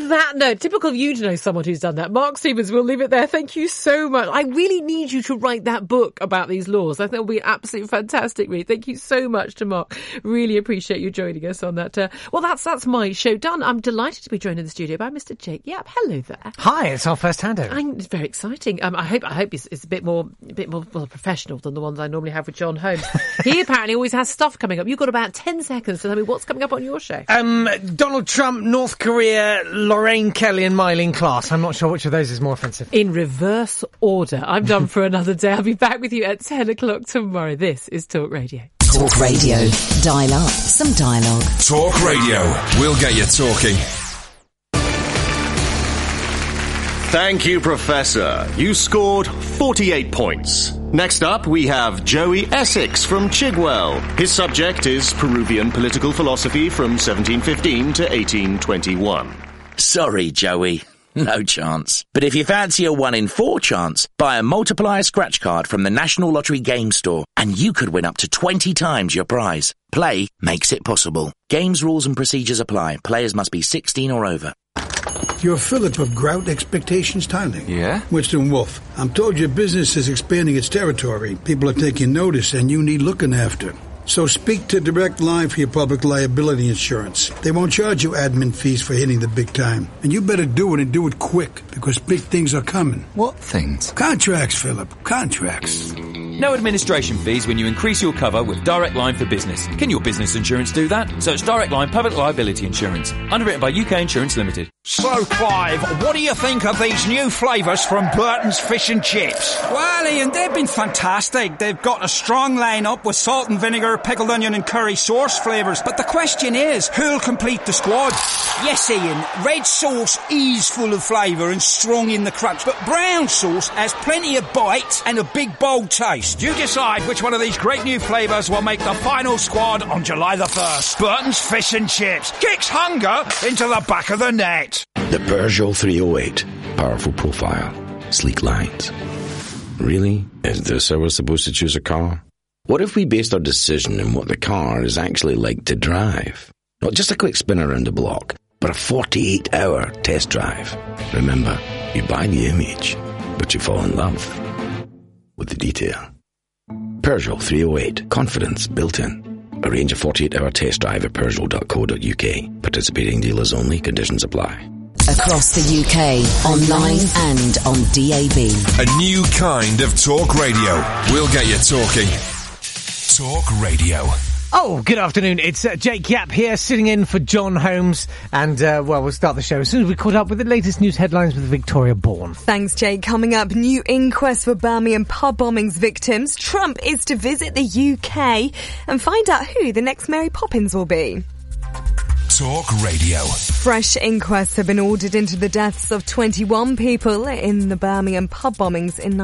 On that note, typical of you to know someone who's done that. Mark Stevens, we'll leave it there. Thank you so much. I really need you to write that book about these laws. I think it'll be an absolutely fantastic read. Thank you so much to Mark. Really appreciate you joining us on that. Well, that's my show done. I'm delighted to be joined in the studio by Mr. Jake Yapp. Hello there. Hi, it's our first handover. It's very exciting. I hope it's a bit more well, professional than the ones I normally have with John Holmes. He apparently always has stuff coming up. You've got about 10 seconds to tell me what's coming up on your show. Donald Trump, North Korea, Lorraine Kelly and Mylene Klaas. I'm not sure which of those is more offensive. In reverse order. I'm done for another day. I'll be back with you at 10 o'clock tomorrow. This is Talk Radio. Talk Radio. Dial up some dialogue. Talk Radio. We'll get you talking. Thank you, Professor. You scored 48 points. Next up, we have Joey Essex from Chigwell. His subject is Peruvian political philosophy from 1715 to 1821. Sorry, Joey. No chance. But if you fancy a 1 in 4 chance, buy a multiplier scratch card from the National Lottery Game Store, and you could win up to 20 times your prize. Play makes it possible. Games rules and procedures apply. Players must be 16 or over. You're Philip of Grout Expectations Tiling. Yeah? Winston Wolfe. I'm told your business is expanding its territory. People are taking notice and you need looking after. So speak to Direct Line for your public liability insurance. They won't charge you admin fees for hitting the big time. And you better do it and do it quick, because big things are coming. What things? Contracts, Philip. Contracts. No administration fees when you increase your cover with Direct Line for Business. Can your business insurance do that? Search Direct Line Public Liability Insurance. Underwritten by UK Insurance Limited. So, Clive, what do you think of these new flavours from Burton's Fish and Chips? Well, Ian, they've been fantastic. They've got a strong line-up with salt and vinegar, pickled onion and curry sauce flavours. But the question is, who'll complete the squad? Yes, Ian, red sauce is full of flavour and strong in the crunch, but brown sauce has plenty of bite and a big, bold taste. You decide which one of these great new flavours will make the final squad on July the 1st. Burton's Fish and Chips kicks hunger into the back of the net. The Peugeot 308. Powerful profile. Sleek lines. Really? Is this how we're supposed to choose a car? What if we based our decision on what the car is actually like to drive? Not just a quick spin around the block, but a 48-hour test drive. Remember, you buy the image, but you fall in love with the detail. Peugeot 308. Confidence built in. Arrange a 48-hour test drive at Peugeot.co.uk. Participating dealers only. Conditions apply. Across the UK, online and on DAB. A new kind of talk radio. We'll get you talking. Talk Radio. Oh, good afternoon. It's Jake Yapp here, sitting in for John Holmes. And, we'll start the show as soon as we caught up with the latest news headlines with Victoria Bourne. Thanks, Jake. Coming up, new inquest for Birmingham pub bombings victims. Trump is to visit the UK and find out who the next Mary Poppins will be. Talk Radio. Fresh inquests have been ordered into the deaths of 21 people in the Birmingham pub bombings in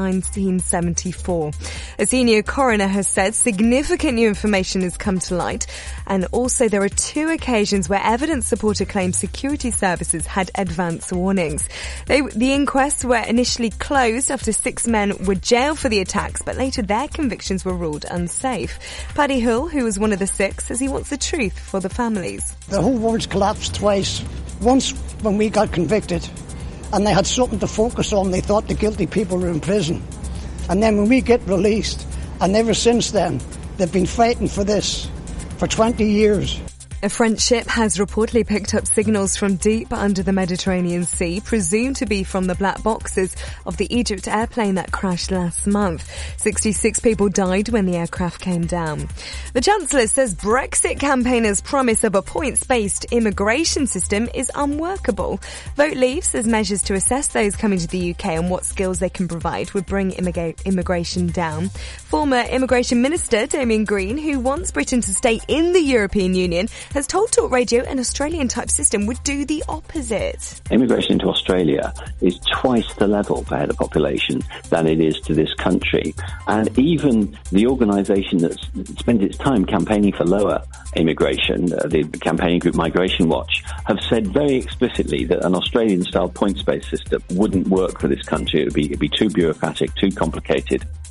1974. A senior coroner has said significant new information has come to light, and also there are 2 occasions where evidence supporter claims security services had advance warnings. The inquests were initially closed after 6 men were jailed for the attacks, but later their convictions were ruled unsafe. Paddy Hull, who was one of the 6, says he wants the truth for the families. The whole world's collapsed twice. Once when we got convicted and they had something to focus on, they thought the guilty people were in prison. And then when we get released, and ever since then, they've been fighting for this for 20 years. A French ship has reportedly picked up signals from deep under the Mediterranean Sea, presumed to be from the black boxes of the Egypt airplane that crashed last month. 66 people died when the aircraft came down. The Chancellor says Brexit campaigners' promise of a points-based immigration system is unworkable. Vote Leave says measures to assess those coming to the UK and what skills they can provide would bring immigration down. Former Immigration Minister Damien Green, who wants Britain to stay in the European Union, has told Talk Radio an Australian-type system would do the opposite. Immigration into Australia is twice the level per head of population than it is to this country. And even the organisation that spends its time campaigning for lower immigration, the campaigning group Migration Watch, have said very explicitly that an Australian-style points-based system wouldn't work for this country. It would be too bureaucratic, too complicated.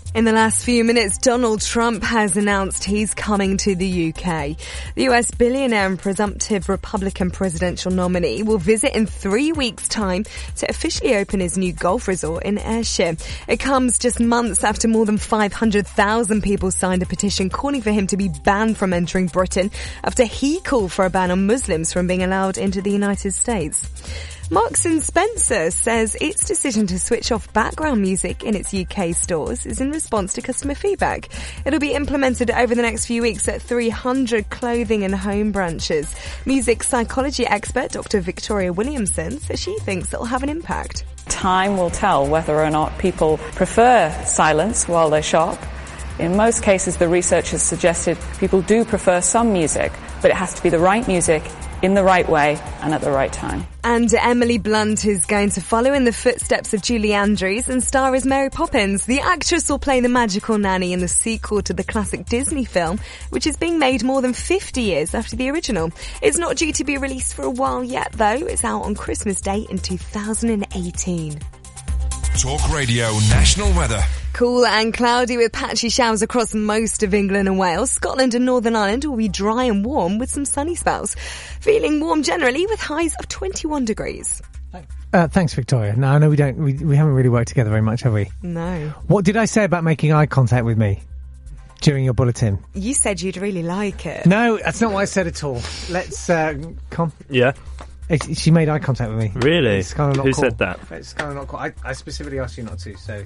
In the last few minutes, Donald Trump has announced he's coming to the UK. The US billionaire and presumptive Republican presidential nominee will visit in 3 weeks' time to officially open his new golf resort in Ayrshire. It comes just months after more than 500,000 people signed a petition calling for him to be banned from entering Britain after he called for a ban on Muslims from being allowed into the United States. Marks & Spencer says its decision to switch off background music in its UK stores is in response to customer feedback. It'll be implemented over the next few weeks at 300 clothing and home branches. Music psychology expert Dr. Victoria Williamson says she thinks it'll have an impact. Time will tell whether or not people prefer silence while they shop. In most cases, the research has suggested people do prefer some music, but it has to be the right music in the right way and at the right time. And Emily Blunt is going to follow in the footsteps of Julie Andrews and star as Mary Poppins. The actress will play the magical nanny in the sequel to the classic Disney film, which is being made more than 50 years after the original. It's not due to be released for a while yet, though. It's out on Christmas Day in 2018. Talk Radio National Weather. Cool and cloudy with patchy showers across most of England and Wales. Scotland and Northern Ireland will be dry and warm with some sunny spells. Feeling warm generally with highs of 21 degrees. Thanks, Victoria. No, I know we haven't really worked together very much, have we? No. What did I say about making eye contact with me during your bulletin? You said you'd really like it. No, that's not what I said at all. Let's, come. Yeah. She made eye contact with me. Really? It's kind of not Who cool. said that? It's kind of not cool. I specifically asked you not to, so...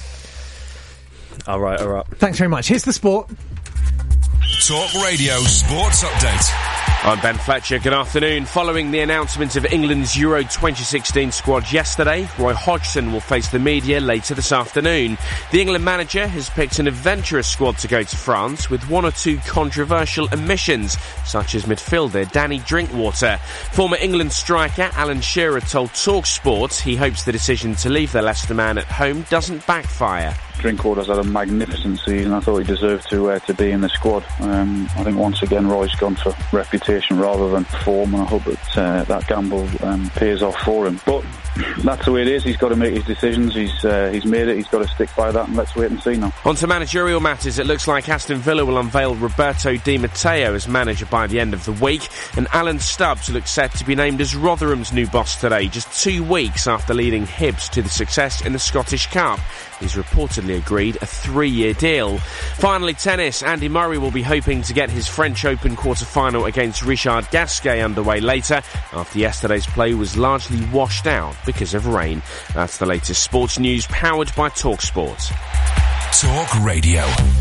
All right. Thanks very much. Here's the sport. Talk Radio Sports Update. I'm Ben Fletcher. Good afternoon. Following the announcement of England's Euro 2016 squad yesterday, Roy Hodgson will face the media later this afternoon. The England manager has picked an adventurous squad to go to France with one or two controversial omissions, such as midfielder Danny Drinkwater. Former England striker Alan Shearer told TalkSport he hopes the decision to leave the Leicester man at home doesn't backfire. Drinkwater's had a magnificent season. I thought he deserved to be in the squad. I think once again Roy's gone for reputation rather than form, and I hope that that gamble pays off for him. But that's the way it is. He's got to make his decisions. He's made it. He's got to stick by that, and let's wait and see now. On to managerial matters. It looks like Aston Villa will unveil Roberto Di Matteo as manager by the end of the week, and Alan Stubbs looks set to be named as Rotherham's new boss today, just 2 weeks after leading Hibs to the success in the Scottish Cup. He's reportedly agreed a 3-year deal. Finally, tennis. Andy Murray will be hoping to get his French Open quarter-final against Richard Gasquet underway later, after yesterday's play was largely washed out because of rain. That's the latest sports news, powered by TalkSport. Talk Radio.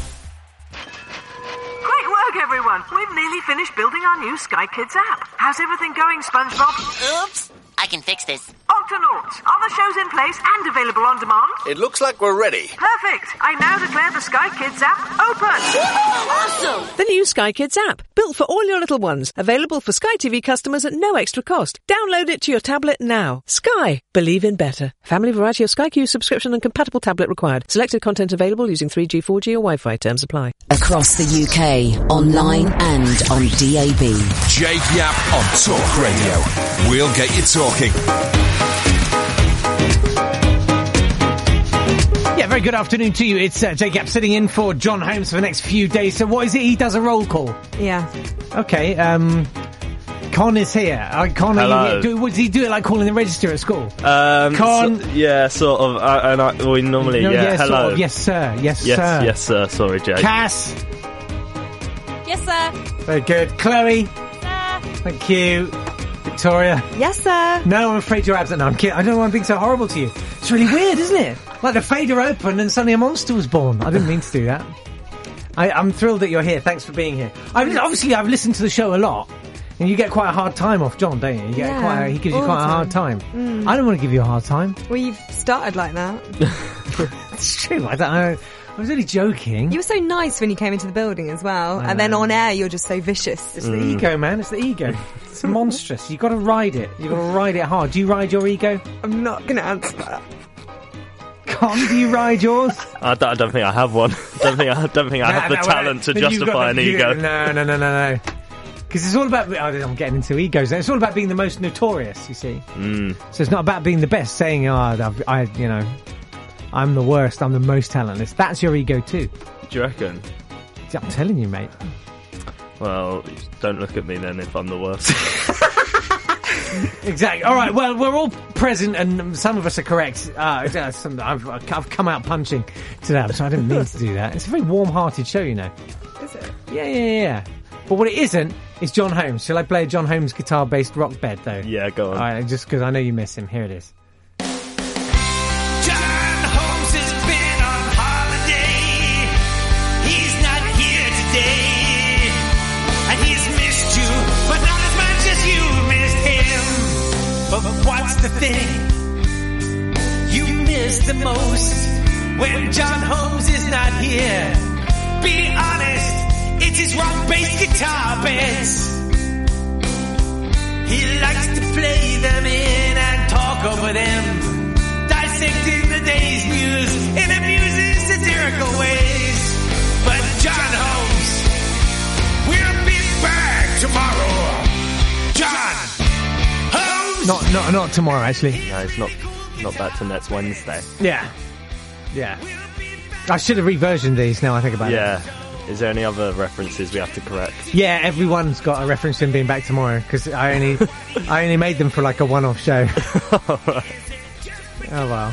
Great work, everyone. We've nearly finished building our new Sky Kids app. How's everything going, SpongeBob? Oops. I can fix this. Octonauts, are the shows in place and available on demand? It looks like we're ready. Perfect. I now declare the Sky Kids app open. Awesome. The new Sky Kids app, built for all your little ones. Available for Sky TV customers at no extra cost. Download it to your tablet now. Sky. Believe in better. Family variety of Sky Q subscription and compatible tablet required. Selected content available using 3G, 4G or Wi-Fi. Terms apply. Across the UK, online and on DAB. Jake Yapp on Talk Radio. We'll get you talking. Yeah, very good afternoon to you. It's Jake Yapp sitting in for John Holmes for the next few days. So what is it? He does a roll call. Yeah. Okay, Con is here. Con, hello. Does he do it like calling the register at school? Con? Yeah, sort of. We normally, no, yeah, hello. Sort of. Yes, sir. Yes, sir. Yes, sir. Sorry, Jake. Cass? Yes, sir. Very good. Chloe? Sir. Thank you. Victoria? Yes, sir. No, I'm afraid your abs are... No, I'm kidding. I don't know why I'm being so horrible to you. It's really weird, isn't it? Like the fader opened and suddenly a monster was born. I didn't mean to do that. I'm thrilled that you're here. Thanks for being here. I've listened to the show a lot. And you get quite a hard time off John, don't you? He gives you quite a hard time. I don't want to give you a hard time. Well, you've started like that. It's true. I was only joking. You were so nice when you came into the building as well. And then on air, you're just so vicious. It's the ego, man. It's the ego. It's monstrous. You've got to ride it. You've got to ride it hard. Do you ride your ego? I'm not going to answer that. Con, do you ride yours? I don't think I have one. I don't think I have the talent to justify an ego. No. Because it's all about... I'm getting into egos. It's all about being the most notorious, you see. So it's not about being the best, saying, I I'm the worst, I'm the most talentless. That's your ego too. Do you reckon? I'm telling you, mate. Well, don't look at me then if I'm the worst. Exactly. All right, well, we're all present and some of us are correct. I've come out punching today, so I didn't mean to do that. It's a very warm-hearted show, you know. Is it? Yeah. But what it isn't is John Holmes. Shall I play a John Holmes guitar-based rock bed, though? Yeah, go on. All right, just because I know you miss him. Here it is. But what's the thing you miss the most when John Holmes is not here? Be honest, it's his rock-based guitar beds. He likes to play them in and talk over them, dissecting the day's news in amusing, satirical ways. But John Holmes, we'll be back tomorrow. John Not tomorrow, actually. No, it's not back till next Wednesday. Yeah. I should have reversioned these now I think about it. Yeah. Is there any other references we have to correct? Yeah, everyone's got a reference to him being back tomorrow, because I only made them for like a one-off show. Oh, well.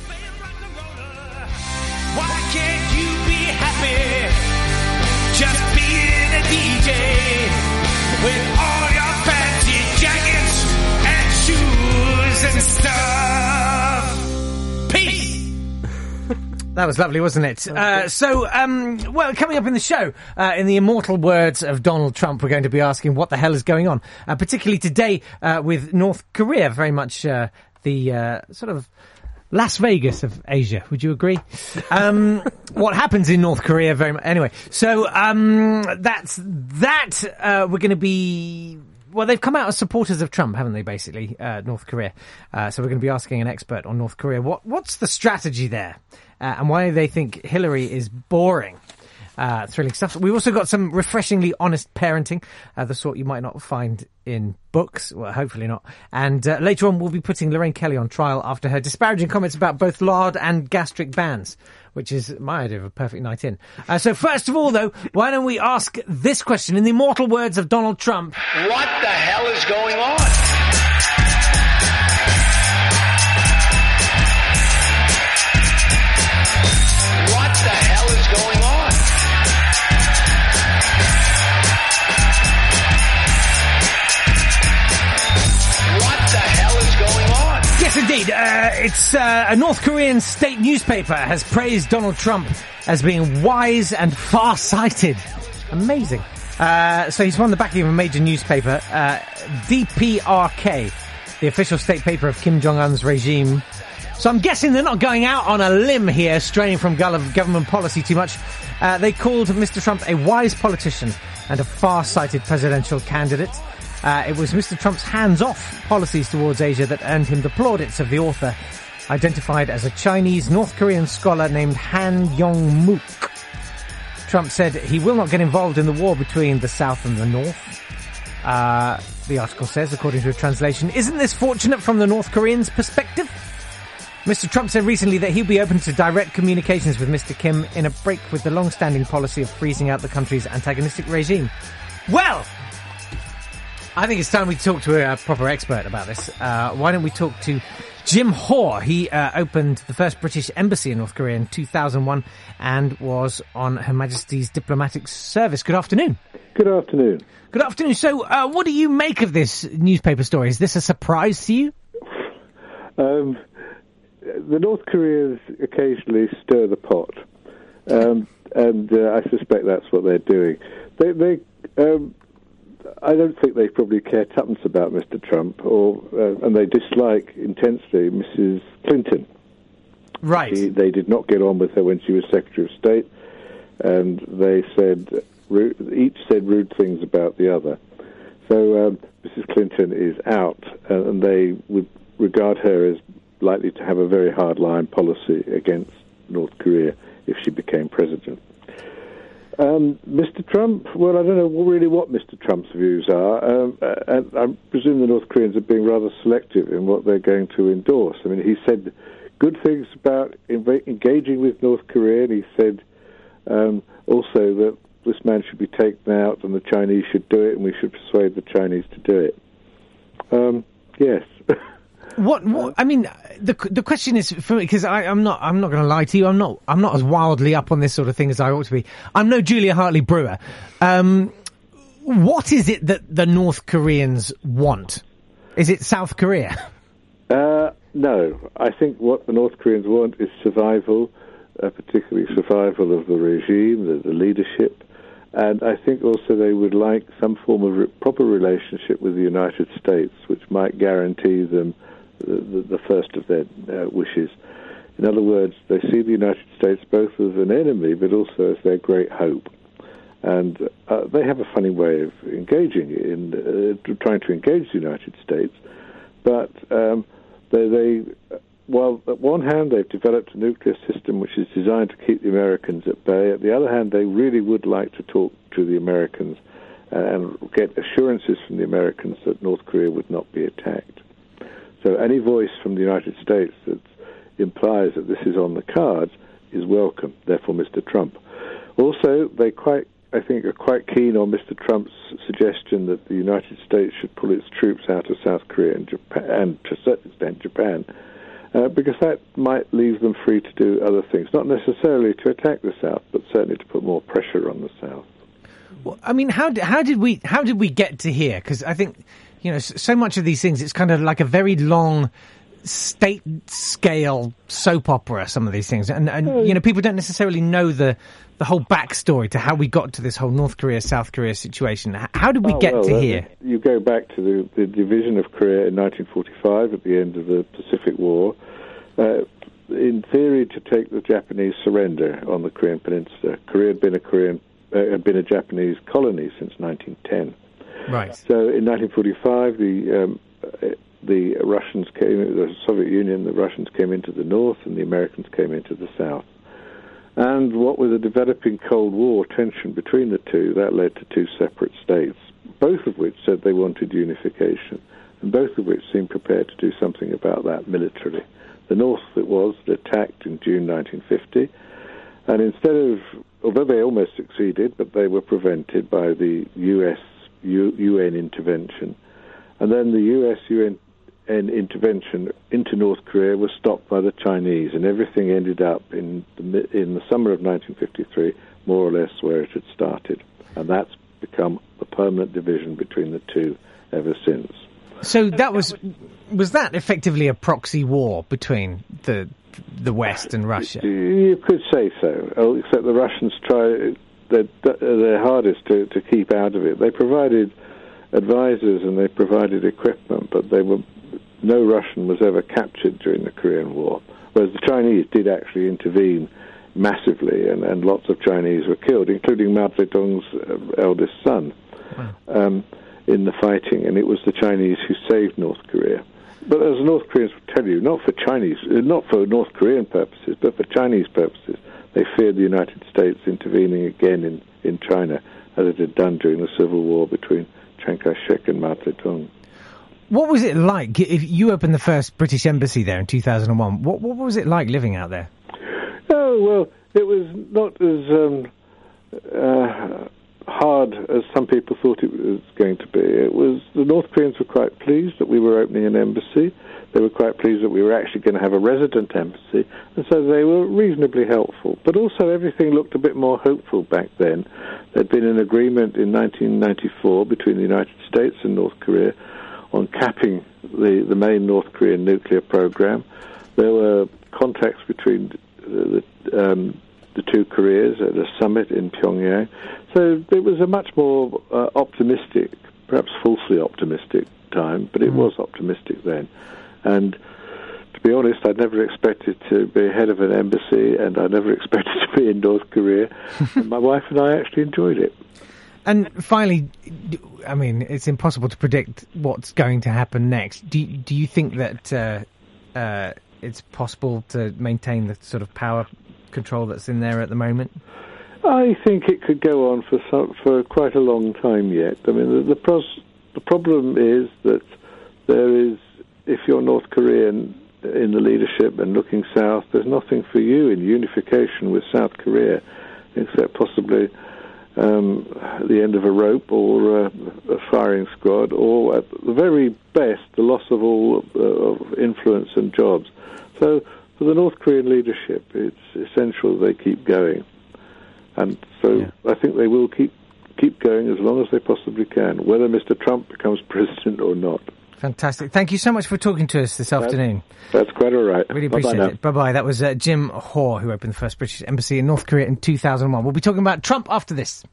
Why can't you be happy just being a DJ with all your fancy jackets and shoes and stuff? Peace! That was lovely, wasn't it? Well, coming up in the show, in the immortal words of Donald Trump, we're going to be asking what the hell is going on, particularly today with North Korea, very much the sort of Las Vegas of Asia. Would you agree? What happens in North Korea very much. Anyway, so that's that. We're going to be... Well, they've come out as supporters of Trump, haven't they, basically, North Korea. So we're going to be asking an expert on North Korea. What's the strategy there? And why they think Hillary is boring. Thrilling stuff. We've also got some refreshingly honest parenting, the sort you might not find in books. Well, hopefully not. And later on, we'll be putting Lorraine Kelly on trial after her disparaging comments about both lard and gastric bands, which is my idea of a perfect night in. So first of all, though, why don't we ask this question in the immortal words of Donald Trump? What the hell is going on? What the hell is going on? What the hell is going on? Yes, indeed. It's a North Korean state newspaper has praised Donald Trump as being wise and far-sighted. Amazing. So he's won the backing of a major newspaper, DPRK, the official state paper of Kim Jong-un's regime. So I'm guessing they're not going out on a limb here, straying from government policy too much. They called Mr. Trump a wise politician and a far-sighted presidential candidate. It was Mr. Trump's hands-off policies towards Asia that earned him the plaudits of the author, identified as a Chinese North Korean scholar named Han Yong-mook. Trump said he will not get involved in the war between the South and the North. The article says, according to a translation, isn't this fortunate from the North Koreans' perspective? Mr. Trump said recently that he'll be open to direct communications with Mr. Kim in a break with the long-standing policy of freezing out the country's antagonistic regime. Well, I think it's time we talk to a proper expert about this. Why don't we talk to Jim Hoare? He opened the first British embassy in North Korea in 2001 and was on Her Majesty's diplomatic service. Good afternoon. Good afternoon. Good afternoon. So, what do you make of this newspaper story? Is this a surprise to you? The North Koreans occasionally stir the pot, and I suspect that's what they're doing. I don't think they probably care tuppence about Mr. Trump, and they dislike intensely Mrs. Clinton. Right. They did not get on with her when she was Secretary of State, and they each said rude things about the other. So Mrs. Clinton is out, and they would regard her as likely to have a very hard-line policy against North Korea if she became president. Mr. Trump, well, I don't know really what Mr. Trump's views are, and I presume the North Koreans are being rather selective in what they're going to endorse. I mean, he said good things about engaging with North Korea, and he said also that this man should be taken out and the Chinese should do it and we should persuade the Chinese to do it. Yes. What I mean, the question is for me, because I'm not going to lie to you. I'm not as wildly up on this sort of thing as I ought to be. I'm no Julia Hartley-Brewer. What is it that the North Koreans want? Is it South Korea? No. I think what the North Koreans want is survival, particularly survival of the regime, the leadership. And I think also they would like some form of proper relationship with the United States, which might guarantee them the first of their wishes. In other words, they see the United States both as an enemy, but also as their great hope. And they have a funny way of engaging in trying to engage the United States. But while at one hand they've developed a nuclear system which is designed to keep the Americans at bay, at the other hand they really would like to talk to the Americans and get assurances from the Americans that North Korea would not be attacked. So any voice from the United States that implies that this is on the cards is welcome, therefore Mr. Trump. Also, they are quite keen on Mr. Trump's suggestion that the United States should pull its troops out of South Korea and Japan, and to a certain extent Japan, because that might leave them free to do other things, not necessarily to attack the South, but certainly to put more pressure on the South. Well, I mean, how did we get to here? Because I think, so much of these things, it's kind of like a very long state scale soap opera, some of these things, and people don't necessarily know the whole backstory to how we got to this whole North Korea South Korea situation. How did we get to here? You go back to the division of Korea in 1945 at the end of the Pacific War, in theory to take the Japanese surrender on the Korean Peninsula. Korea had been a Japanese colony since 1910. Right. So in 1945 the Russians came, the Soviet Union, the Russians came into the north and the Americans came into the south. And what with a developing Cold War tension between the two, that led to two separate states, both of which said they wanted unification, and both of which seemed prepared to do something about that militarily. The North, it was, attacked in June 1950, and instead of, although they almost succeeded, but they were prevented by the UN intervention. And then the US-UN intervention into North Korea was stopped by the Chinese, and everything ended up in the summer of 1953, more or less where it had started. And that's become a permanent division between the two ever since. So that was that effectively a proxy war between the West and Russia? You could say so, except the Russians tried their hardest to keep out of it. They provided advisors and they provided equipment, but no Russian was ever captured during the Korean War, whereas the Chinese did actually intervene massively, and lots of Chinese were killed, including Mao Zedong's eldest son, in the fighting, and it was the Chinese who saved North Korea. But as the North Koreans would tell you, not for North Korean purposes, but for Chinese purposes, they feared the United States intervening again in China, as it had done during the Civil War between Chiang Kai-shek and Mao Zedong. What was it like? If you opened the first British embassy there in 2001, what was it like living out there? Oh, well, it was not as hard as some people thought it was going to be. The North Koreans were quite pleased that we were opening an embassy. They were quite pleased that we were actually going to have a resident embassy, and so they were reasonably helpful. But also everything looked a bit more hopeful back then. There'd been an agreement in 1994 between the United States and North Korea on capping the main North Korean nuclear program. There were contacts between the two Koreas at a summit in Pyongyang. So it was a much more optimistic, perhaps falsely optimistic time, but it was optimistic then. And to be honest, I'd never expected to be head of an embassy, and I never expected to be in North Korea. And my wife and I actually enjoyed it. And finally, I mean, it's impossible to predict what's going to happen next. Do you think that it's possible to maintain the sort of power control that's in there at the moment? I think it could go on for quite a long time yet. I mean, the problem is that there is, if you're North Korean, in the leadership and looking south, there's nothing for you in unification with South Korea, except possibly the end of a rope or a firing squad, or at the very best, the loss of all of influence and jobs. So for the North Korean leadership, it's essential they keep going. And so I think they will keep going as long as they possibly can, whether Mr. Trump becomes president or not. Fantastic. Thank you so much for talking to us this afternoon. That's quite all right. Really appreciate it. Bye-bye. That was Jim Hoare, who opened the first British embassy in North Korea in 2001. We'll be talking about Trump after this.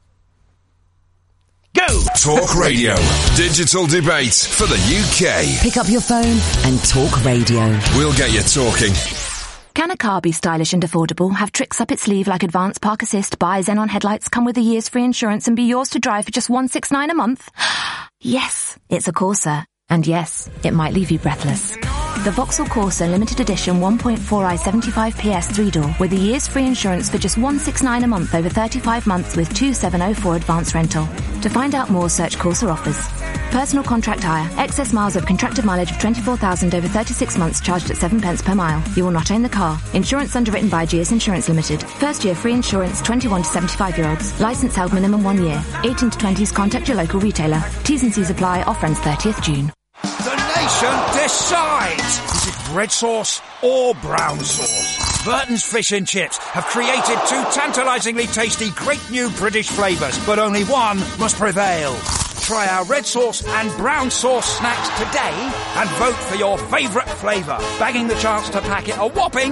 Go! Talk Radio. Digital debate for the UK. Pick up your phone and Talk Radio. We'll get you talking. Can a car be stylish and affordable, have tricks up its sleeve like Advanced Park Assist, buy Xenon headlights, come with a year's free insurance and be yours to drive for just $169 a month? Yes, it's a Corsa. And yes, it might leave you breathless. The Vauxhall Corsa Limited Edition 1.4i 75 PS 3-door with a year's free insurance for just $169 a month over 35 months with 2704 advance rental. To find out more, search Corsa offers. Personal contract hire. Excess miles of contracted mileage of 24,000 over 36 months charged at 7 pence per mile. You will not own the car. Insurance underwritten by GS Insurance Limited. First year free insurance 21 to 75-year-olds. Licence held minimum 1 year. 18 to 20s contact your local retailer. T's and C's apply. Offer ends 30th June. The nation decides! Is it red sauce or brown sauce? Burton's Fish and Chips have created two tantalisingly tasty great new British flavours, but only one must prevail. Try our red sauce and brown sauce snacks today and vote for your favourite flavour, bagging the chance to packet a whopping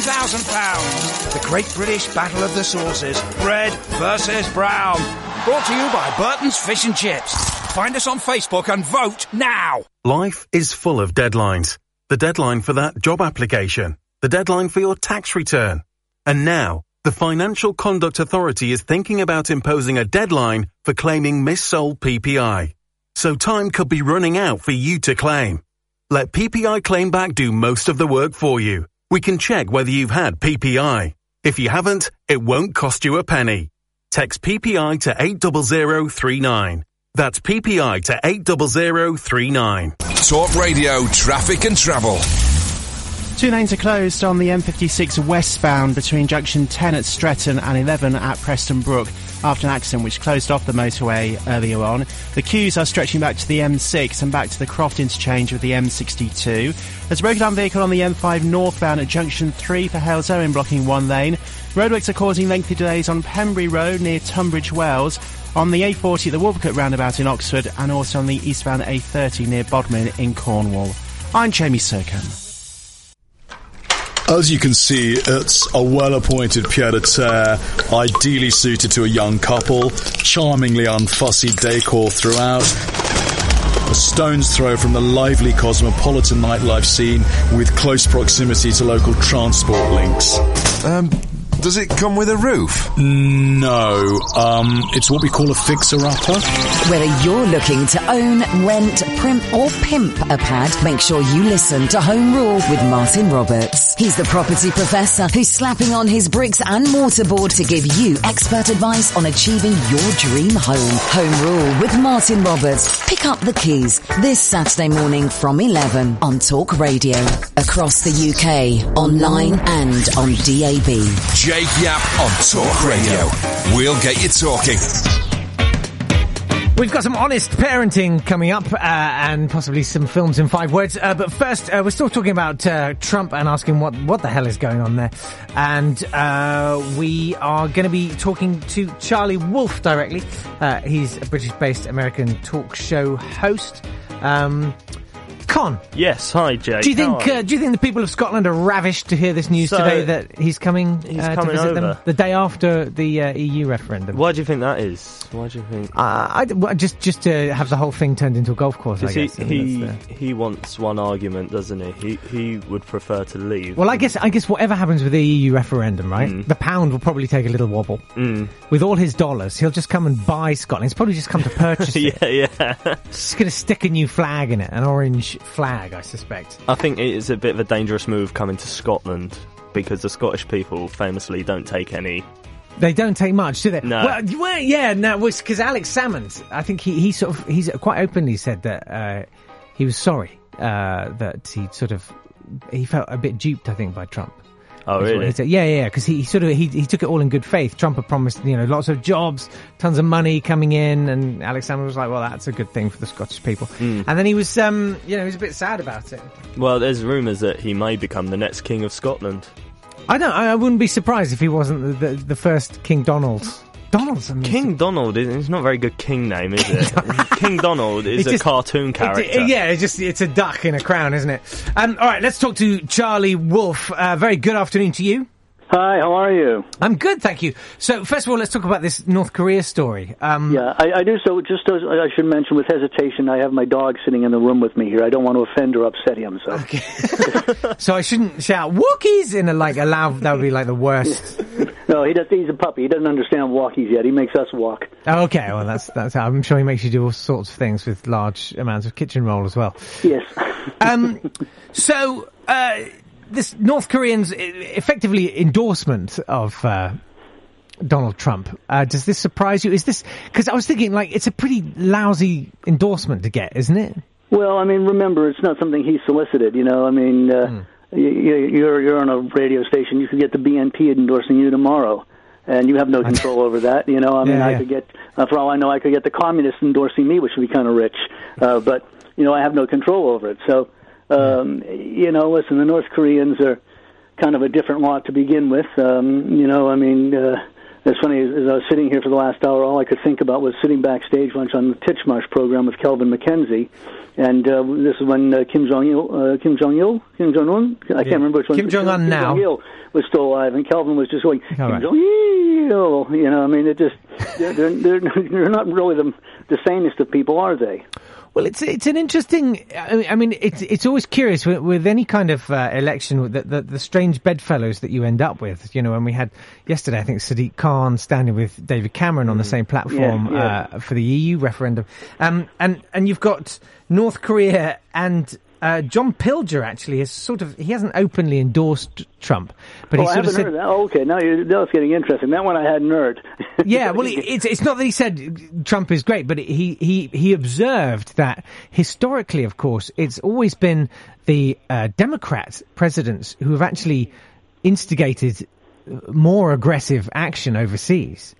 £10,000. The Great British Battle of the Sauces, red versus brown. Brought to you by Burton's Fish and Chips. Find us on Facebook and vote now. Life is full of deadlines. The deadline for that job application. The deadline for your tax return. And now, the Financial Conduct Authority is thinking about imposing a deadline for claiming missold PPI. So time could be running out for you to claim. Let PPI Claim Back do most of the work for you. We can check whether you've had PPI. If you haven't, it won't cost you a penny. Text PPI to 80039. That's PPI to 80039. Talk Radio Traffic and Travel. 2 lanes are closed on the M56 westbound between junction 10 at Stretton and 11 at Preston Brook after an accident which closed off the motorway earlier on. The queues are stretching back to the M6 and back to the Croft interchange with the M62. There's a broken down vehicle on the M5 northbound at junction 3 for Hales Owen blocking one lane. Roadworks are causing lengthy delays on Pembury Road near Tunbridge Wells, on the A40 at the Wolvercote roundabout in Oxford, and also on the eastbound A30 near Bodmin in Cornwall. I'm Jamie Sircombe. As you can see, it's a well-appointed pied-à-terre, ideally suited to a young couple, charmingly unfussy decor throughout, a stone's throw from the lively cosmopolitan nightlife scene with close proximity to local transport links. Does it come with a roof? No. It's what we call a fixer-upper. Whether you're looking to own, rent, primp or pimp a pad, make sure you listen to Home Rule with Martin Roberts. He's the property professor who's slapping on his bricks and mortarboard to give you expert advice on achieving your dream home. Home Rule with Martin Roberts. Pick up the keys this Saturday morning from 11 on Talk Radio. Across the UK, online and on DAB. Jake Yapp on Talk Radio. We'll get you talking. We've got some honest parenting coming up, and possibly some films in 5 words. But first, we're still talking about Trump and asking what the hell is going on there. And we are going to be talking to Charlie Wolf directly. He's a British-based American talk show host. Con. Yes, hi Jake. Do you think the people of Scotland are ravished to hear this news today that he's coming to visit over them the day after the EU referendum? Why do you think that is? Why do you think? Just to have the whole thing turned into a golf course. I guess. He wants one argument, doesn't he? He would prefer to leave. Well, I guess whatever happens with the EU referendum, right? The pound will probably take a little wobble. With all his dollars, he'll just come and buy Scotland. He's probably just come to purchase it. Yeah. Just going to stick a new flag in it, an orange flag, I suspect. I think it is a bit of a dangerous move coming to Scotland because the Scottish people famously don't take any. They don't take much, do they? No. Well, yeah, no, because Alex Salmond, I think he's quite openly said that he was sorry that he sort of he felt a bit duped, I think, by Trump. Oh, really? Yeah, because he sort of he took it all in good faith. Trump had promised, lots of jobs, tons of money coming in, and Alexander was like, well, that's a good thing for the Scottish people. And then he was, he was a bit sad about it. Well, there's rumours that he may become the next King of Scotland. I wouldn't be surprised if he wasn't the first King Donald. King Donald is not a very good king name, is it? King Donald is a cartoon character. It's a duck in a crown, isn't it? All right, let's talk to Charlie Wolf. Very good afternoon to you. Hi, how are you? I'm good, thank you. So, first of all, let's talk about this North Korea story. I do. So, just as I should mention with hesitation, I have my dog sitting in the room with me here. I don't want to offend or upset him. So, so I shouldn't shout "Wookiees" in a loud. That would be like the worst. No, he's a puppy. He doesn't understand walkies yet. He makes us walk. Okay, well, that's how. I'm sure he makes you do all sorts of things with large amounts of kitchen roll as well. Yes. This North Korean's effectively endorsement of Donald Trump, does this surprise you? Is this, because I was thinking, it's a pretty lousy endorsement to get, isn't it? Well, I mean, remember, it's not something he solicited, You're on a radio station. You could get the BNP endorsing you tomorrow, and you have no control over that. I could get, for all I know, I could get the communists endorsing me, which would be kind of rich. But I have no control over it. So, listen, the North Koreans are kind of a different lot to begin with. It's funny, as I was sitting here for the last hour, all I could think about was sitting backstage once on the Titchmarsh program with Kelvin McKenzie. And this is when Kim Jong-un, I can't remember which one. Kim Jong-un now. Kim Jong-il was still alive, and Kelvin was just going, Kim Jong-il. They're not really the sanest of people, are they? Well, it's an interesting. I mean, it's always curious with any kind of election, the strange bedfellows that you end up with. When we had yesterday, I think Sadiq Khan standing with David Cameron on the same platform for the EU referendum, and you've got North Korea and John Pilger actually he hasn't openly endorsed Trump, but he sort of said, heard that. Oh, okay, now it's getting interesting. That one I hadn't heard. Yeah, well, it's not that he said Trump is great, but he observed that historically, of course, it's always been the Democrat presidents who have actually instigated more aggressive action overseas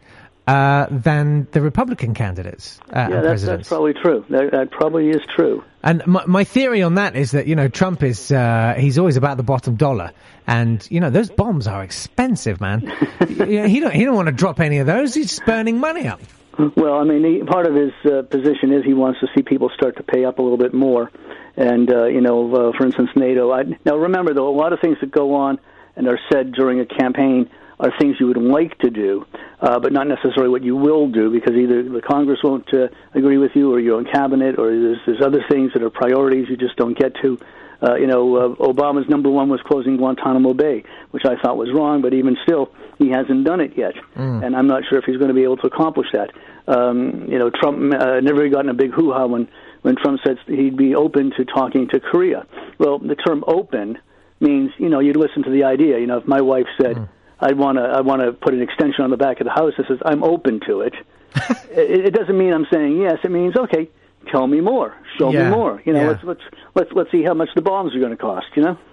than the Republican candidates and presidents. That's probably true. That probably is true. And my theory on that is that, Trump is, he's always about the bottom dollar. And, those bombs are expensive, man. He don't want to drop any of those. He's just burning money up. Well, I mean, part of his position is he wants to see people start to pay up a little bit more. And, for instance, NATO. Now, remember, though, a lot of things that go on and are said during a campaign are things you would like to do, but not necessarily what you will do, because either the Congress won't agree with you, or you're in cabinet, or there's other things that are priorities you just don't get to. Obama's number one was closing Guantanamo Bay, which I thought was wrong, but even still, he hasn't done it yet, and I'm not sure if he's going to be able to accomplish that. Trump never got in a big hoo-ha when Trump said he'd be open to talking to Korea. Well, the term open means, you'd listen to the idea. If my wife said, I want to put an extension on the back of the house that says I'm open to it. It doesn't mean I'm saying yes. It means, okay, tell me more, show me more. Let's see how much the bombs are going to cost.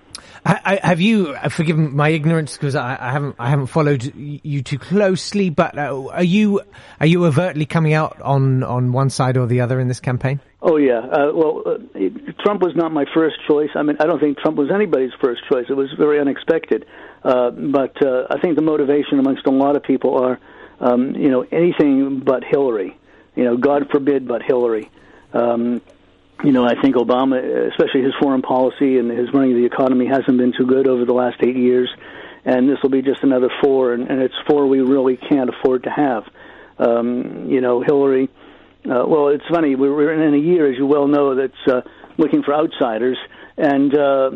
Have you forgiven my ignorance, because I haven't followed you too closely, but are you overtly coming out on one side or the other in this campaign? Oh yeah. Trump was not my first choice. I mean, I don't think Trump was anybody's first choice. It was very unexpected. But I think the motivation amongst a lot of people are, anything but Hillary. God forbid, but Hillary. I think Obama, especially his foreign policy and his running of the economy, hasn't been too good over the last 8 years, and this will be just another 4, and it's 4 we really can't afford to have. Hillary. Well, it's funny. We're in a year, as you well know, that's looking for outsiders, and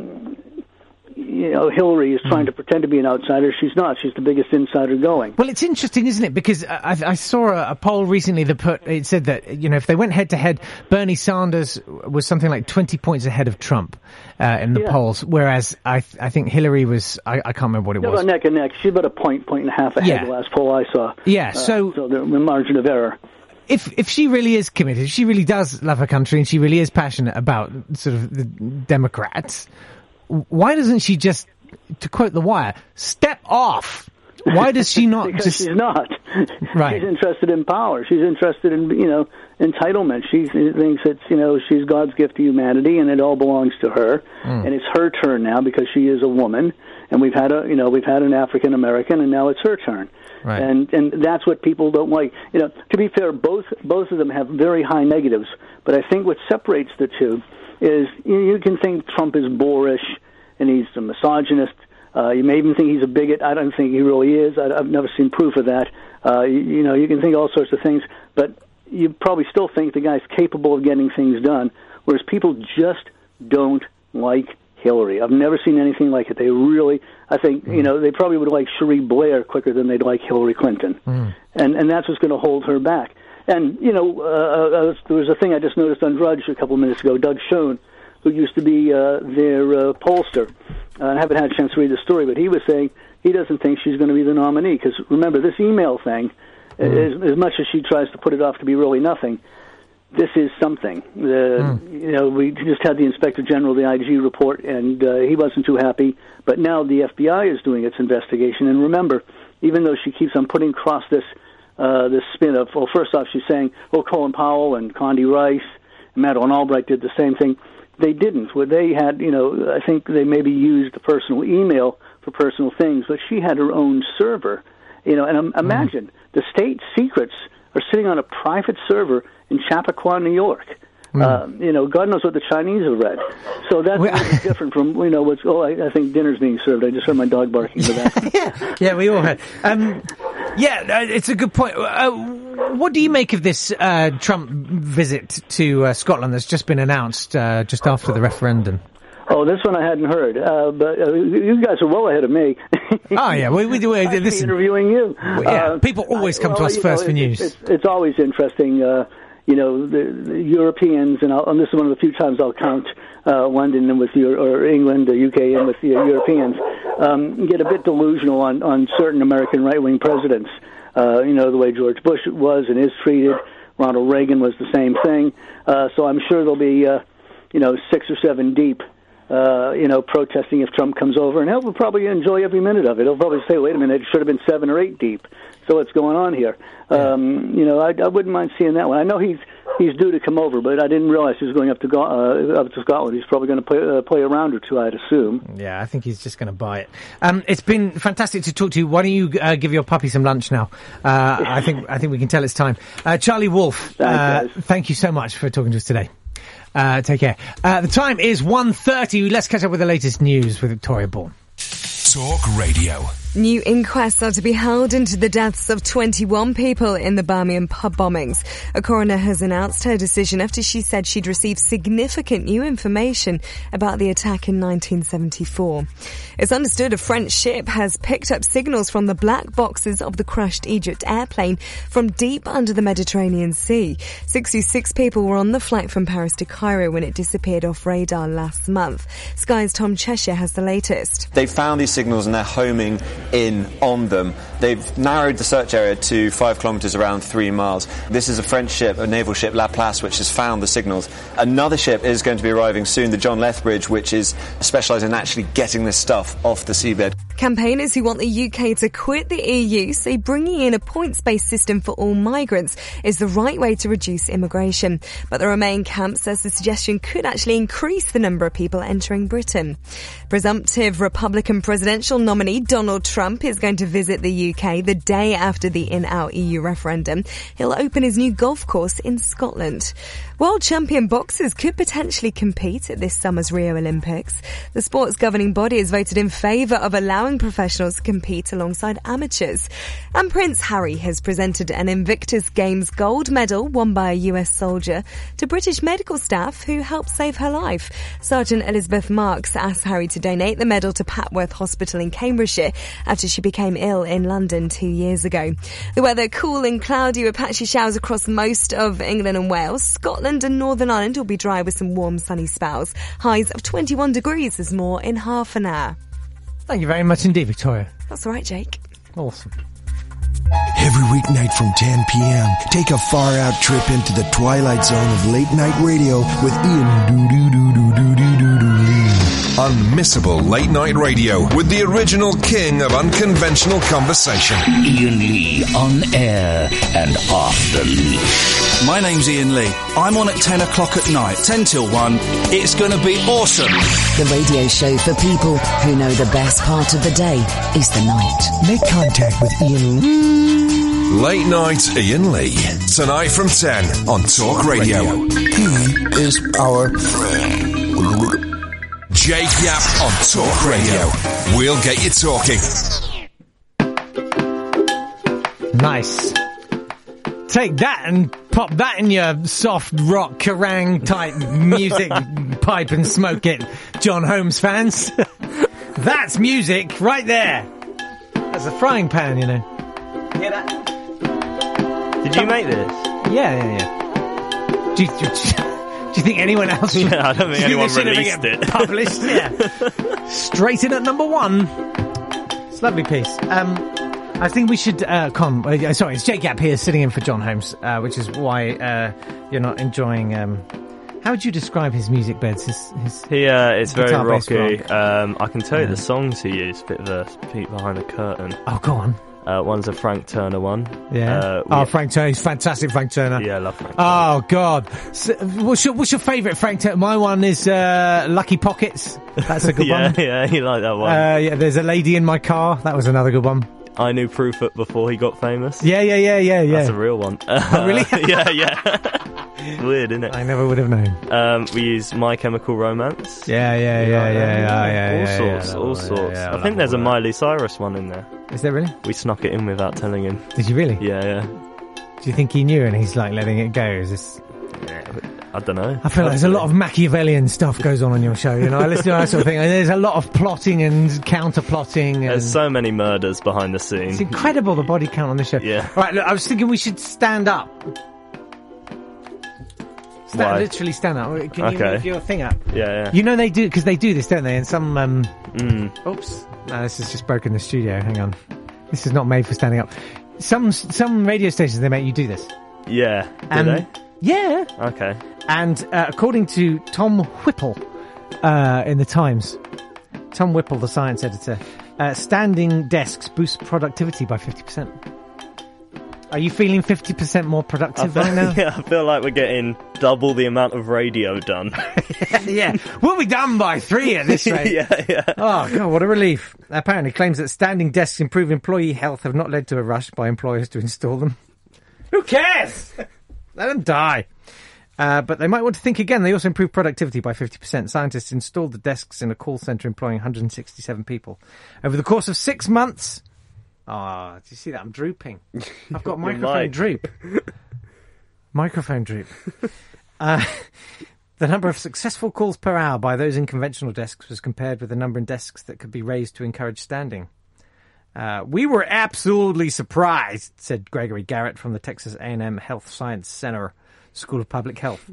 Hillary is trying to pretend to be an outsider. She's not. She's the biggest insider going. Well, it's interesting, isn't it? Because I saw a poll recently it said that, if they went head to head, Bernie Sanders was something like 20 points ahead of Trump in the polls, whereas I think Hillary was, I can't remember what it was. About neck and neck. She's about a point and a half ahead the last poll I saw. Yeah, so the margin of error. If she really is committed, if she really does love her country, and she really is passionate about sort of the Democrats, why doesn't she just, to quote The Wire, step off? Why does she not because just... she's not. Right. She's interested in power. She's interested in, entitlement. She thinks it's, she's God's gift to humanity and it all belongs to her. And it's her turn now because she is a woman. And we've had an African American and now it's her turn. Right. And that's what people don't like. To be fair, both of them have very high negatives. But I think what separates the two is you can think Trump is boorish and he's a misogynist. You may even think he's a bigot. I don't think he really is. I've never seen proof of that. You can think all sorts of things, but you probably still think the guy's capable of getting things done, whereas people just don't like Hillary. I've never seen anything like it. They really, I think, they probably would like Cherie Blair quicker than they'd like Hillary Clinton. And that's what's going to hold her back. And, there was a thing I just noticed on Drudge a couple of minutes ago. Doug Schoen, who used to be their pollster. I haven't had a chance to read the story, but he was saying he doesn't think she's going to be the nominee. Because remember, this email thing, as much as she tries to put it off to be really nothing, this is something. We just had the Inspector General of the IG report, and he wasn't too happy. But now the FBI is doing its investigation. And remember, even though she keeps on putting across this spin of, well, first off, she's saying, Colin Powell and Condi Rice and Madeleine Albright did the same thing. They didn't. What they had, I think they maybe used the personal email for personal things, but she had her own server. And imagine the state secrets are sitting on a private server in Chappaqua, New York. God knows what the Chinese have read. So that's really different from, I think dinner's being served. I just heard my dog barking for that. Yeah, we all heard. It's a good point. What do you make of this Trump visit to Scotland that's just been announced just after the referendum? Oh, this one I hadn't heard, but you guys are well ahead of me. Oh, yeah, we do. Listen, interviewing you. People always come to us first for news. It's always interesting. The Europeans, and this is one of the few times I'll count London and or England, the UK, and with the Europeans, get a bit delusional on certain American right-wing presidents. The way George Bush was and is treated. Ronald Reagan was the same thing. So I'm sure there'll be, 6 or 7 deep, protesting if Trump comes over, and he'll probably enjoy every minute of it. He'll probably say, wait a minute, it should have been 7 or 8 deep. So what's going on here? I wouldn't mind seeing that one. I know he's due to come over, but I didn't realize he was going up to Scotland. He's probably going to play a round or two, I'd assume. Yeah, I think he's just going to buy it. It's been fantastic to talk to you. Why don't you give your puppy some lunch now? I think we can tell it's time. Charlie Wolf, thank you so much for talking to us today. Take care. The time is 1:30. Let's catch up with the latest news with Victoria Bourne. Talk Radio. New inquests are to be held into the deaths of 21 people in the Birmingham pub bombings. A coroner has announced her decision after she said she'd received significant new information about the attack in 1974. It's understood a French ship has picked up signals from the black boxes of the crashed Egypt airplane from deep under the Mediterranean Sea. 66 people were on the flight from Paris to Cairo when it disappeared off radar last month. Sky's Tom Cheshire has the latest. They found these signals and they're homing in on them. They've narrowed the search area to 5 kilometres, around 3 miles. This is a French ship, a naval ship, La Place, which has found the signals. Another ship is going to be arriving soon, the John Lethbridge, which is specialised in actually getting this stuff off the seabed. Campaigners who want the UK to quit the EU say bringing in a points-based system for all migrants is the right way to reduce immigration. But the Remain camp says the suggestion could actually increase the number of people entering Britain. Presumptive Republican presidential nominee Donald Trump is going to visit the UK the day after the in-out EU referendum. He'll open his new golf course in Scotland. World champion boxers could potentially compete at this summer's Rio Olympics. The sport's governing body has voted in favour of allowing professionals to compete alongside amateurs. And Prince Harry has presented an Invictus Games gold medal won by a US soldier to British medical staff who helped save her life. Sergeant Elizabeth Marks asked Harry to donate the medal to Papworth Hospital in Cambridgeshire after she became ill in London 2 years ago. The weather cool and cloudy with patchy showers across most of England and Wales. Scotland and Northern Ireland will be dry with some warm sunny spells. Highs of 21 degrees. There's more in half an hour. Thank you very much indeed, Victoria. That's all right, Jake. Awesome. If Every weeknight from 10 p.m., take a far-out trip into the twilight zone of late-night radio with Ian Doo-Doo-Doo-Doo-Doo-Doo-Doo Lee. Unmissable late night radio with the original king of unconventional conversation. Ian Lee, on air and off the leash. My name's Ian Lee. I'm on at 10 o'clock at night, 10 till 1. It's going to be awesome. The radio show for people who know the best part of the day is the night. Make contact with Ian Lee. Late night Ian Lee. Tonight from 10 on Talk Radio. He is our friend. Jake Yap on Talk Radio. We'll get you talking. Nice. Take that and pop that in your soft rock kerrang type music pipe and smoke it, John Holmes fans. That's music right there. That's a frying pan, you know. Hear that? Did you make this? Yeah. Do you think anyone else should? Yeah, I don't think anyone released it. Published, yeah. Straight in at number 1. It's a lovely piece. I think we should, sorry, it's Jake Gap here sitting in for John Holmes, which is why you're not enjoying, how would you describe his music beds? His it's very rocky. Rock. I can tell you the songs he used, bit of a peek behind the curtain. Oh, go on. One's a Frank Turner one. Yeah. Frank Turner. He's fantastic, Frank Turner. Yeah, I love Frank Turner. Oh, God. So, what's your favourite Frank Turner? My one is Lucky Pockets. That's a good one. Yeah, you like that one. Yeah, There's a Lady in My Car. That was another good one. I knew Prufit before he got famous. Yeah. That's a real one. Oh, really? Yeah. Weird, isn't it? I never would have known. We use My Chemical Romance. Yeah. All sorts. I think there's a Miley Cyrus one in there. Is there really? We snuck it in without telling him. Did you really? Yeah. Do you think he knew and he's like letting it go? Is this? I don't know. I feel like there's a lot of Machiavellian stuff goes on your show, you know. I listen to that sort of thing. And there's a lot of plotting and counter-plotting. There's so many murders behind the scenes. It's incredible, the body count on this show. Yeah. Right, look, I was thinking we should stand up. Literally stand up. Can you move your thing up? Yeah. You know they do, because they do this, don't they? And some, Oops. No, this has just broken the studio. Hang on. This is not made for standing up. Some radio stations, they make you do this. Yeah. Do they? Yeah. Okay. And according to Tom Whipple in the Times, Tom Whipple, the science editor, standing desks boost productivity by 50%. Are you feeling 50% more productive right now? Yeah, I feel like we're getting double the amount of radio done. Yeah, we'll be done by 3 at this rate. Yeah. Oh, God, what a relief. Apparently claims that standing desks improve employee health have not led to a rush by employers to install them. Who cares? Let them die. But they might want to think again. They also improve productivity by 50%. Scientists installed the desks in a call centre employing 167 people. Over the course of 6 months... Oh, do you see that? I'm drooping. I've got microphone droop. Microphone droop. The number of successful calls per hour by those in conventional desks was compared with the number in desks that could be raised to encourage standing. We were absolutely surprised, said Gregory Garrett from the Texas A&M Health Science Center School of Public Health.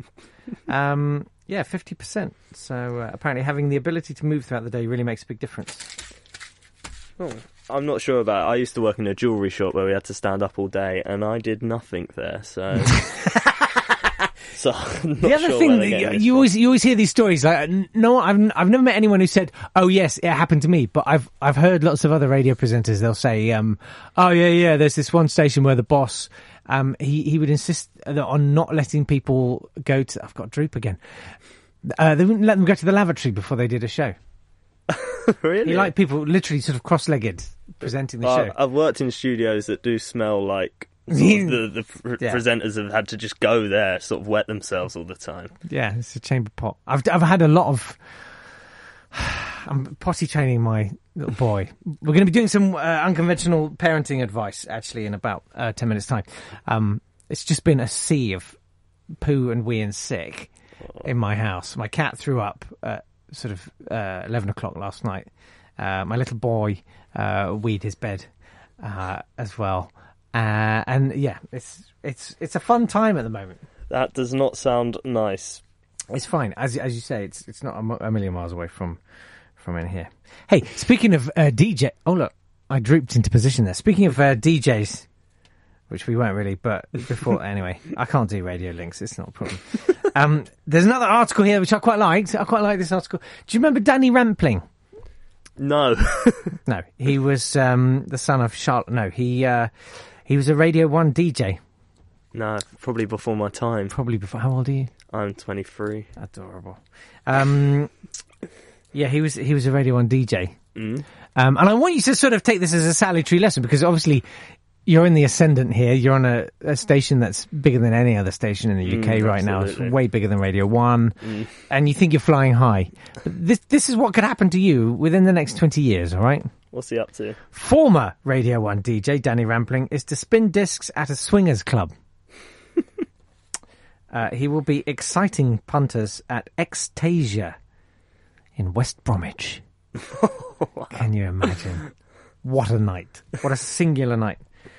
50%. So apparently having the ability to move throughout the day really makes a big difference. Oh, I'm not sure about it. I used to work in a jewellery shop where we had to stand up all day, and I did nothing there, so... So the other thing that you always hear these stories, like, no, I've never met anyone who said, "Oh yes, it happened to me," but I've heard lots of other radio presenters. They'll say, "Oh yeah, there's this one station where the boss, he would insist on not letting people go to." I've got droop again. They wouldn't let them go to the lavatory before they did a show. Really? He liked people literally sort of cross-legged presenting the show. I've worked in studios that do smell like. The presenters have had to just go there, sort of wet themselves all the time. Yeah, it's a chamber pot. I've had a lot of... I'm potty training my little boy. We're going to be doing some unconventional parenting advice, actually, in about 10 minutes' time. It's just been a sea of poo and wee and sick in my house. My cat threw up at sort of 11 o'clock last night. My little boy weed his bed as well. And yeah, it's a fun time at the moment. That does not sound nice. It's fine, as you say. It's not a million miles away from in here. Hey, speaking of DJ, oh look, I drooped into position there. Speaking of DJs, which we won't really, but before, anyway, I can't do radio links, it's not a problem. There's another article here which I quite liked. I quite like this article. Do you remember Danny Rampling? No. No, he was the son of Charlotte. No, he was a Radio 1 DJ. No, probably before my time. Probably before. How old are you? I'm 23. Adorable. Yeah, he was a Radio 1 DJ. And I want you to sort of take this as a salutary lesson, because obviously you're in the ascendant here. You're on a station that's bigger than any other station in the UK right now. It's way bigger than Radio 1. And you think you're flying high. But this is what could happen to you within the next 20 years, all right? What's he up to? Former Radio 1 DJ Danny Rampling is to spin discs at a swingers club. He will be exciting punters at Extasia in West Bromwich. Can you imagine? What a night. What a singular night.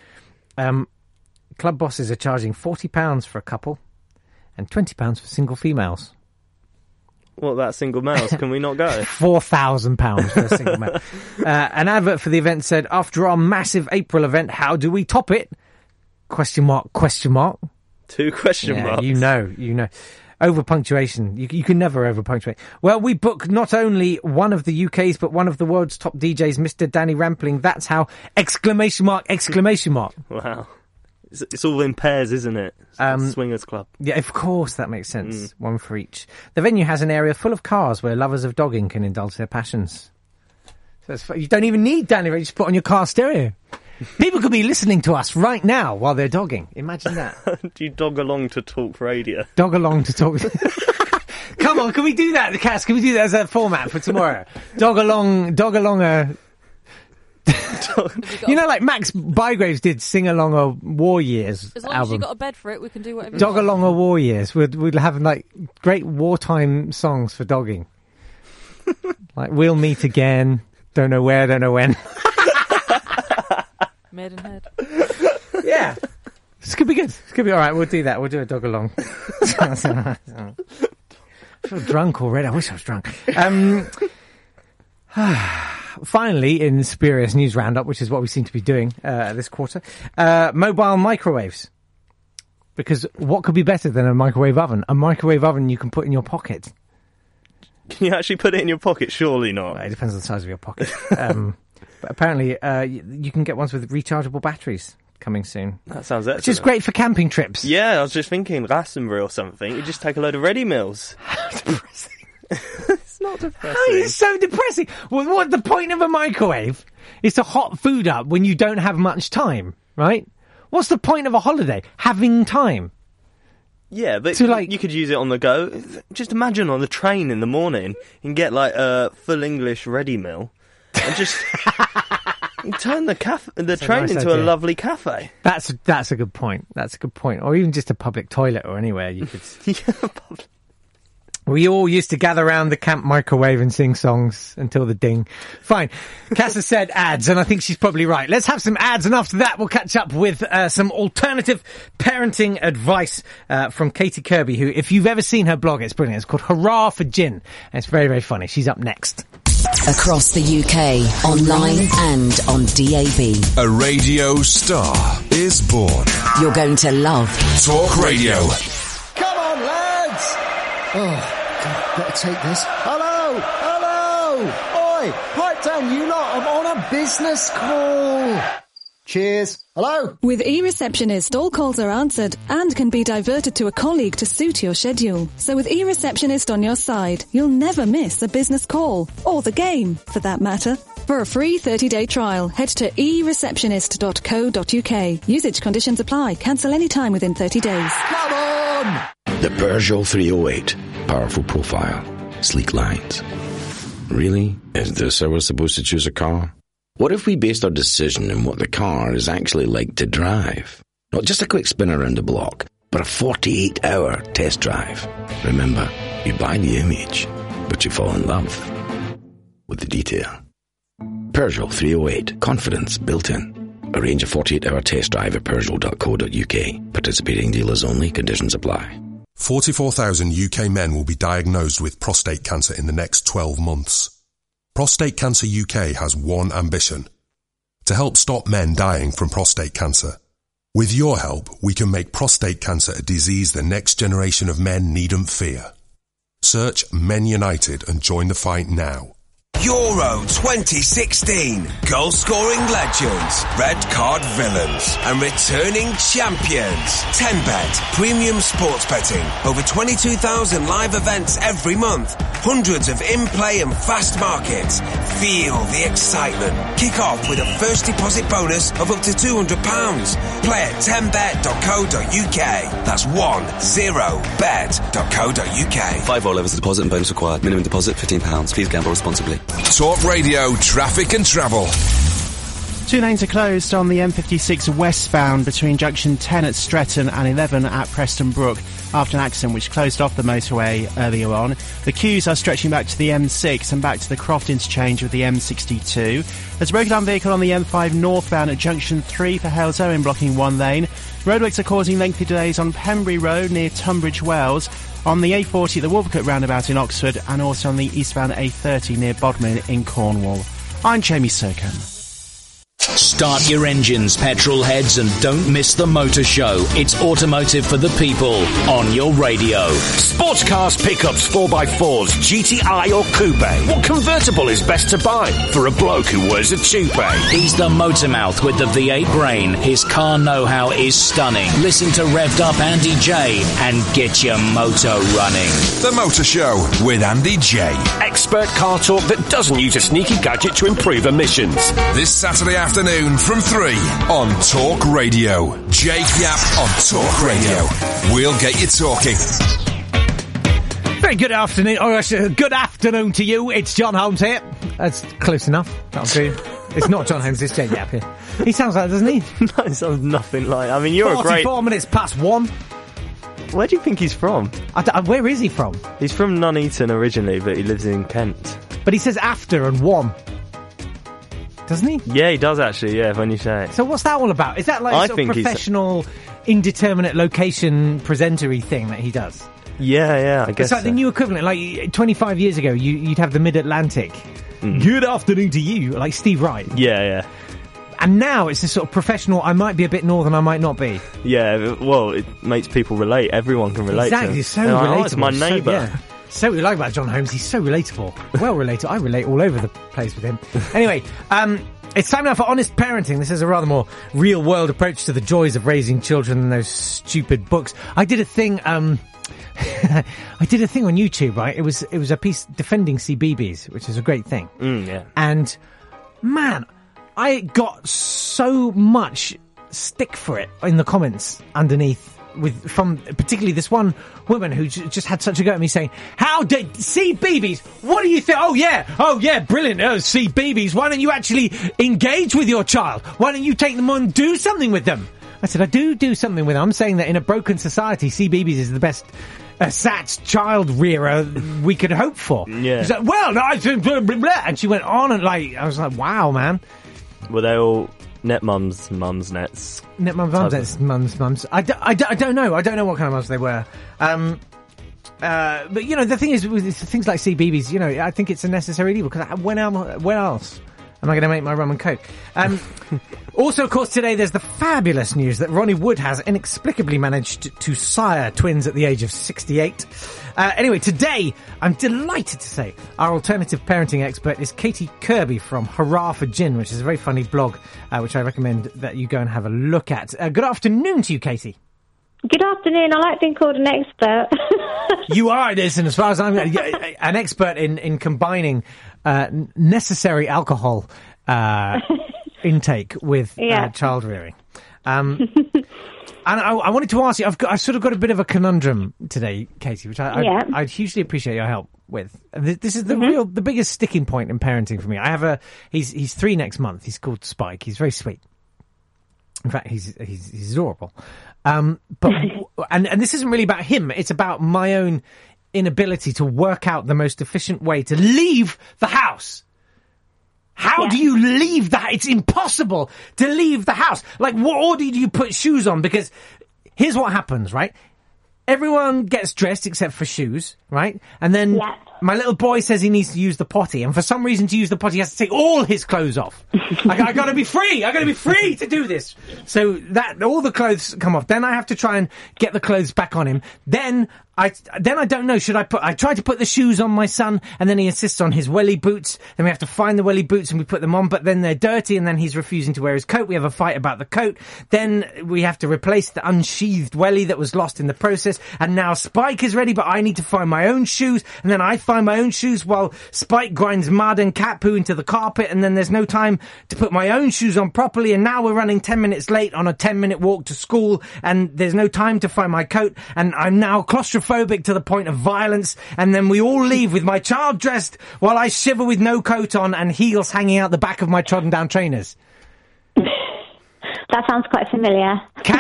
Club bosses are charging £40 for a couple and £20 for single females. What about single males? Can we not go? £4,000 for a single male. An advert for the event said, after our massive April event, how do we top it? Question mark, question mark. 2 question marks. You know. Over punctuation. You can never over punctuate. Well, we book not only one of the UK's, but one of the world's top DJs, Mr. Danny Rampling. That's how! Exclamation mark, exclamation mark. Wow. It's all in pairs, isn't it? Swingers Club. Yeah, of course, that makes sense. One for each. The venue has an area full of cars where lovers of dogging can indulge their passions. So you don't even need Danny, you just put on your car stereo. People could be listening to us right now while they're dogging. Imagine that. Do you dog along to talk radio? Dog along to talk. Come on, can we do that, the Cats? Can we do that as a format for tomorrow? Dog along a... You know, like Max Bygraves did Sing Along a War Years as long album. As you got a bed for it, we can do whatever. Dog Along a War Years. We'd have like great wartime songs for dogging. Like We'll Meet Again, Don't Know Where, Don't Know When. Maidenhead. Yeah. This could be good. This could be alright. We'll do that. We'll do a dog along. I feel drunk already. I wish I was drunk. Finally, in Spurious News Roundup, which is what we seem to be doing this quarter, mobile microwaves. Because what could be better than a microwave oven? A microwave oven you can put in your pocket. Can you actually put it in your pocket? Surely not. Well, it depends on the size of your pocket. But apparently, you can get ones with rechargeable batteries coming soon. That sounds excellent. Which is great for camping trips. Yeah, I was just thinking Glastonbury or something. You just take a load of ready meals. How depressing. It's not depressing. Oh, it's so depressing. Well, what the point of a microwave is to hot food up when you don't have much time, right? What's the point of a holiday? Having time. Yeah, but you could use it on the go. Just imagine on the train in the morning, you can get like a full English ready meal and just you turn the train nice into idea. a lovely cafe. That's a good point. That's a good point. Or even just a public toilet or anywhere you could. We all used to gather around the camp microwave and sing songs until the ding. Fine. Casa said ads, and I think she's probably right. Let's have some ads, and after that we'll catch up with some alternative parenting advice from Katie Kirby, who, if you've ever seen her blog, it's brilliant. It's called Hurrah for Gin, and it's very, very funny. She's up next. Across the UK, online and on DAB. A radio star is born. You're going to love Talk Radio. Come on, lads! Oh, God, better take this. Hello! Oi, pipe down, you lot. I'm on a business call. Cheers. Hello? With eReceptionist, all calls are answered and can be diverted to a colleague to suit your schedule. So with eReceptionist on your side, you'll never miss a business call. Or the game, for that matter. For a free 30-day trial, head to ereceptionist.co.uk. Usage conditions apply. Cancel any time within 30 days. Come on! The Peugeot 308. Powerful profile. Sleek lines. Really? Is this how we're supposed to choose a car? What if we based our decision on what the car is actually like to drive? Not just a quick spin around the block, but a 48-hour test drive. Remember, you buy the image, but you fall in love with the detail. Peugeot 308. Confidence built in. Arrange a 48-hour test drive at Peugeot.co.uk. Participating dealers only. Conditions apply. 44,000 UK men will be diagnosed with prostate cancer in the next 12 months. Prostate Cancer UK has one ambition: to help stop men dying from prostate cancer. With your help, we can make prostate cancer a disease the next generation of men needn't fear. Search Men United and join the fight now. Euro 2016. Goal-scoring legends, red card villains, and returning champions. 10Bet, premium sports betting. Over 22,000 live events every month. Hundreds of in-play and fast markets. Feel the excitement. Kick off with a first deposit bonus of up to £200. Play at 10bet.co.uk. That's 10bet.co.uk. 5 all levels of deposit and bonus required. Minimum deposit £15. Please gamble responsibly. Talk Radio Traffic and Travel. 2 lanes are closed on the M56 westbound between junction 10 at Stretton and 11 at Preston Brook after an accident which closed off the motorway earlier on. The queues are stretching back to the M6 and back to the Croft interchange with the M62. There's a broken down vehicle on the M5 northbound at junction 3 for Hales Owen blocking one lane. Roadworks are causing lengthy delays on Pembury Road near Tunbridge Wells, on the A40 at the Wolvercote roundabout in Oxford, and also on the eastbound A30 near Bodmin in Cornwall. I'm Jamie Sircombe. Start your engines, petrol heads, and don't miss the motor show. It's automotive for the people on your radio. Sports cars, pickups, 4x4s, GTI or coupe. What convertible is best to buy for a bloke who wears a toupee? He's the motor mouth with the V8 brain. His car know-how is stunning. Listen to Revved Up Andy J and get your motor running. The Motor Show with Andy J. Expert car talk that doesn't use a sneaky gadget to improve emissions. This Saturday afternoon from 3 on Talk Radio. Jake Yap on Talk Radio. We'll get you talking. Very good afternoon. Good afternoon to you. It's John Holmes here. That's close enough. That'll do. It's not John Holmes, it's Jake Yap here. He sounds like that, doesn't he? No, it sounds nothing like. I mean, you're a great. 44 minutes past 1. Where do you think he's from? Where is he from? He's from Nuneaton originally, but he lives in Kent. But he says after and 1. Doesn't he? Yeah, he does actually, yeah, when you say it. So what's that all about? Is that like a sort of professional, indeterminate location presenter-y thing that he does? Yeah, I guess it's like the new equivalent. Like 25 years ago, you'd have the Mid-Atlantic. Good afternoon to you, like Steve Wright. Yeah. And now it's this sort of professional, I might be a bit northern, I might not be. Yeah, well, it makes people relate. Everyone can relate exactly, to him. It's so relatable. Oh, it's my neighbour. So what we like about John Holmes, he's so relatable. Well related. I relate all over the place with him. Anyway, it's time now for Honest Parenting. This is a rather more real-world approach to the joys of raising children than those stupid books. I did a thing, I did a thing on YouTube, right? It was a piece defending CBeebies, which is a great thing. Yeah. And, man, I got so much stick for it in the comments underneath. From particularly this one woman who just had such a go at me saying, how did CBeebies, what do you think? Oh yeah, brilliant, CBeebies, why don't you actually engage with your child? Why don't you take them on and do something with them? I said, I do something with them. I'm saying that in a broken society, CBeebies is the best SATS child rearer we could hope for. Yeah. She's like, well, no, blah, blah, blah. And she went on and I was like, wow, man. Were they all net mums, nets? Net mums, nets, mums. I don't know. I don't know what kind of mums they were. But, the thing is, with things like CBeebies, I think it's a necessary evil, because when else am I going to make my rum and coke? Also, of course, today there's the fabulous news that Ronnie Wood has inexplicably managed to sire twins at the age of 68. Anyway, today, I'm delighted to say our alternative parenting expert is Katie Kirby from Hurrah for Gin, which is a very funny blog, which I recommend that you go and have a look at. Good afternoon to you, Katie. Good afternoon. I like being called an expert. You are, listen, as far as I'm an expert in combining necessary alcohol intake with child rearing. And I wanted to ask you, I've sort of got a bit of a conundrum today, Katie, which I'd hugely appreciate your help with. This is the biggest sticking point in parenting for me. I have he's 3 next month. He's called Spike. He's very sweet. In fact, he's adorable. But this isn't really about him. It's about my own inability to work out the most efficient way to leave the house. How do you leave that? It's impossible to leave the house. Like, what order do you put shoes on? Because here's what happens, right? everyone gets dressed except for shoes, right? And then my little boy says he needs to use the potty, and for some reason to use the potty he has to take all his clothes off. I gotta be free! I gotta be free to do this! So that, all the clothes come off. Then I have to try and get the clothes back on him. Then I don't know, I try to put the shoes on my son, and then he insists on his welly boots. Then we have to find the welly boots and we put them on, but then they're dirty, and then he's refusing to wear his coat. We have a fight about the coat. Then we have to replace the unsheathed welly that was lost in the process, and now Spike is ready, but I need to find my own shoes, and then I find my own shoes while Spike grinds mud and cat poo into the carpet, and then there's no time to put my own shoes on properly, and now we're running 10 minutes late on a 10-minute walk to school, and there's no time to find my coat, and I'm now claustrophobic to the point of violence, and then we all leave with my child dressed while I shiver with no coat on and heels hanging out the back of my trodden down trainers. That sounds quite familiar.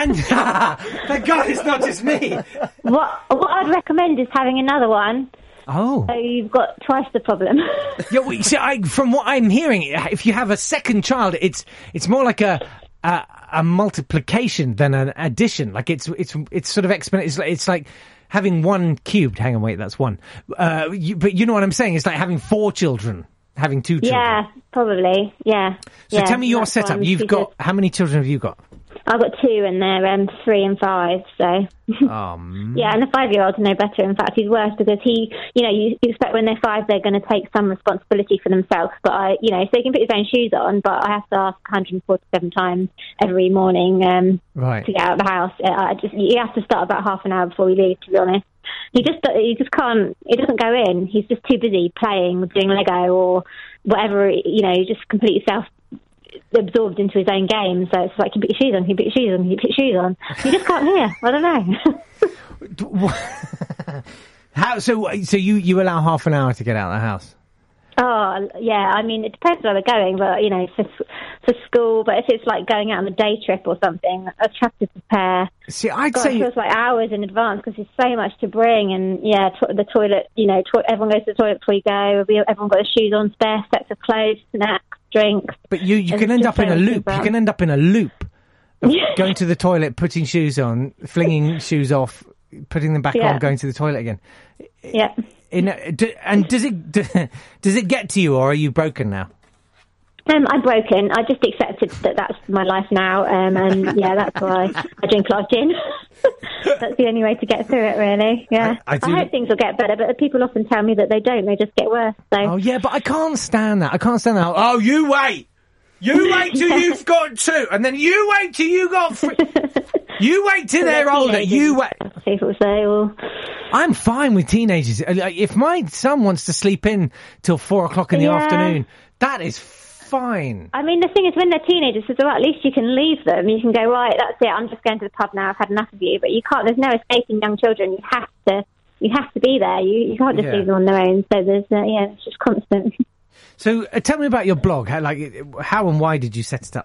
Thank God it's not just me. What I'd recommend is having another one. Oh. So you've got twice the problem. Yeah, well, see, from what I'm hearing, if you have a second child, it's more like a multiplication than an addition. Like it's sort of exponential. It's like having one cubed. Hang on, wait, that's one. But you know what I'm saying? It's like having 4 children, having 2 children. Yeah, probably. Yeah. So tell me your setup. You've got, how many children have you got? I've got 2, and they're 3 and 5. So. Oh. Yeah, and the 5-year-old's no better. In fact, he's worse because you expect when they're 5 they're going to take some responsibility for themselves. But so he can put his own shoes on, but I have to ask 147 times every morning to get out of the house. You have to start about half an hour before we leave, to be honest. He just can't. He doesn't go in. He's just too busy playing, doing Lego or whatever. He just completely absorbed into his own game. So it's like, you put your shoes on, you put your shoes on, you put your shoes on. You just can't hear. I don't know. How? So you allow half an hour to get out of the house? Oh, yeah. I mean, it depends where we're going, but, for school. But if it's like going out on a day trip or something, I have to prepare. See, I'd say... It feels like hours in advance because there's so much to bring. And, the toilet, everyone goes to the toilet before you go. Everyone got their shoes on, spare sets of clothes, snacks, drinks. But you can end up in a loop. You can end up in a loop of going to the toilet, putting shoes on, flinging shoes off, putting them back on, going to the toilet again. Yeah. And does it get to you, or are you broken now? I'm broken. I just accepted that that's my life now, and that's why I drink a lot of gin. That's the only way to get through it, really. Yeah, I hope things will get better, but people often tell me that they don't. They just get worse. So. Oh yeah, but I can't stand that. Oh, you wait. You wait till you've got 2, and then you wait till you got 3. You wait till they're older. You wait. People say, well... I'm fine with teenagers. If my son wants to sleep in till 4 o'clock in the afternoon, that is fine. I mean, the thing is, when they're teenagers, so at least you can leave them. You can go, right, that's it, I'm just going to the pub now, I've had enough of you. But you can't, there's no escaping young children. You have to be there. You can't just leave them on their own. So there's, it's just constant. So tell me about your blog. How and why did you set it up?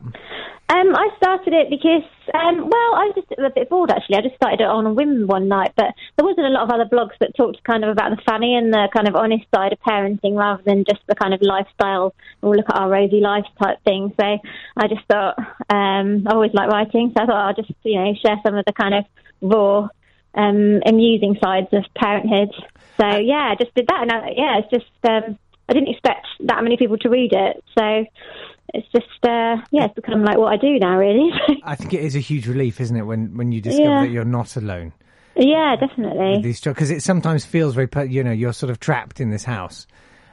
I started it because, I was just a bit bored, actually. I just started it on a whim one night, but there wasn't a lot of other blogs that talked kind of about the funny and the kind of honest side of parenting rather than just the kind of lifestyle, we'll look at our rosy life type thing. So I just thought, I always like writing, so I thought I'll just, share some of the kind of raw, amusing sides of parenthood. So, I just did that. And it's just, I didn't expect that many people to read it, so... It's just, it's become like what I do now, really. I think it is a huge relief, isn't it, when you discover that you're not alone? Yeah, definitely. Because it sometimes feels very, you're sort of trapped in this house.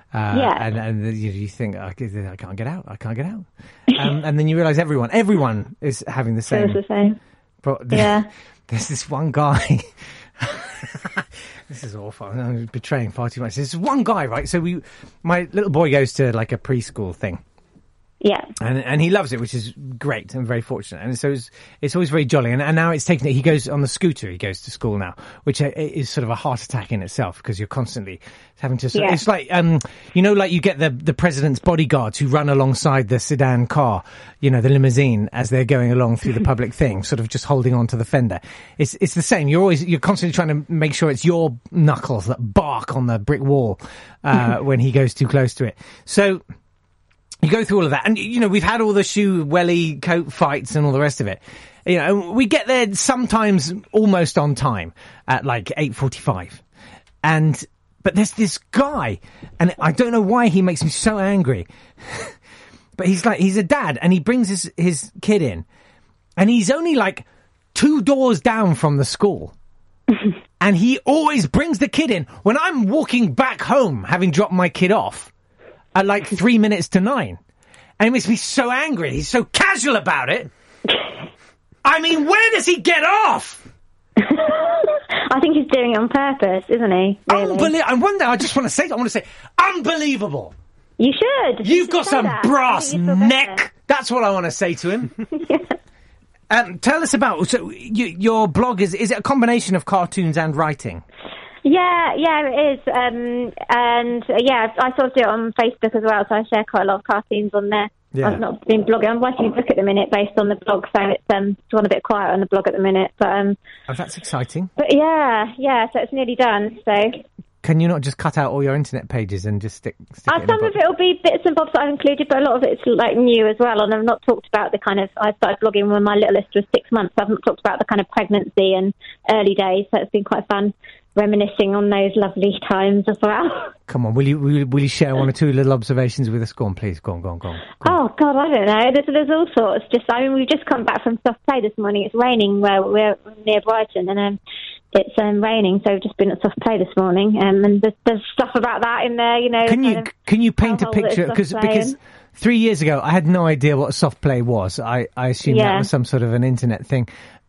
And you think, I can't get out. And then you realise everyone is having the same. Feels the same. But there's this one guy... This is awful. I'm betraying far too much. There's one guy, right? So my little boy goes to like a preschool thing. Yeah. And he loves it, which is great and very fortunate. And so it's always very jolly. And now it's taken it. He goes on the scooter. He goes to school now, which is sort of a heart attack in itself because you're constantly having to... It's like, like you get the president's bodyguards who run alongside the sedan car, the limousine as they're going along through the public thing, sort of just holding on to the fender. It's the same. You're constantly trying to make sure it's your knuckles that bark on the brick wall, when he goes too close to it. So... You go through all of that, and we've had all the shoe welly coat fights and all the rest of it, You know, we get there sometimes almost on time at like 8:45. But there's this guy, and I don't know why he makes me so angry. But he's a dad, and he brings his kid in, and he's only like 2 doors down from the school. And he always brings the kid in when I'm walking back home, having dropped my kid off at like 9 minutes. And it makes me so angry. He's so casual about it. I mean, where does he get off? I think he's doing it on purpose, isn't he? Really? I just want to say, unbelievable. You should. You've got some brass neck. That's what I want to say to him. Tell us about, your blog, is it a combination of cartoons and writing? Yeah, it is. I sort of do it on Facebook as well, so I share quite a lot of cartoons on there. Yeah. I've not been blogging. I'm writing a book at the minute based on the blog, so it's gone a bit quiet on the blog at the minute. But that's exciting. But yeah, so it's nearly done. So can you not just cut out all your internet pages and just stick some of it will be bits and bobs that I've included, but a lot of it's like new as well. And I've not talked about the kind of, I started blogging when my littlest was 6 months. So I've not talked about the kind of pregnancy and early days. So it's been quite fun reminiscing on those lovely times as well. Come on, will you share one or two little observations with us? Go on, please. Go on. Oh God, I don't know. There's all sorts. We've just come back from soft play this morning. It's raining where we're near Brighton, and it's raining, so we've just been at soft play this morning. And there's stuff about that in there, you know. Can you paint a picture? Because 3 years ago, I had no idea what soft play was. I assumed that was some sort of an internet thing.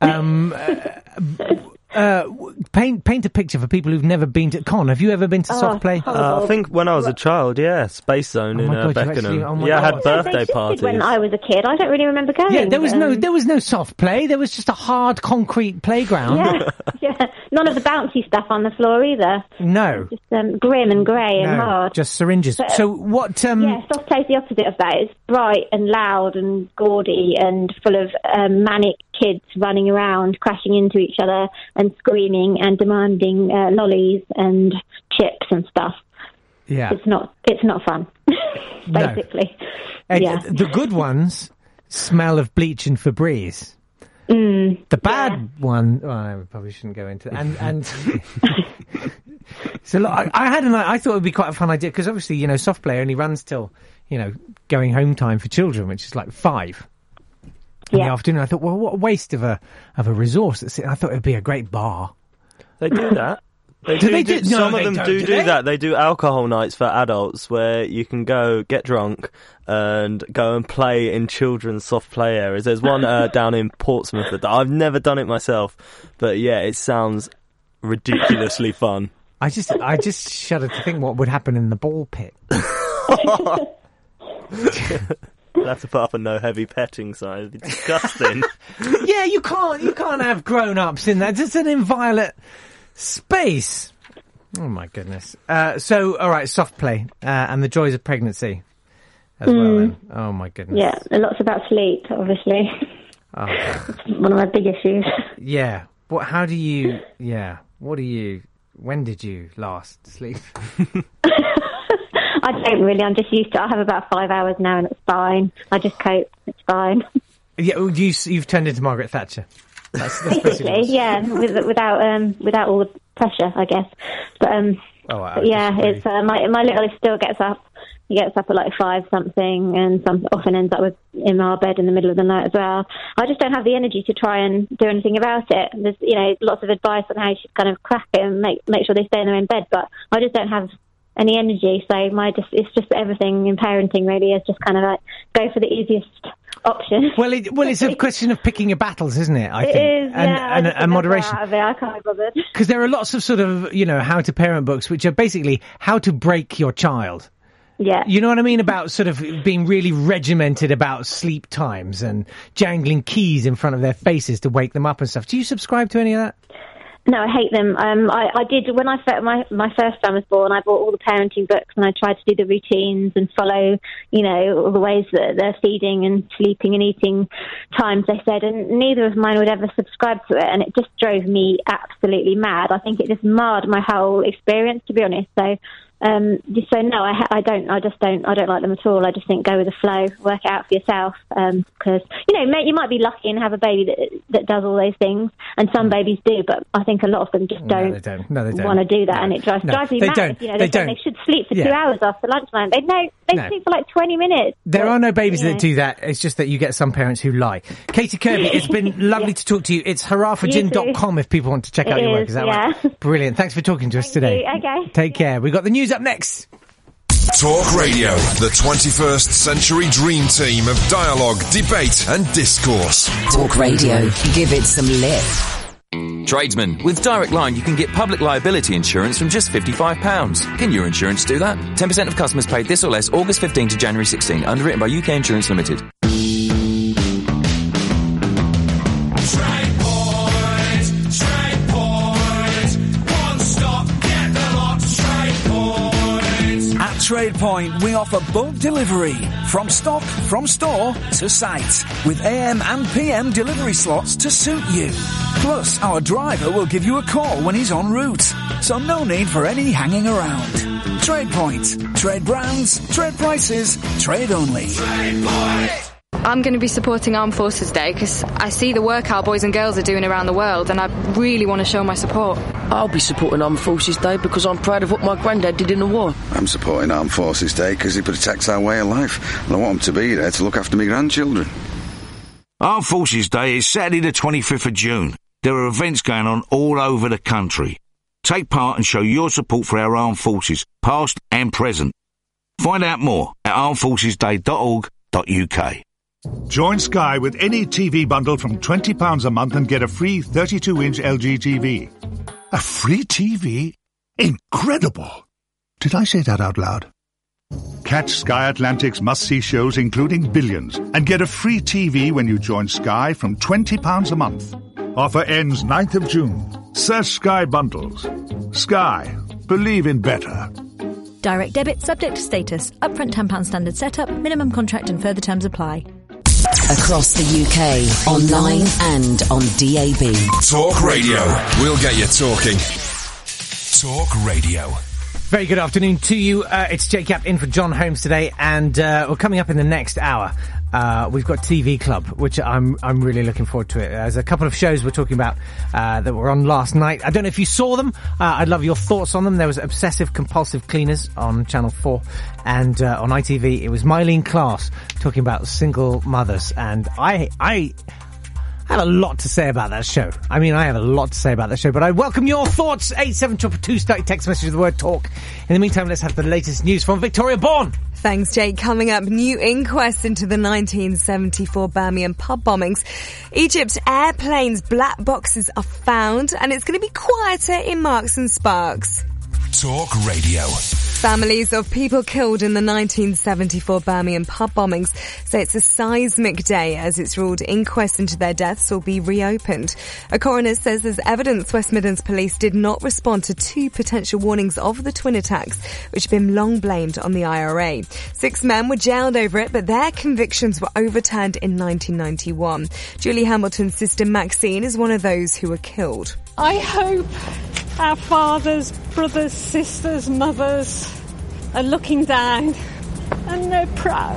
Paint a picture for people who've never been to Con. Have you ever been to soft play? I think when I was a child, Space Zone in Beckenham. I had birthday parties when I was a kid. I don't really remember going. Yeah, there was no soft play. There was just a hard concrete playground. Yeah. None of the bouncy stuff on the floor either. No, just grim and grey and hard. Just syringes. But, so what? Soft play's the opposite of that. It's bright and loud and gaudy and full of manic kids running around, crashing into each other and screaming and demanding lollies and chips and stuff. Yeah, it's not fun. Basically, the good ones smell of bleach and Febreze. The bad one, I probably shouldn't go into that. And so look, I thought it would be quite a fun idea, because obviously, soft play only runs till, going home time for children, which is like 5 in the afternoon. I thought, well, what a waste of a resource. I thought it would be a great bar. They do that. Some of them do that. They do alcohol nights for adults where you can go get drunk and go and play in children's soft play areas. There's one down in Portsmouth that I've never done it myself, but yeah, it sounds ridiculously fun. I just shudder to think what would happen in the ball pit. That's apart from no heavy petting sign. It'd be disgusting. Yeah, you can't have grown-ups in that. It's an inviolate space. Oh my goodness. So, all right, soft play and the joys of pregnancy as well. Then. Oh my goodness. Yeah, lots about sleep, obviously. Oh. It's one of my big issues. Yeah. When did you last sleep? I don't really. I'm just used to. I have about 5 hours now, and it's fine. I just cope. It's fine. Yeah, you've turned into Margaret Thatcher. That's basically, yeah, without all the pressure, I guess. But it's my littlest still gets up. He gets up at like 5 something, and often ends up in our bed in the middle of the night as well. I just don't have the energy to try and do anything about it. There's lots of advice on how you should kind of crack it and make sure they stay in their own bed, but I just don't have any energy. So it's just everything in parenting really is just kind of like go for the easiest option. Well, it's a question of picking your battles, isn't it? I think. It is, and moderation. I can't be bothered. Because there are lots of sort of how to parent books, which are basically how to break your child. Yeah. You know what I mean? About sort of being really regimented about sleep times and jangling keys in front of their faces to wake them up and stuff. Do you subscribe to any of that? No, I hate them. I did when my first son was born. I bought all the parenting books and I tried to do the routines and follow, all the ways that they're feeding and sleeping and eating times they said, and neither of mine would ever subscribe to it, and it just drove me absolutely mad. I think it just marred my whole experience, to be honest. So So no, I don't like them at all. I just think go with the flow, work it out for yourself. Because you might be lucky and have a baby that does all those things, and some babies do, but I think a lot of them just don't want to do that, and it drives me mad. They should sleep for 2 hours after lunchtime. They sleep for like 20 minutes. There are no babies that do that. It's just that you get some parents who lie. Katie Kirby, it's been lovely to talk to you. It's hurrahforgin.com if people want to check out your work. Is that right? Brilliant. Thanks for talking to us today. Okay. Take care. We've got the news up next. Talk Radio, the 21st century dream team of dialogue, debate and discourse. Talk Radio. Give it some lift. Tradesman, with Direct Line you can get public liability insurance from just £55. Can your insurance do that? 10% of customers paid this or less August 15 to January 16. Underwritten by UK Insurance Limited. TradePoint, we offer bulk delivery from stock, from store to site, with AM and PM delivery slots to suit you. Plus, our driver will give you a call when he's en route, so no need for any hanging around. TradePoint, trade brands, trade prices, trade only. TradePoint. I'm going to be supporting Armed Forces Day because I see the work our boys and girls are doing around the world, and I really want to show my support. I'll be supporting Armed Forces Day because I'm proud of what my granddad did in the war. I'm supporting Armed Forces Day because it protects our way of life, and I want them to be there to look after my grandchildren. Armed Forces Day is Saturday the 25th of June. There are events going on all over the country. Take part and show your support for our armed forces, past and present. Find out more at armedforcesday.org.uk. Join Sky with any TV bundle from £20 a month and get a free 32-inch LG TV. A free TV? Incredible! Did I say that out loud? Catch Sky Atlantic's must-see shows including Billions and get a free TV when you join Sky from £20 a month. Offer ends 9th of June. Search Sky Bundles. Sky. Believe in better. Direct debit subject to status. Upfront £10 standard setup. Minimum contract and further terms apply. Across the UK, online and on DAB. Talk Radio. We'll get you talking. Talk Radio. Very good afternoon to you. It's Jake Yapp in for John Holmes today, and we're coming up in the next hour. We've got TV Club, which I'm really looking forward to it. There's a couple of shows we're talking about that were on last night. I don't know if you saw them. I'd love your thoughts on them. There was Obsessive Compulsive Cleaners on Channel 4, and on ITV it was Mylene Klass talking about single mothers, and I have a lot to say about that show. I have a lot to say about that show, but I welcome your thoughts. 87222, start text message with the word talk. In the meantime, let's have the latest news from Victoria Bourne. Thanks, Jake. Coming up, new inquest into the 1974 Birmingham pub bombings. Egypt's airplanes' black boxes are found, and it's going to be quieter in Marks and Sparks. Talk Radio. Families of people killed in the 1974 Birmingham pub bombings say it's a seismic day as it's ruled inquests into their deaths will be reopened. A coroner says there's evidence West Midlands police did not respond to 2 potential warnings of the twin attacks, which have been long blamed on the IRA. 6 men were jailed over it, but their convictions were overturned in 1991. Julie Hamilton's sister Maxine is one of those who were killed. I hope our fathers, brothers, sisters, mothers are looking down and they're proud.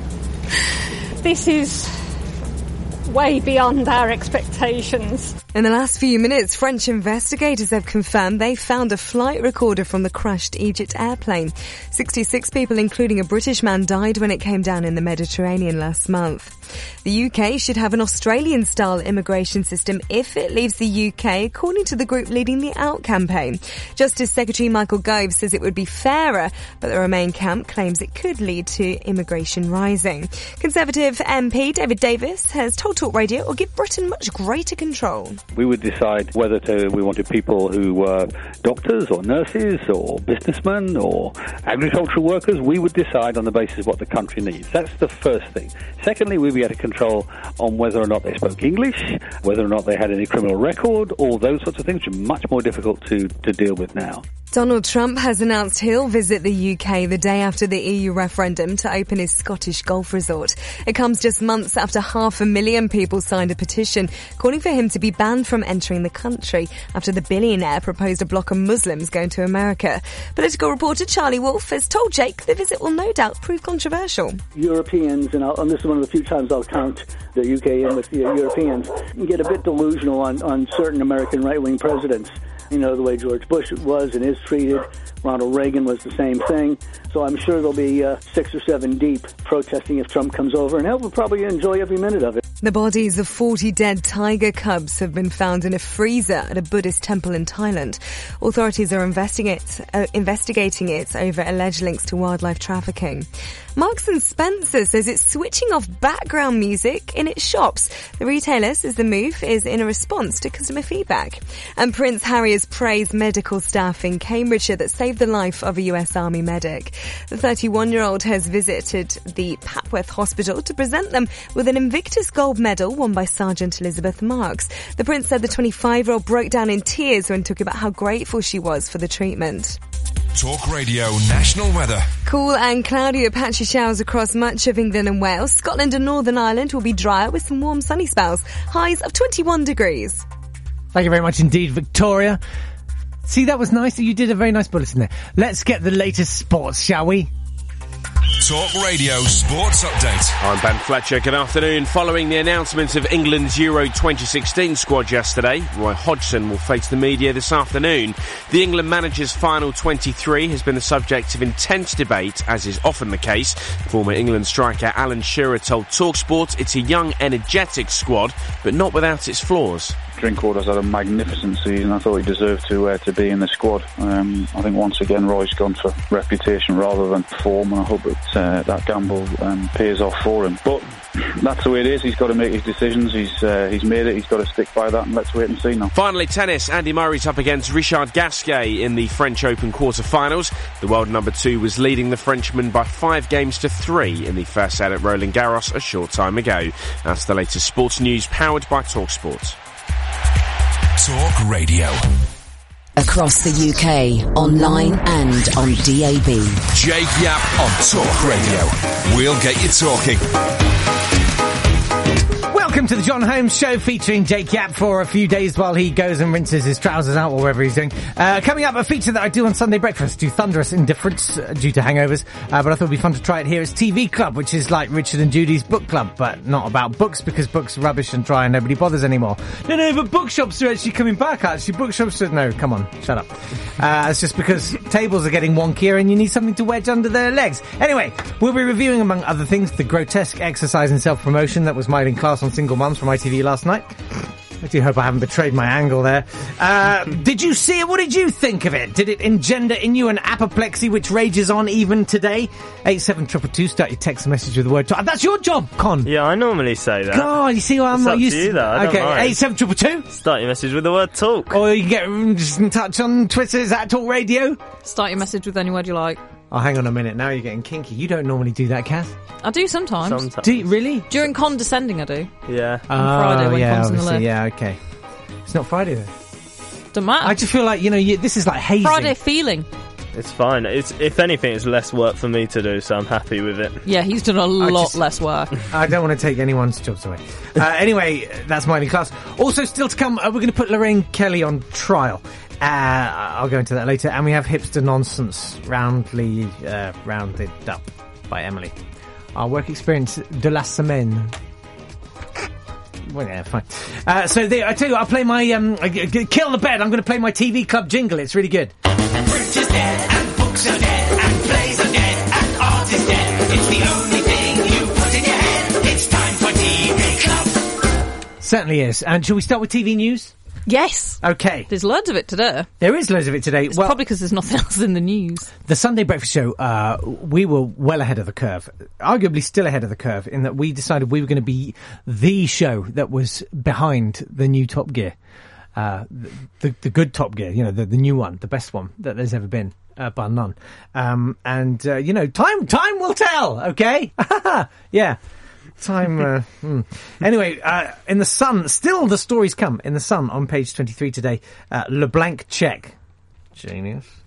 This is way beyond our expectations. In the last few minutes, French investigators have confirmed they found a flight recorder from the crashed Egypt airplane. 66 people, including a British man, died when it came down in the Mediterranean last month. The UK should have an Australian-style immigration system if it leaves the UK, according to the group leading the Out campaign. Justice Secretary Michael Gove says it would be fairer, but the Remain camp claims it could lead to immigration rising. Conservative MP David Davis has told Talk Radio it will give Britain much greater control. We would decide whether we wanted people who were doctors or nurses or businessmen or agricultural workers. We would decide on the basis of what the country needs. That's the first thing. Secondly, we'd be able to control on whether or not they spoke English, whether or not they had any criminal record, all those sorts of things, which are much more difficult to deal with now. Donald Trump has announced he'll visit the UK the day after the EU referendum to open his Scottish golf resort. It comes just months after 500,000 people signed a petition calling for him to be banned from entering the country after the billionaire proposed a block of Muslims going to America. Political reporter Charlie Wolf has told Jake the visit will no doubt prove controversial. Europeans, and this is one of the few times I'll count the UK in with the Europeans, get a bit delusional on certain American right-wing presidents. You know, the way George Bush was and is treated. Ronald Reagan was the same thing. So I'm sure there'll be 6 or 7 deep protesting if Trump comes over, and he'll probably enjoy every minute of it. The bodies of 40 dead tiger cubs have been found in a freezer at a Buddhist temple in Thailand. Authorities are investigating it over alleged links to wildlife trafficking. Marks & Spencer says it's switching off background music in its shops. The retailer says the move is in a response to customer feedback. And Prince Harry has praised medical staff in Cambridgeshire that saved the life of a US Army medic. The 31-year-old has visited the Papworth Hospital to present them with an Invictus Gold Medal won by Sergeant Elizabeth Marks. The Prince said the 25-year-old broke down in tears when talking about how grateful she was for the treatment. Talk Radio National Weather. Cool and cloudy with patchy showers across much of England and Wales. Scotland and Northern Ireland will be drier with some warm sunny spells. Highs of 21 degrees. Thank you very much indeed, Victoria. See, that was nice. You did a very nice bulletin there. Let's get the latest sports, shall we? Talk Radio Sports Update. I'm Ben Fletcher. Good afternoon. Following the announcement of England's Euro 2016 squad yesterday, Roy Hodgson will face the media this afternoon. The England manager's final 23 has been the subject of intense debate, as is often the case. Former England striker Alan Shearer told TalkSport it's a young, energetic squad, but not without its flaws. Drinkwater's had a magnificent season. I thought he deserved to be in the squad. I think once again Roy's gone for reputation rather than form, and I hope that gamble pays off for him. But that's the way it is. He's got to make his decisions. He's made it. He's got to stick by that, and let's wait and see now. Finally, tennis. Andy Murray's up against Richard Gasquet in the French Open quarter-finals. The world number 2 was leading the Frenchman by 5-3 in the first set at Roland Garros a short time ago. That's the latest sports news powered by TalkSport. Talk Radio. Across the UK, online and on DAB. Jake Yapp on Talk Radio. We'll get you talking. Welcome to the John Holmes Show, featuring Jake Yapp for a few days while he goes and rinses his trousers out or wherever he's doing. Coming up, a feature that I do on Sunday breakfast, do thunderous indifference due to hangovers, but I thought it'd be fun to try it here. It's TV Club, which is like Richard and Judy's book club, but not about books, because books are rubbish and dry and nobody bothers anymore. No, but bookshops are actually coming back, actually. Bookshops are... No, come on, shut up. It's just because tables are getting wonkier and you need something to wedge under their legs. Anyway, we'll be reviewing, among other things, the grotesque exercise in self-promotion that was made in class on Single Mums from ITV last night. I do hope I haven't betrayed my angle there. Did you see it? What did you think of it? Did it engender in you an apoplexy which rages on even today? 87222, start your text message with the word talk. That's your job, Con. Yeah, I normally say that. God, you see what I'm not used to. That. Okay, 87222. Start your message with the word talk. Or you can get just in touch on Twitter. Is that Talk Radio? Start your message with any word you like. Oh, hang on a minute. Now you're getting kinky. You don't normally do that, Kath. I do sometimes. Do you really? During condescending, I do. Yeah. On Friday when Con's in the lift. Yeah, okay. It's not Friday though. Don't matter. I just feel like, this is like hazing. Friday feeling. It's fine. If anything, it's less work for me to do, so I'm happy with it. Yeah, he's done a lot less work. I don't want to take anyone's jobs away. Anyway, that's mine in class. Also, still to come, we're going to put Lorraine Kelly on trial. I'll go into that later. And we have Hipster Nonsense, rounded up by Emily. Our work experience de la semaine. Well, yeah, fine. So I tell you what, I'll play my kill the bed. I'm going to play my TV Club jingle. It's really good. Print is dead, and books are dead, and plays are dead, and art is dead. It's the only thing you put in your head. It's time for TV Club. Certainly is. And shall we start with TV news? Yes. Okay. There's loads of it today. There is loads of it today. It's probably because there's nothing else in the news. The Sunday Breakfast Show, we were well ahead of the curve. Arguably still ahead of the curve in that we decided we were going to be the show that was behind the new Top Gear. The good Top Gear, the new one, the best one that there's ever been, bar none. Time will tell, okay? Yeah. Time, Anyway, in the Sun, still the stories come. In the Sun, on page 23 today, LeBlanc check. Genius.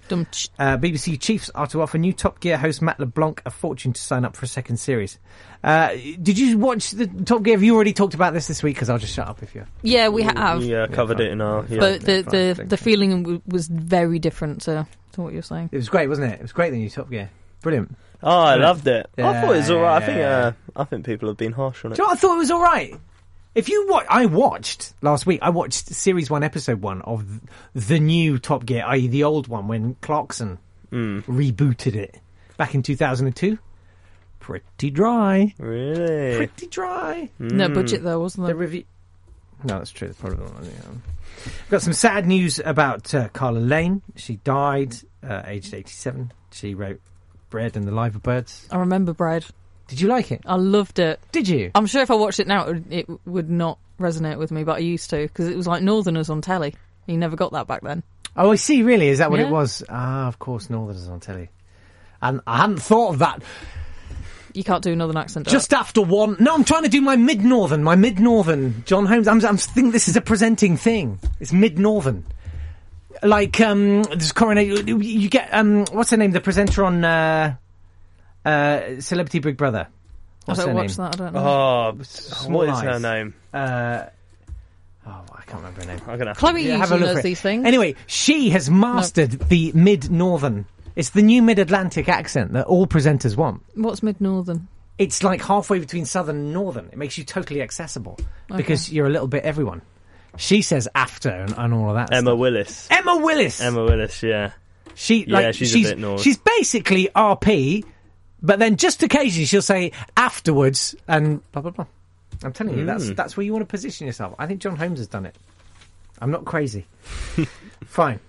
BBC Chiefs are to offer new Top Gear host Matt LeBlanc a fortune to sign up for a second series. Did you watch the Top Gear? Have you already talked about this week? Because I'll just shut up if you... Yeah, we have. Yeah, covered it in our... Yeah. But the feeling was very different to what you're saying. It was great, wasn't it? It was great, the new Top Gear. Brilliant. Oh, I loved it. Yeah, I thought it was alright. yeah. I think people have been harsh on it. Do you know what? I thought it was alright. If you watch, I watched last week. I watched Series 1, Episode 1 of the new Top Gear, i.e., the old one when Clarkson rebooted it back in 2002. Pretty dry. Really? Pretty dry. No budget though, wasn't there? The review. No, that's true. Probably not. We've got some sad news about Carla Lane. She died, aged 87. She wrote Bread and the Live of Birds. I remember Bread. Did you like it? I loved it. Did you? I'm sure if I watched it now, it would not resonate with me, but I used to, because it was like Northerners on telly. You never got that back then. Oh, I see, really? Is that what Yeah. it was? Ah, of course, Northerners on telly. And I hadn't thought of that. You can't do a Northern accent. Just after one... No, I'm trying to do my mid-Northern. John Holmes. I'm think this is a presenting thing. It's mid-Northern. Like, this coronation... You get, what's her name? The presenter on, Celebrity Big Brother. What's I don't her watch name? that, I don't know. Oh, what is her name? I can't remember her name. I'm gonna Chloe have a usually look knows for it. these things. Anyway, she has mastered the mid-Northern. It's the new mid-Atlantic accent that all presenters want. What's mid-Northern? It's like halfway between Southern and Northern. It makes you totally accessible because you're a little bit everyone. She says after and all of that Emma stuff. Willis. Emma Willis! Yeah. She's a bit North. She's basically RP, but then just occasionally she'll say afterwards and blah, blah, blah. I'm telling you, that's where you want to position yourself. I think John Holmes has done it. I'm not crazy. Fine.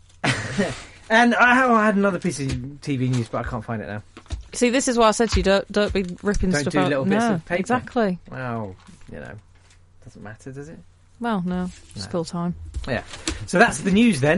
And I had another piece of TV news, but I can't find it now. See, this is why I said to you, don't be ripping Don't stuff do out. little bits of paper. Exactly. Well, doesn't matter, does it? Well, no, still time. Yeah. So that's the news then.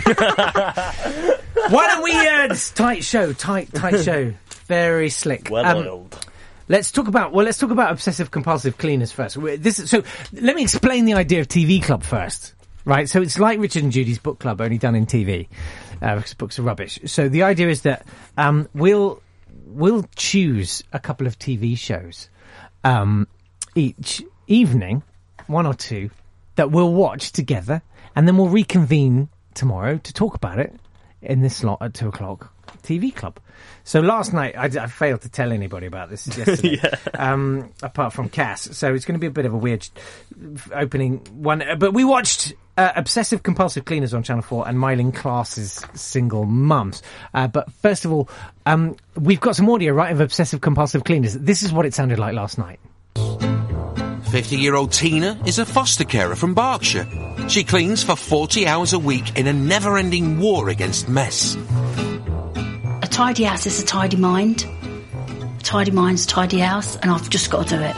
Why don't we, this tight show, very slick. Well-oiled. Let's talk about obsessive compulsive cleaners first. So let me explain the idea of TV Club first. Right, so it's like Richard and Judy's book club, only done in TV, because books are rubbish. So the idea is that we'll choose a couple of TV shows each evening, one or two, that we'll watch together, and then we'll reconvene tomorrow to talk about it in this slot at 2:00 TV Club. So last night, I failed to tell anybody about this yesterday, apart from Cass. So it's going to be a bit of a weird opening one. But we watched Obsessive Compulsive Cleaners on Channel 4 and Myling Class's Single Mums. But first of all, we've got some audio, right, of Obsessive Compulsive Cleaners. This is what it sounded like last night. 50-year-old Tina is a foster carer from Berkshire. She cleans for 40 hours a week in a never-ending war against mess. A tidy house is a tidy mind. A tidy mind's a tidy house, and I've just got to do it.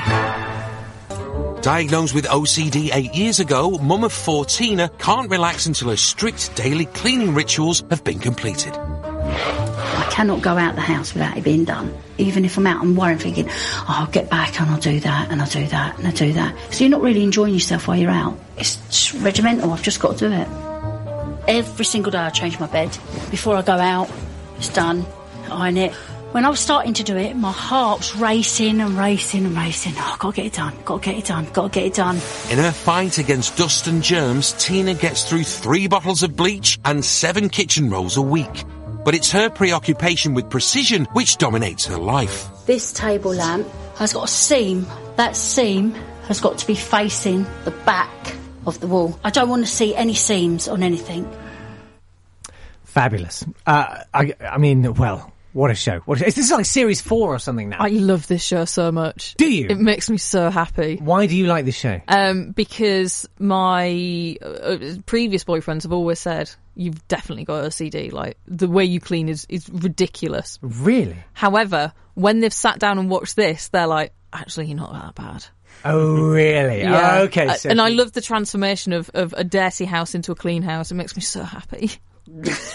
Diagnosed with OCD 8 years ago, Mum of 4 Tina can't relax until her strict daily cleaning rituals have been completed. I cannot go out the house without it being done. Even if I'm out, I'm worrying, thinking, I'll get back and I'll do that and I'll do that and I'll do that. So you're not really enjoying yourself while you're out. It's just regimental. I've just got to do it. Every single day I change my bed. Before I go out, it's done. I iron it. When I was starting to do it, my heart was racing and racing and racing. Oh, I've got to get it done, got to get it done, got to get it done. In her fight against dust and germs, Tina gets through 3 bottles of bleach and 7 kitchen rolls a week. But it's her preoccupation with precision which dominates her life. This table lamp has got a seam. That seam has got to be facing the back of the wall. I don't want to see any seams on anything. Fabulous. I mean, well, what a show. Is this like series 4 or something now? I love this show so much. Do you? It makes me so happy. Why do you like this show? Because my previous boyfriends have always said, you've definitely got OCD. Like, the way you clean is ridiculous. Really? However, when they've sat down and watched this, they're like, actually, you're not that bad. Oh, really? Yeah. Oh, okay. So and I love the transformation of a dirty house into a clean house. It makes me so happy.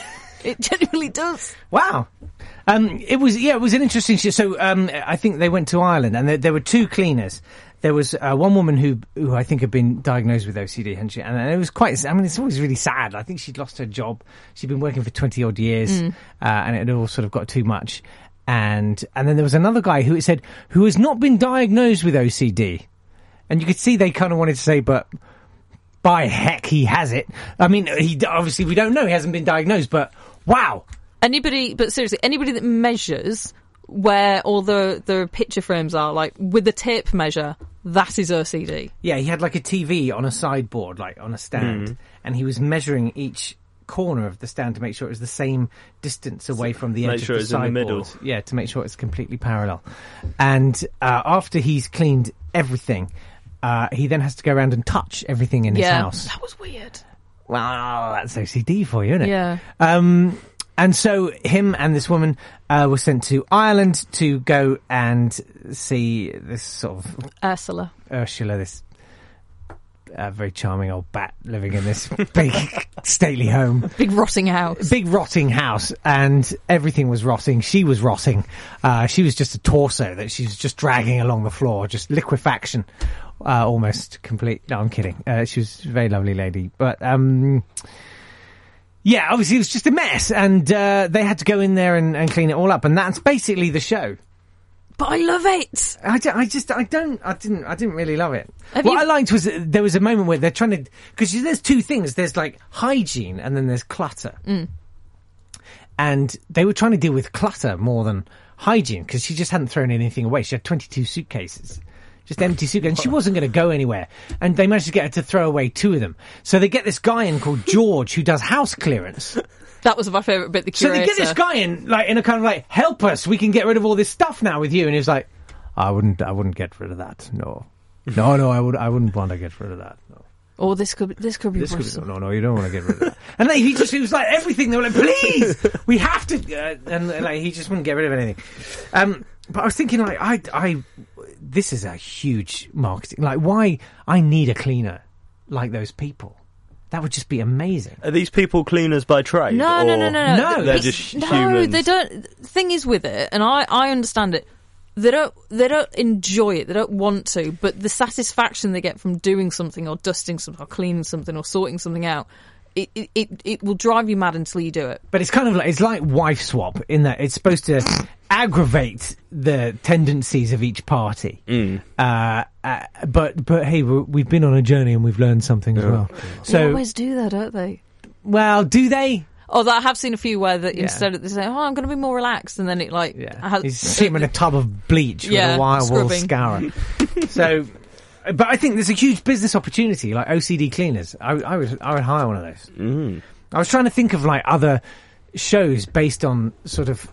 It genuinely does. Wow. It was an interesting show. So I think they went to Ireland, and there were two cleaners. There was one woman who I think had been diagnosed with OCD, hadn't she? And it was quite. I mean, it's always really sad. I think she'd lost her job. She'd been working for 20 odd years, and it had all sort of got too much. And then there was another guy who has not been diagnosed with OCD, and you could see they kind of wanted to say, but by heck, he has it. I mean, obviously we don't know. He hasn't been diagnosed, but wow. But seriously, anybody that measures where all the picture frames are, like with the tape measure, that is OCD. Yeah, he had like a TV on a sideboard, like on a stand, and he was measuring each corner of the stand to make sure it was the same distance away from the edge of the sideboard. In the middle. Yeah, to make sure it's completely parallel. And after he's cleaned everything, he then has to go around and touch everything in his house. That was weird. Well, that's OCD for you, isn't it? Yeah. And so him and this woman were sent to Ireland to go and see this sort of... Ursula, this very charming old bat living in this big stately home. Big rotting house. And everything was rotting. She was rotting. She was just a torso that she was just dragging along the floor, just liquefaction. Almost complete. No, I'm kidding. She was a very lovely lady. But... yeah, obviously it was just a mess, and they had to go in there and clean it all up, and that's basically the show. But I love it. I didn't really love it. What I liked was there was a moment where they're trying to, because there's two things. There's like hygiene, and then there's clutter. And they were trying to deal with clutter more than hygiene, because she just hadn't thrown anything away. She had 22 suitcases. Just empty suitcase, and she wasn't going to go anywhere. And they managed to get her to throw away 2 of them. So they get this guy in called George, who does house clearance. That was my favourite bit, the curator. So they get this guy in, like, in a kind of like, help us, we can get rid of all this stuff now with you. And he was like, I wouldn't get rid of that, no. No, I wouldn't want to get rid of that, no. Oh, this could be worse. No, you don't want to get rid of that. And like, he was like, everything, they were like, please, we have to, and like, he just wouldn't get rid of anything. But I was thinking, like, this is a huge marketing. Like, why? I need a cleaner like those people. That would just be amazing. Are these people cleaners by trade? No. They're just humans. No, they don't. The thing is with it, and I understand it. They don't enjoy it. They don't want to. But the satisfaction they get from doing something, or dusting something, or cleaning something, or sorting something out, it will drive you mad until you do it. But it's kind of like, it's like wife swap in that it's supposed to aggravate the tendencies of each party. But hey, we've been on a journey and we've learned something as well. So they always do that, don't they? Well, do they? Although I have seen a few where instead of they say, I'm going to be more relaxed, and then it like... You see him in a tub of bleach with a wire wool scourer. So... But I think there's a huge business opportunity, like OCD cleaners. I would hire one of those. I was trying to think of like other shows based on sort of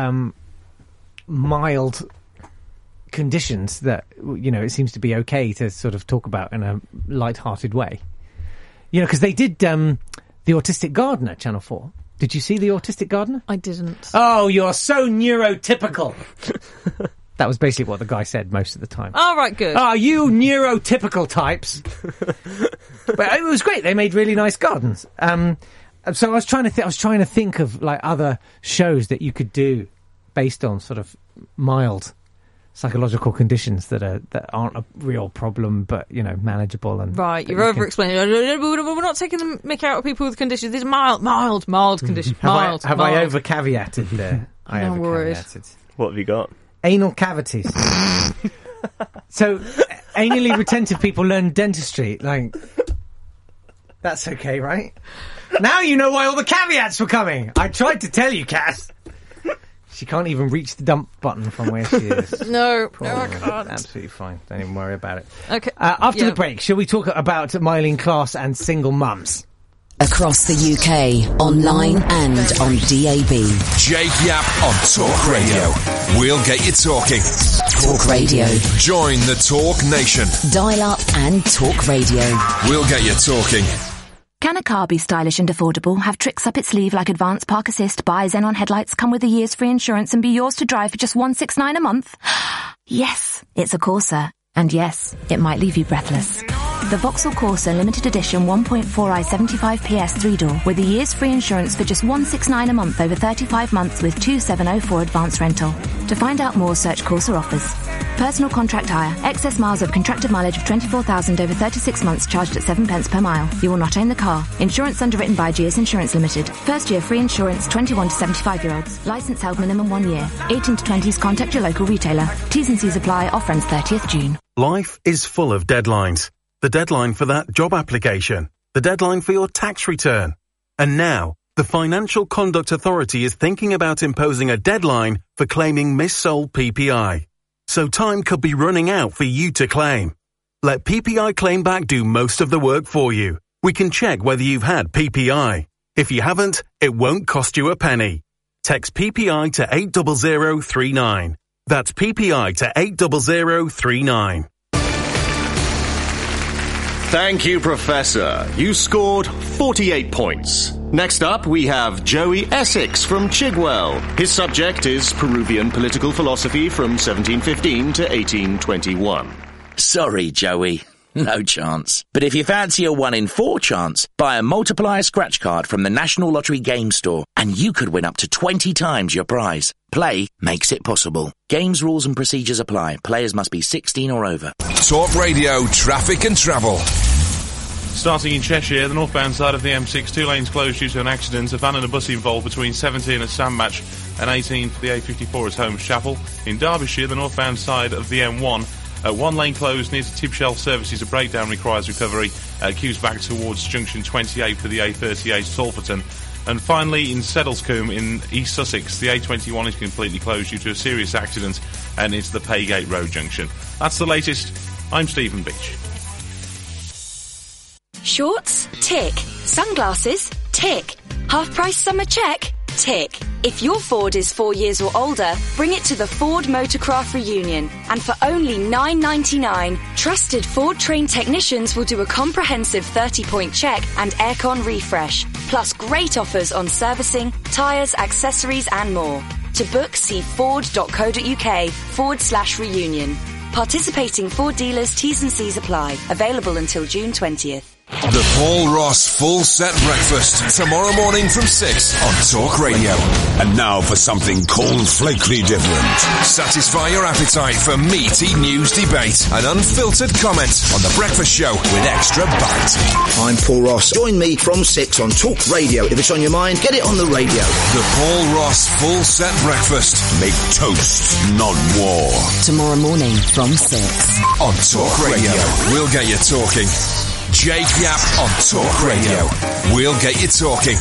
mild conditions that, you know, it seems to be okay to sort of talk about in a light-hearted way. You know, because they did The Autistic Gardener, Channel 4. Did you see The Autistic Gardener? I didn't. Oh, you're so neurotypical. That was basically what the guy said most of the time. Oh, right, good. Oh, you neurotypical types. But it was great. They made really nice gardens. So I was trying to think of like other shows that you could do based on sort of mild psychological conditions that aren't a real problem, but, you know, manageable. And right, you're over-explaining. We're not taking the mick out of people with conditions. These are mild conditions. Have I over-caveated there? No worries. What have you got? Anal cavities. So, anally retentive people learn dentistry. Like, that's okay, right? Now you know why all the caveats were coming. I tried to tell you, Cass. She can't even reach the dump button from where she is. No, I can't. Absolutely fine. Don't even worry about it. Okay. After the break, shall we talk about Myleene Klass and single mums? Across the UK, online and on DAB. Jake Yapp on Talk Radio. We'll get you talking. Talk Radio. Join the Talk Nation. Dial up and Talk Radio. We'll get you talking. Can a car be stylish and affordable, have tricks up its sleeve like Advanced Park Assist, buy Xenon headlights, come with a year's free insurance and be yours to drive for just $169 a month? Yes, it's a Corsa. And yes, it might leave you breathless. The Vauxhall Corsa Limited Edition 1.4i 75 PS 3-door with a year's free insurance for just $169 a month over 35 months with 2704 advance rental. To find out more, search Corsa offers. Personal contract hire. Excess miles of contracted mileage of 24,000 over 36 months charged at 7 pence per mile. You will not own the car. Insurance underwritten by GS Insurance Limited. First year free insurance 21 to 75-year-olds. Licence held minimum 1 year. 18 to 20s contact your local retailer. T's and C's apply. Offer ends 30th June. Life is full of deadlines. The deadline for that job application. The deadline for your tax return. And now, the Financial Conduct Authority is thinking about imposing a deadline for claiming missold PPI. So time could be running out for you to claim. Let PPI Claim Back do most of the work for you. We can check whether you've had PPI. If you haven't, it won't cost you a penny. Text PPI to 80039. That's PPI to 80039. Thank you, Professor. You scored 48 points. Next up, we have Joey Essex from Chigwell. His subject is Peruvian political philosophy from 1715 to 1821. Sorry, Joey. No chance. But if you fancy a 1 in 4 chance, buy a multiplier scratch card from the National Lottery Game Store and you could win up to 20 times your prize. Play makes it possible. Games, rules and procedures apply. Players must be 16 or over. Talk Radio Traffic and Travel. Starting in Cheshire, the northbound side of the M6, 2 lanes closed due to an accident. A van and a bus involved between 17 at Sandbach and 18 for the A54 at Holmes Chapel. In Derbyshire, the northbound side of the M1, 1 lane closed near to Tibshelf Services. A breakdown requires recovery. Queues back towards junction 28 for the A38 Salferton. And finally, in Seddlescombe in East Sussex, the A21 is completely closed due to a serious accident and it's the Paygate Road junction. That's the latest. I'm Stephen Beach. Shorts? Tick. Sunglasses? Tick. Half-price summer check? Tick. If your Ford is 4 years or older, bring it to the Ford Motorcraft Reunion. And for only $9.99, trusted Ford trained technicians will do a comprehensive 30-point check and aircon refresh. Plus great offers on servicing, tyres, accessories and more. To book, see ford.co.uk/reunion. Participating Ford dealers, T's and C's apply. Available until June 20th. The Paul Ross Full Set Breakfast, tomorrow morning from 6 on Talk Radio. And now for something cornflakely different. Satisfy your appetite for meaty news, debate and unfiltered comment on The Breakfast Show with extra bite. I'm Paul Ross. Join me from 6 on Talk Radio. If it's on your mind, get it on the radio. The Paul Ross Full Set Breakfast. Make toast, not war. Tomorrow morning from 6 on Talk Radio. We'll get you talking. Jake Yap on Talk Radio. We'll get you talking.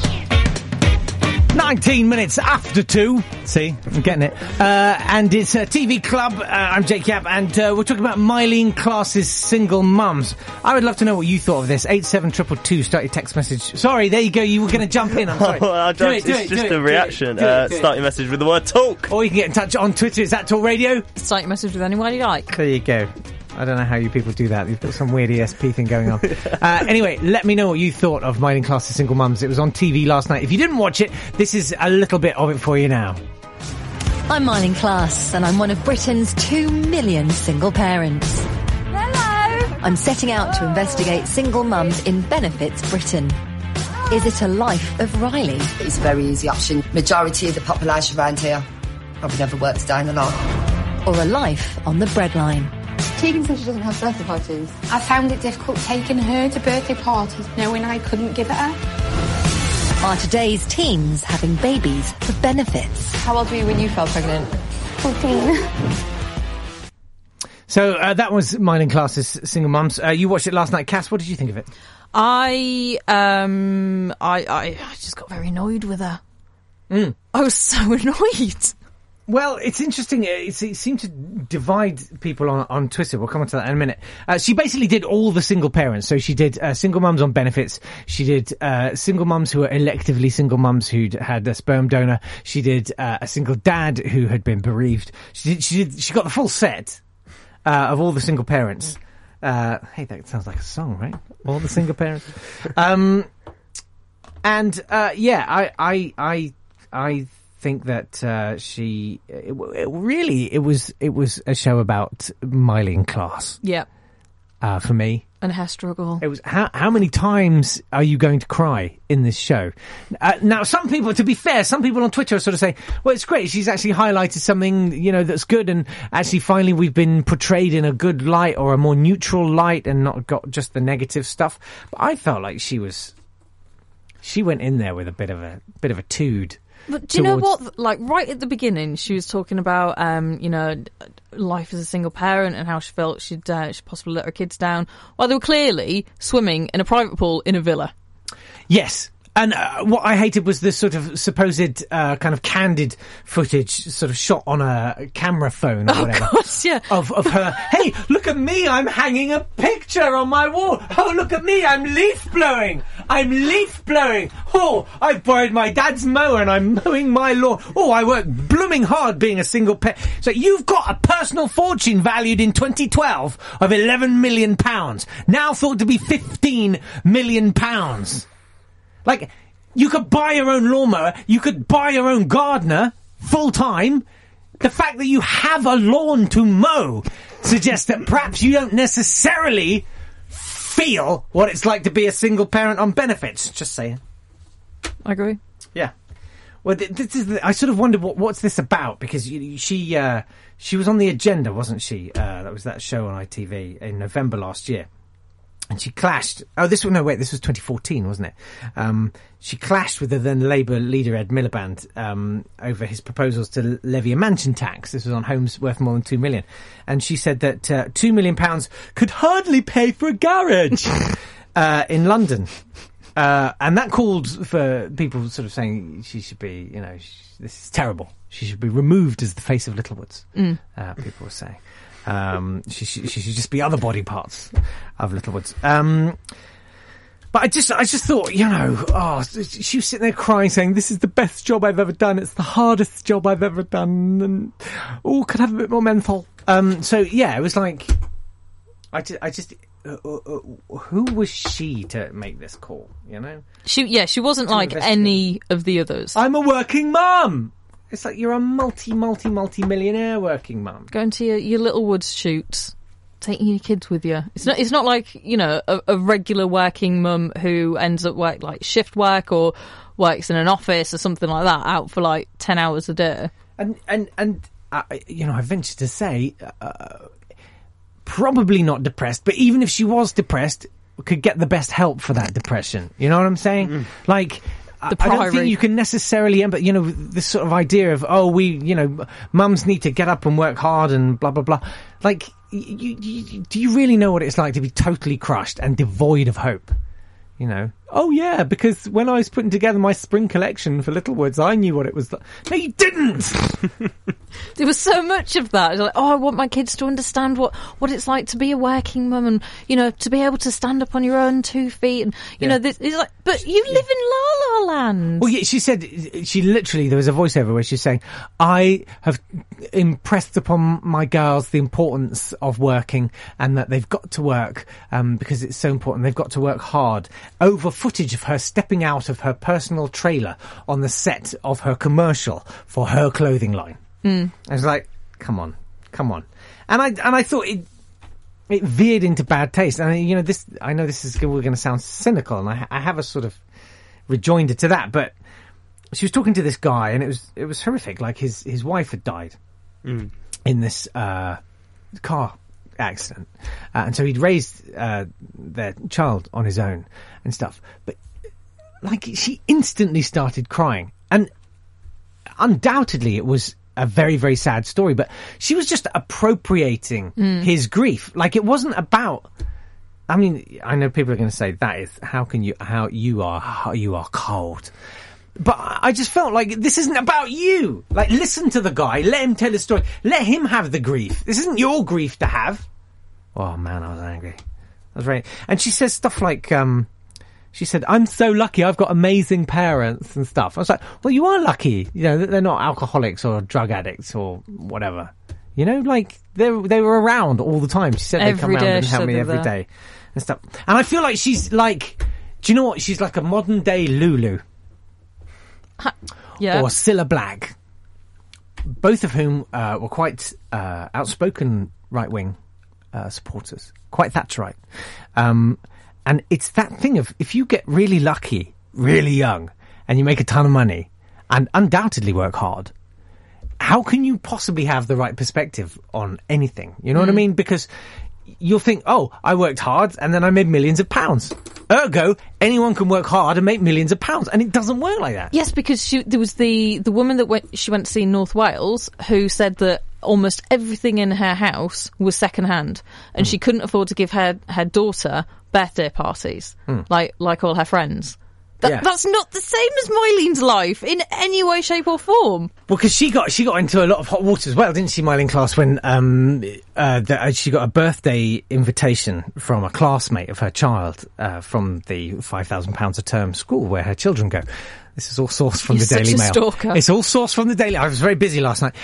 19 minutes after 2. See, I'm getting it. And it's a TV Club. I'm Jake Yap, and we're talking about Mylene Class's Single Mums. I would love to know what you thought of this. 87222, start your text message. Sorry, there you go. You were going to jump in. I'm sorry. It's just a reaction. Start your message with the word talk. Or you can get in touch on Twitter. It's at Talk Radio. Start your message with anyone you like. There you go. I don't know how you people do that. You've got some weird ESP thing going on. Anyway, let me know what you thought of Mylene Class's Single Mums. It was on TV last night. If you didn't watch it, this is a little bit of it for you now. I'm Mylene Class, and I'm one of Britain's 2 million single parents. Hello! I'm setting out to investigate single mums in Benefits Britain. Is it a life of Riley? It's a very easy option. Majority of the population around here probably never works down the line. Or a life on the breadline? Tegan says she doesn't have birthday parties. I found it difficult taking her to birthday parties, knowing I couldn't give it her. Are today's teens having babies for benefits? How old were you when you fell pregnant? 14. So that was Mylene Class's Single Mums. You watched it last night. Cass, what did you think of it? I just got very annoyed with her. I was so annoyed. Well, it's interesting. It seemed to divide people on Twitter. We'll come on to that in a minute. She basically did all the single parents. So she did single mums on benefits. She did single mums who were electively single mums who'd had a sperm donor. She did a single dad who had been bereaved. She got the full set of all the single parents. Hey, that sounds like a song, right? All the single parents. I think that it was a show about Mylene Class. Yeah. For me. And her struggle. It was how many times are you going to cry in this show? Now, some people, to be fair, some people on Twitter are sort of saying, well, it's great. She's actually highlighted something, that's good. And actually, finally, we've been portrayed in a good light or a more neutral light and not got just the negative stuff. But I felt like she went in there with a bit of a tood. But do you know what? Like, right at the beginning, she was talking about, life as a single parent and how she felt she'd possibly let her kids down while they were clearly swimming in a private pool in a villa. Yes. And what I hated was this sort of supposed kind of candid footage sort of shot on a camera phone or whatever. Of course, yeah. Of her, hey, look at me, I'm hanging a picture on my wall. Oh, look at me, I'm leaf blowing. Oh, I've borrowed my dad's mower and I'm mowing my lawn. Oh, I work blooming hard being a single parent. So you've got a personal fortune valued in 2012 of £11 million, now thought to be £15 million. Like, you could buy your own lawnmower, you could buy your own gardener, full-time. The fact that you have a lawn to mow suggests that perhaps you don't necessarily feel what it's like to be a single parent on benefits. Just saying. I agree. Yeah. Well, this is I sort of wondered what's this about, because she was on The Agenda, wasn't she? That was that show on ITV in November last year. And she clashed. This was 2014, wasn't it? She clashed with the then Labour leader Ed Miliband over his proposals to levy a mansion tax. This was on homes worth more than £2 million. And she said that £2 million could hardly pay for a garage in London. And that called for people sort of saying she should be, this is terrible. She should be removed as the face of Littlewoods, people were saying. She should just be other body parts of Littlewoods. But I just thought, she was sitting there crying, saying, "This is the best job I've ever done. It's the hardest job I've ever done, and could have a bit more menthol." So yeah, it was like, who was she to make this call? She wasn't like any of the others. I'm a working mum. It's like you're a multi-millionaire working mum. Going to your Littlewoods shoots, taking your kids with you. It's not like, a regular working mum who ends up like shift work or works in an office or something like that, out for like 10 hours a day. And I venture to say, probably not depressed, but even if she was depressed, could get the best help for that depression. You know what I'm saying? Like, I don't think you can necessarily, but this sort of idea of, mums need to get up and work hard and blah, blah, blah. Like, do you really know what it's like to be totally crushed and devoid of hope? Oh yeah, because when I was putting together my spring collection for Littlewoods, I knew what it was like. No, you didn't! There was so much of that. It's like, I want my kids to understand what it's like to be a working mum and, to be able to stand up on your own 2 feet. And, this is like, but you live in La La Land. Well, yeah, she said, there was a voiceover where she's saying, I have impressed upon my girls the importance of working and that they've got to work, because it's so important. They've got to work hard. Over footage of her stepping out of her personal trailer on the set of her commercial for her clothing line. I was like, come on. And I thought it veered into bad taste. And I know we're going to sound cynical, and I have a sort of rejoinder to that, but she was talking to this guy, and it was horrific. Like his wife had died in this car accident, and so he'd raised their child on his own and stuff. But like, she instantly started crying, and undoubtedly it was a very, very sad story, but she was just appropriating his grief. Like, it wasn't about, I mean, I know people are going to say that is, how you are cold. But I just felt like this isn't about you. Like, listen to the guy, let him tell his story, let him have the grief. This isn't your grief to have. Oh man, I was angry. I was very, and she says stuff like, she said, "I'm so lucky. I've got amazing parents and stuff." I was like, "Well, you are lucky. They're not alcoholics or drug addicts or whatever. Like they were around all the time." She said they'd come around and help me every day and stuff. And I feel like she's like, do you know what? She's like a modern day Lulu, or Cilla Black, both of whom were quite outspoken right wing supporters. Quite Thatcherite. And it's that thing of, if you get really lucky, really young, and you make a ton of money, and undoubtedly work hard, how can you possibly have the right perspective on anything? You know what I mean? Because you'll think, oh, I worked hard and then I made millions of pounds. Ergo, anyone can work hard and make millions of pounds. And it doesn't work like that. Yes, because there was the woman that she went to see in North Wales who said that almost everything in her house was second-hand, and she couldn't afford to give her daughter birthday parties like all her friends. That's not the same as Myleen's life in any way, shape or form. Well, because she got into a lot of hot water as well, didn't she, Myleen Class, when she got a birthday invitation from a classmate of her child from the £5,000 a term school where her children go. This is all sourced from the Daily Mail. Stalker. It's all sourced from the Daily. I was very busy last night,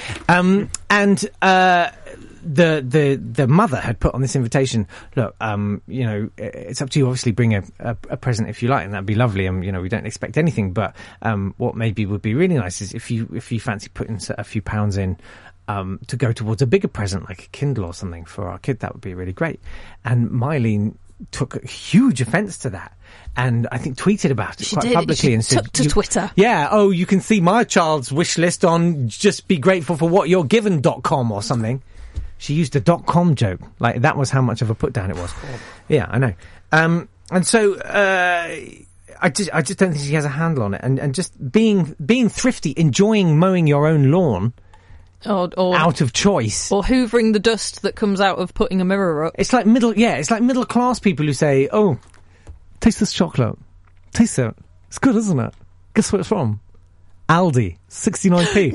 the mother had put on this invitation, look, it's up to you. Obviously, bring a present if you like, and that'd be lovely. And we don't expect anything, but what maybe would be really nice is if you fancy putting a few pounds in to go towards a bigger present, like a Kindle or something for our kid. That would be really great. And Myleen took huge offence to that, and I think tweeted about it quite publicly and said, took to Twitter. Yeah, oh, you can see my child's wish list on just be grateful for what you're given.com or something. She used a .com joke. Like, that was how much of a put down it was. Yeah, I know. And so, I just don't think she has a handle on it. And just being thrifty, enjoying mowing your own lawn, or out of choice, or hoovering the dust that comes out of putting a mirror up. It's like middle class people who say, "Oh, taste this chocolate. Taste it. It's good, isn't it? Guess where it's from? Aldi, 69p.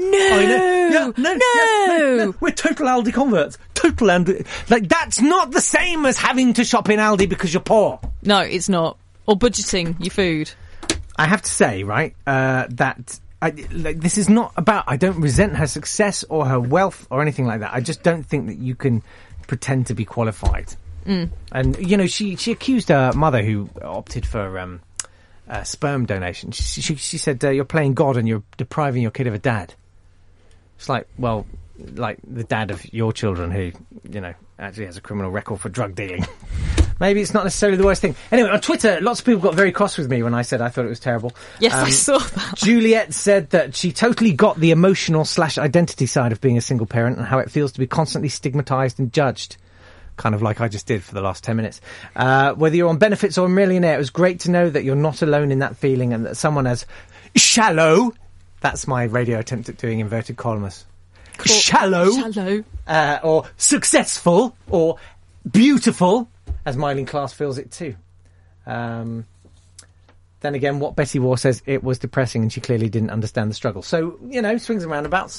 No. We're total Aldi converts. Total Aldi. Like, that's not the same as having to shop in Aldi because you're poor. No, it's not. Or budgeting your food. I have to say, right, that this is not about. I don't resent her success or her wealth or anything like that. I just don't think that you can pretend to be qualified. And she accused her mother, who opted for sperm donation. She said, you're playing God and you're depriving your kid of a dad. It's like, well, like the dad of your children who, actually has a criminal record for drug dealing. Maybe it's not necessarily the worst thing. Anyway, on Twitter, lots of people got very cross with me when I said I thought it was terrible. Yes, I saw that. Juliet said that she totally got the emotional/identity side of being a single parent and how it feels to be constantly stigmatised and judged. Kind of like I just did for the last 10 minutes. Whether you're on benefits or a millionaire, it was great to know that you're not alone in that feeling and that someone as shallow, that's my radio attempt at doing inverted commas, shallow, or successful, or beautiful, as Myleen Class feels it too. Then again, what Betty War says, it was depressing and she clearly didn't understand the struggle. So, swings and roundabouts.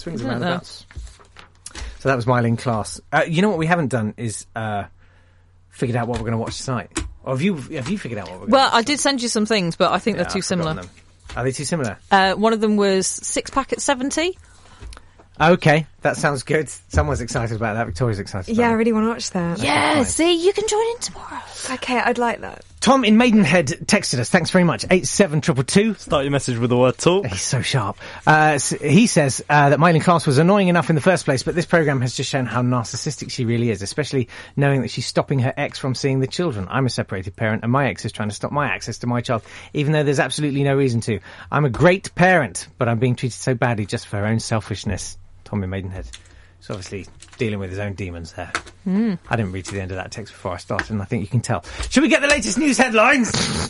So that was Myleen Class. You know what we haven't done is figured out what we're going to watch tonight. Or have you figured out what we're going to watch? Well, I did send you some things, but I think they're too similar. Are they too similar? One of them was Six Pack at 70. Okay, that sounds good. Someone's excited about that. Victoria's excited about Yeah, that. I really want to watch that. Yeah, see, you can join in tomorrow. Okay, I'd like that. Tom in Maidenhead texted us. Thanks very much. 87222. Start your message with the word talk. He's so sharp. He says that Myleen Class was annoying enough in the first place, but this programme has just shown how narcissistic she really is, especially knowing that she's stopping her ex from seeing the children. I'm a separated parent, and my ex is trying to stop my access to my child, even though there's absolutely no reason to. I'm a great parent, but I'm being treated so badly just for her own selfishness. Tom in Maidenhead. He's obviously dealing with his own demons there. I didn't read to the end of that text before I started, and I think you can tell. Should we get the latest news headlines?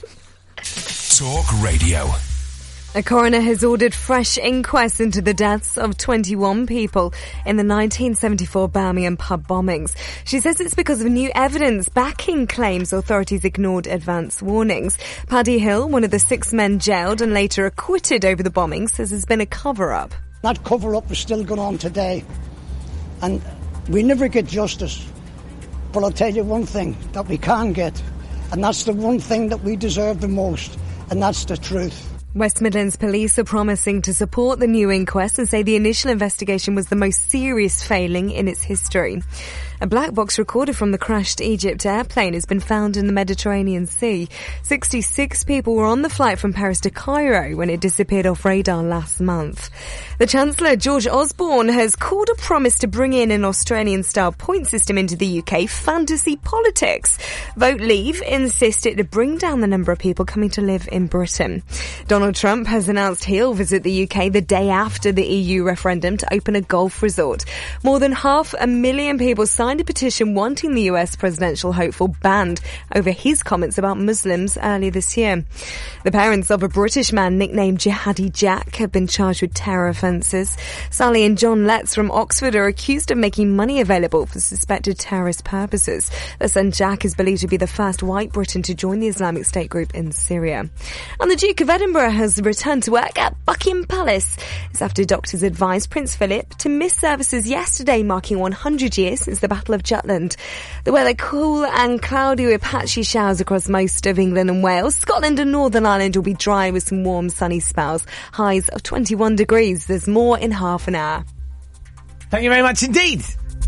Talk Radio. A coroner has ordered fresh inquests into the deaths of 21 people in the 1974 Birmingham pub bombings. She says it's because of new evidence backing claims authorities ignored advance warnings. Paddy Hill, one of the 6 men jailed and later acquitted over the bombings, says there's been a cover-up. That cover-up is still going on today. And we never get justice. But I'll tell you one thing that we can get, and that's the one thing that we deserve the most, and that's the truth. West Midlands Police are promising to support the new inquest and say the initial investigation was the most serious failing in its history. A black box recorder from the crashed Egypt airplane has been found in the Mediterranean Sea. 66 people were on the flight from Paris to Cairo when it disappeared off radar last month. The Chancellor, George Osborne, has called a promise to bring in an Australian-style point system into the UK fantasy politics. Vote Leave insisted to bring down the number of people coming to live in Britain. Donald Trump has announced he'll visit the UK the day after the EU referendum to open a golf resort. More than 500,000 people signed a petition wanting the US presidential hopeful banned over his comments about Muslims earlier this year. The parents of a British man nicknamed Jihadi Jack have been charged with terror offences. Sally and John Letts from Oxford are accused of making money available for suspected terrorist purposes. Their son Jack is believed to be the first white Briton to join the Islamic State group in Syria. And the Duke of Edinburgh has returned to work at Buckingham Palace. It's after doctors advised Prince Philip to miss services yesterday, marking 100 years since the Battle of Jutland. The weather cool and cloudy with patchy showers across most of England and Wales. Scotland and Northern Ireland will be dry with some warm sunny spells. Highs of 21 degrees. There's more in half an hour. Thank you very much indeed.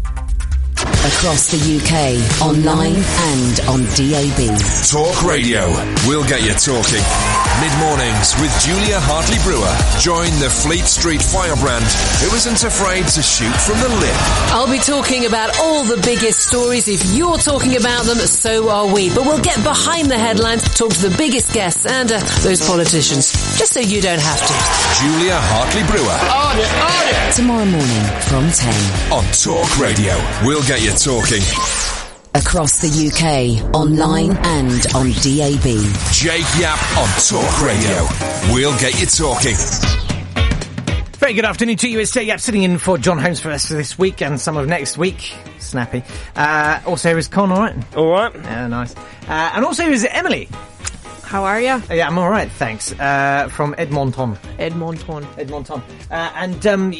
Across the UK, online and on DAB. Talk Radio. We'll get you talking. Mid-mornings with Julia Hartley-Brewer. Join the Fleet Street firebrand who isn't afraid to shoot from the lip. I'll be talking about all the biggest stories. If you're talking about them, so are we. But we'll get behind the headlines, talk to the biggest guests and those politicians, just so you don't have to. Julia Hartley-Brewer. On it. Tomorrow morning from 10. On Talk Radio. We'll get you talking. Across the UK, online and on DAB. Jake Yapp on Talk Radio. We'll get you talking. Very good afternoon to you. It's Jake Yapp sitting in for John Holmes for us this week and some of next week. Snappy. Also here is Con, alright? Alright. Yeah, nice. And also here is Emily. How are you? Yeah, I'm alright, thanks. From Edmonton. Edmonton. And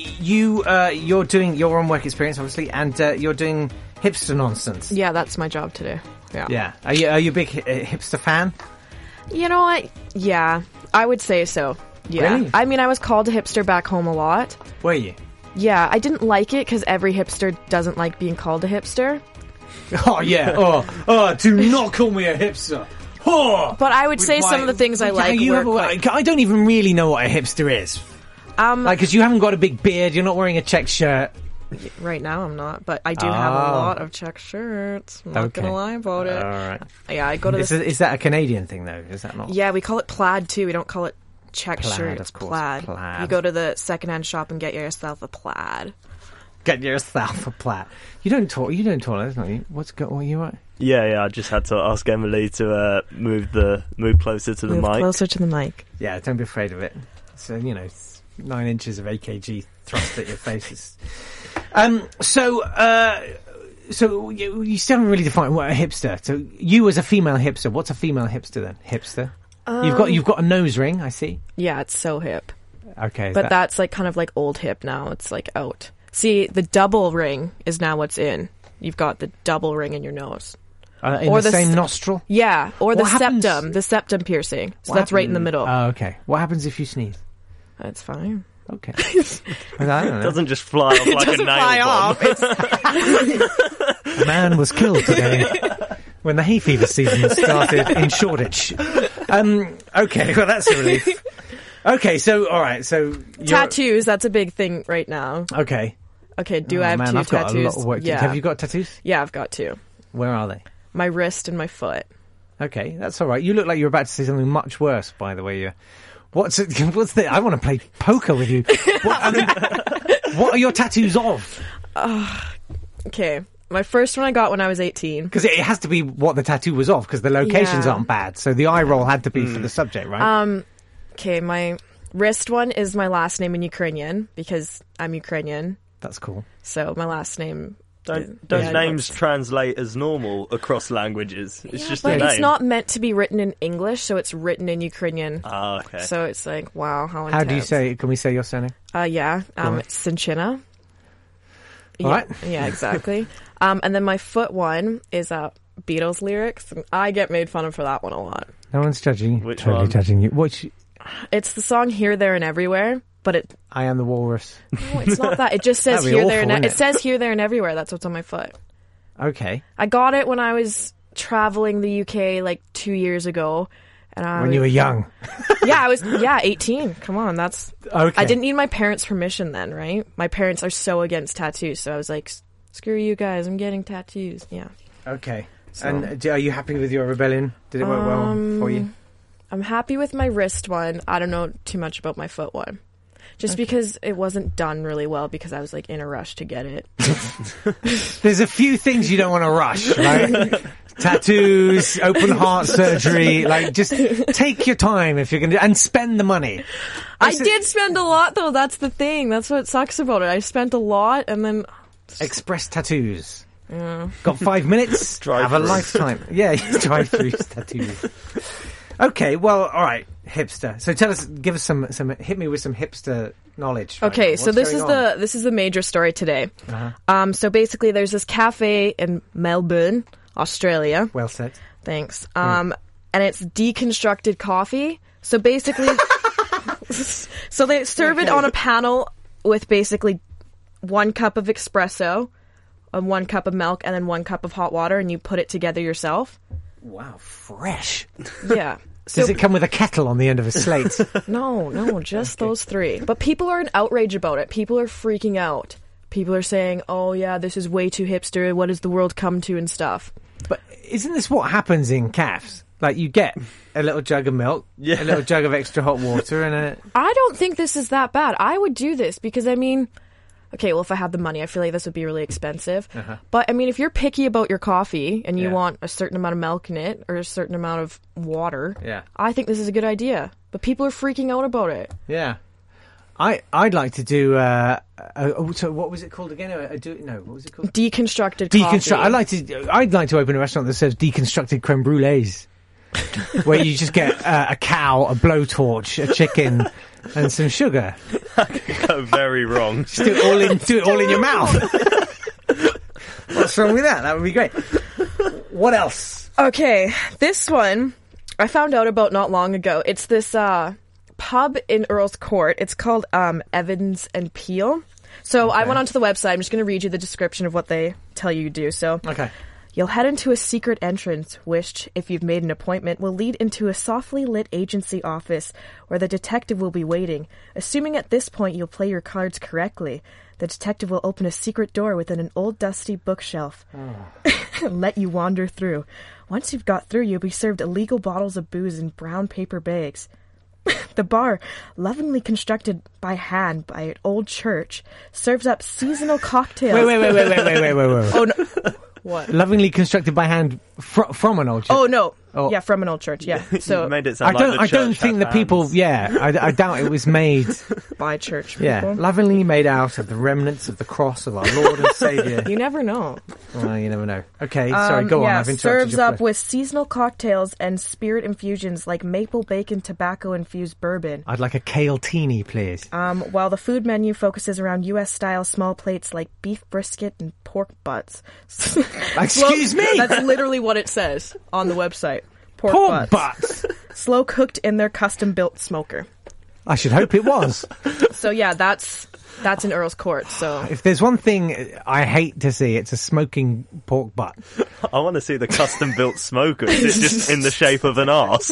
you're on work experience, obviously, and you're doing hipster nonsense. Yeah, that's my job to do. Yeah. Are you a big hipster fan? You know what? Yeah, I would say so. Yeah. Really? I mean, I was called a hipster back home a lot. Were you? Yeah, I didn't like it because every hipster doesn't like being called a hipster. Oh, yeah. Oh, do not call me a hipster. Oh, but I would say some of the things I like I don't even really know what a hipster is. Because you haven't got a big beard, you're not wearing a check shirt. Right now I'm not, but I do have a lot of check shirts. I'm not gonna lie about it. All right. Yeah, I go to Is that a Canadian thing, though? Is that not? Yeah, we call it plaid, too. We don't call it check shirt. It's plaid. Plaid. You go to the secondhand shop and get yourself a plaid. Get yourself a plaid. You don't talk, don't you? What are you right? Yeah, I just had to ask Emily to move closer to the mic. Closer to the mic. Yeah, don't be afraid of it. So, 9 inches of AKG thrust at your face. So you still haven't really defined what a hipster. So you as a female hipster, what's a female hipster then? Hipster? You've got a nose ring, I see. Yeah, it's so hip. Okay. But that's like kind of like old hip now. It's like out. See, the double ring is now what's in. You've got the double ring in your nose. In the same nostril? Yeah, or the septum piercing. So that's right in the middle. Oh, okay. What happens if you sneeze? That's fine. Okay. I don't know. It doesn't just fly off like a nail bomb. A man was killed today when the hay fever season started in Shoreditch. Okay, well that's a relief. Okay, so alright, so tattoos, that's a big thing right now. Okay. Okay, I have two I've tattoos? Got a lot of work. Yeah. Have you got tattoos? Yeah, I've got 2. Where are they? My wrist and my foot. Okay, that's alright. You look like you're about to say something much worse, by the way. What's the? I want to play poker with you. What are your tattoos of? Okay, my first one I got when I was 18. Because it has to be what the tattoo was of, because the locations aren't bad. So the eye roll had to be for the subject, right? Okay, my wrist one is my last name in Ukrainian, because I'm Ukrainian. That's cool. So my last name... Don't names translate as normal across languages? It's just a name. It's not meant to be written in English, so it's written in Ukrainian. Ah, okay. So it's like, wow, how intense. How do you say? Can we say your surname? It's Sinchina. All right. Yeah, exactly. And then my foot one is Beatles lyrics, and I get made fun of for that one a lot. No one's judging. Which totally one? Judging you. It's the song "Here, There, and Everywhere." But I Am the Walrus. No, it's not that. It just says here, there, and it says here, there, and everywhere. That's what's on my foot. Okay. I got it when I was traveling the UK like 2 years ago. And When you were young. Yeah, I was 18. Come on, that's... Okay. I didn't need my parents' permission then, right? My parents are so against tattoos, so I was like, screw you guys, I'm getting tattoos. Yeah. Okay. So- And are you happy with your rebellion? Did it work well for you? I'm happy with my wrist one. I don't know too much about my foot one. Just because it wasn't done really well because I was like in a rush to get it. There's a few things you don't want to rush, right? Tattoos, open heart surgery, like just take your time if you're going to, and spend the money. I did spend a lot though, that's the thing. That's what sucks about it. I spent a lot and then... Express tattoos. Yeah. Got 5 minutes? Have a Drive-through. lifetime. Yeah, drive-through tattoos. Okay, well, all right, hipster. So give us some, hit me with some hipster knowledge. right Okay, now. so What's this going is on? this is the major story today. Uh-huh. So basically there's this cafe in Melbourne, Australia. Well said. Thanks. And it's deconstructed coffee. So basically, so they serve it on a panel with basically 1 cup of espresso, 1 cup of milk, and then 1 cup of hot water, and you put it together yourself. Wow, fresh. Yeah. Does it come with a kettle on the end of a slate? No, just those 3. But people are in outrage about it. People are freaking out. People are saying, oh yeah, this is way too hipster. What does the world come to and stuff? But isn't this what happens in cafes? Like you get a little jug of milk, a little jug of extra hot water, and a... I don't think this is that bad. I would do this because, I mean, okay, well, if I had the money, I feel like this would be really expensive. Uh-huh. But, I mean, if you're picky about your coffee and you Yeah. want a certain amount of milk in it or a certain amount of water, Yeah. I think this is a good idea. But people are freaking out about it. Yeah. I'd like to do, so what was it called again? What was it called? Deconstructed coffee. I'd like to open a restaurant that serves deconstructed creme brulees. Where you just get a cow, a blowtorch, a chicken, and some sugar. Go very wrong. Just do it all in your mouth. What's wrong with that? That would be great. What else? Okay, this one I found out about not long ago. It's this pub in Earl's Court. It's called Evans and Peel. So I went onto the website. I'm just going to read you the description of what they tell you to do. So Okay. you'll head into a secret entrance, which, if you've made an appointment, will lead into a softly lit agency office where the detective will be waiting. Assuming at this point you'll play your cards correctly, the detective will open a secret door within an old dusty bookshelf and let you wander through. Once you've got through, you'll be served illegal bottles of booze in brown paper bags. The bar, lovingly constructed by hand by an old church, serves up seasonal cocktails. Wait. Oh, no. What? Lovingly constructed by hand from an old church. Oh, no. Oh. Yeah, from an old church, yeah. So made it sound like the I don't church think had the people. hands. Yeah, I doubt it was made. by church people. Yeah, lovingly made out of the remnants of the cross of our Lord and Saviour. You never know. Well, you never know. Okay, sorry, go on. Yeah, I've interrupted serves your up flow. with seasonal cocktails and spirit infusions like maple bacon tobacco-infused bourbon. I'd like a kale teeny, please. While the food menu focuses around U.S.-style small plates like beef brisket and pork butts. Excuse me? That's literally what it says on the website. Pork butts. Slow cooked in their custom-built smoker. I should hope it was. So yeah, that's in Earl's Court. So If there's one thing I hate to see, it's a smoking pork butt. I want to see the custom-built smoker. Is it just in the shape of an arse?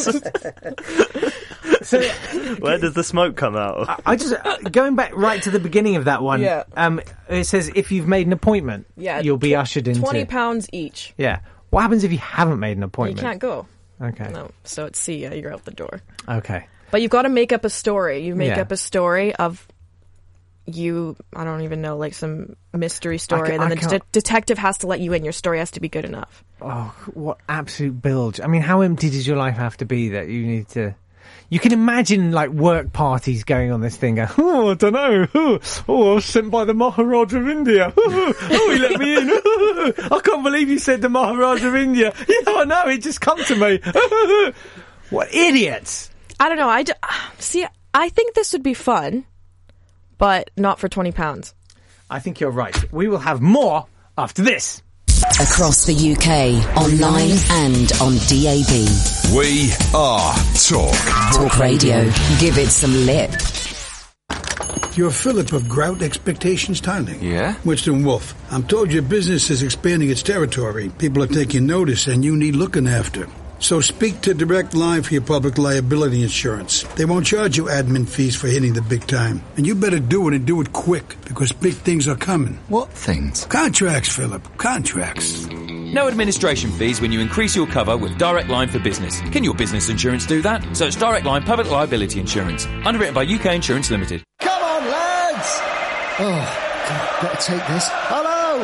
So, where does the smoke come out of? I just going back right to the beginning of that one. Yeah. It says if you've made an appointment, yeah, you'll be ushered into. £20 each. Yeah. What happens if you haven't made an You appointment? can't go. Okay. No. So it's see ya. You're out the door. Okay. But you've got to make up a story. You make Yeah. up a story of you. I don't even know, like some mystery story, and then the detective has to let you in. Your story has to be good enough. Oh, what absolute bilge! I mean, how empty does your life have to be that you need to? You can imagine like work parties going on this thing. Go, oh, I don't know. Oh, I was sent by the Maharaja of India. Oh, he let me in. I can't believe you said the Maharaja of India. Yeah, I know. It just come to me. What idiots! I don't know. See, I think this would be fun, but not for £20. I think you're right. We will have more after this. Across the UK, online and on DAB. We are Talk. Talk Radio. Give it some lip. You're Philip of Grout Expectations Tiling. Yeah? Winston Wolfe. I'm told your business is expanding its territory. People are taking notice and you need looking after. So speak to Direct Line for your public liability insurance. They won't charge you admin fees for hitting the big time. And you better do it and do it quick, because big things are coming. What things? Contracts, Philip. Contracts. No administration fees when you increase your cover with Direct Line for Business. Can your business insurance do that? Search Direct Line Public Liability Insurance. Underwritten by UK Insurance Limited. Come on, lads! Oh, God, got to take this. Hello!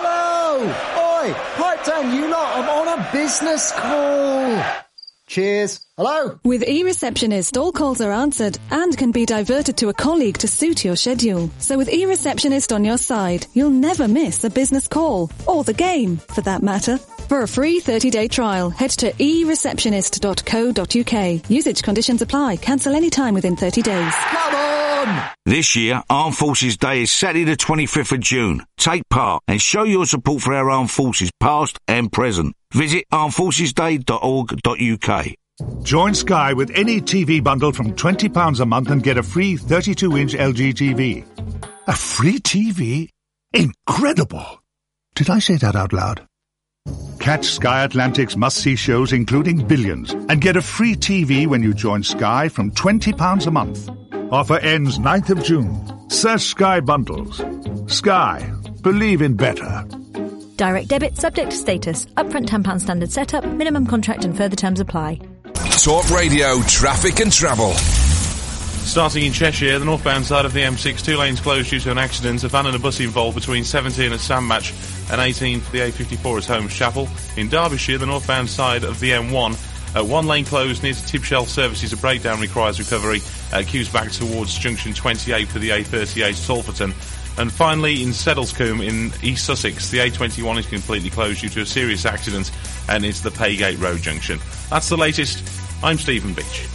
Oi, pipe down, you lot. I'm on a business call. Cheers. Hello? With eReceptionist, all calls are answered and can be diverted to a colleague to suit your schedule. So with eReceptionist on your side, you'll never miss a business call. Or the game, for that matter. For a free 30-day trial, head to ereceptionist.co.uk. Usage conditions apply. Cancel any time within 30 days. Come on! This year, Armed Forces Day is Saturday the 25th of June. Take part and show your support for our armed forces, past and present. Visit armedforcesday.org.uk. Join Sky with any TV bundle from £20 a month and get a free 32-inch LG TV. A free TV? Incredible! Did I say that out loud? Catch Sky Atlantic's must-see shows including Billions and get a free TV when you join Sky from £20 a month. Offer ends 9th of June. Search Sky Bundles. Sky. Believe in better. Direct debit subject to status. Upfront £10 standard setup. Minimum contract and further terms apply. Talk Radio Traffic and Travel. Starting in Cheshire, the northbound side of the M6, 2 lanes closed due to an accident. A van and a bus involved between 17 at Sandbach and 18 for the A54 at Holmes Chapel. In Derbyshire, the northbound side of the M1, 1 lane closed near to Tibshell Services. A breakdown requires recovery. Queues back towards junction 28 for the A38 Salferton. And finally, in Seddlescombe in East Sussex, the A21 is completely closed due to a serious accident, and it's the Paygate Road junction. That's the latest. I'm Stephen Beach.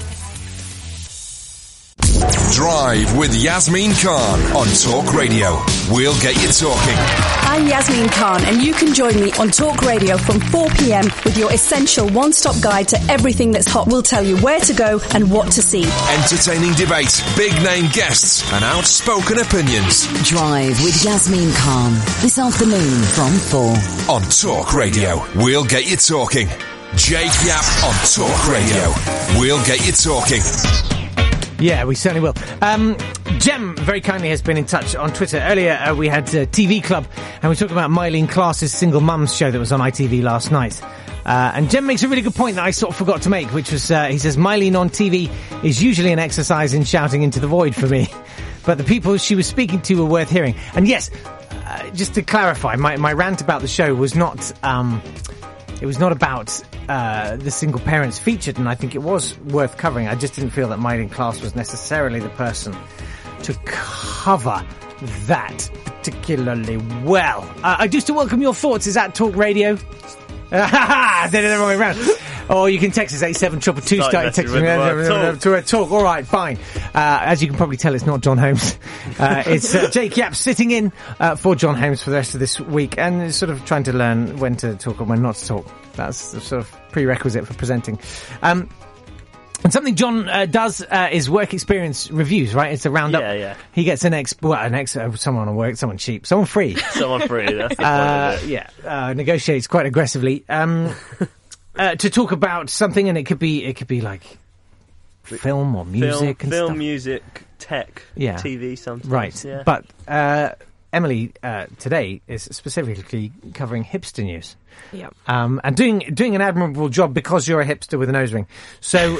Drive with Yasmin Khan on Talk Radio. We'll get you talking. I'm Yasmin Khan, and you can join me on Talk Radio from 4 p.m. with your essential one-stop guide to everything that's hot. We'll tell you where to go and what to see. Entertaining debate, big-name guests, and outspoken opinions. Drive with Yasmin Khan this afternoon from 4 on Talk Radio. We'll get you talking. Jake Yap on Talk Radio. We'll get you talking. Yeah, we certainly will. Jem very kindly has been in touch on Twitter. Earlier, we had TV Club, and we talked about Mylene Klass's Single Mums show that was on ITV last night. And Jem makes a really good point that I sort of forgot to make, which was, he says, Mylene on TV is usually an exercise in shouting into the void for me. But the people she was speaking to were worth hearing. And yes, just to clarify, my rant about the show was not... it was not about the single parents featured, and I think it was worth covering. I just didn't feel that Mylene Klass was necessarily the person to cover that particularly well. I do still welcome your thoughts. Is that Talk Radio? They're the wrong way around. Or you can text us 87222. Start texting to talk. All right, fine. As you can probably tell, it's not John Holmes. It's Jake Yap sitting in for John Holmes for the rest of this week, and sort of trying to learn when to talk and when not to talk. That's the sort of prerequisite for presenting. And something John does is work experience reviews, right? It's a roundup. Yeah. He gets someone on work, someone cheap, someone free. Someone free, that's the point of it. Negotiates quite aggressively to talk about something, and it could be like film or music and stuff. Music, tech, TV sometimes. Right, yeah. But Emily today is specifically covering hipster news. Yep. And doing an admirable job because you're a hipster with a nose ring. So,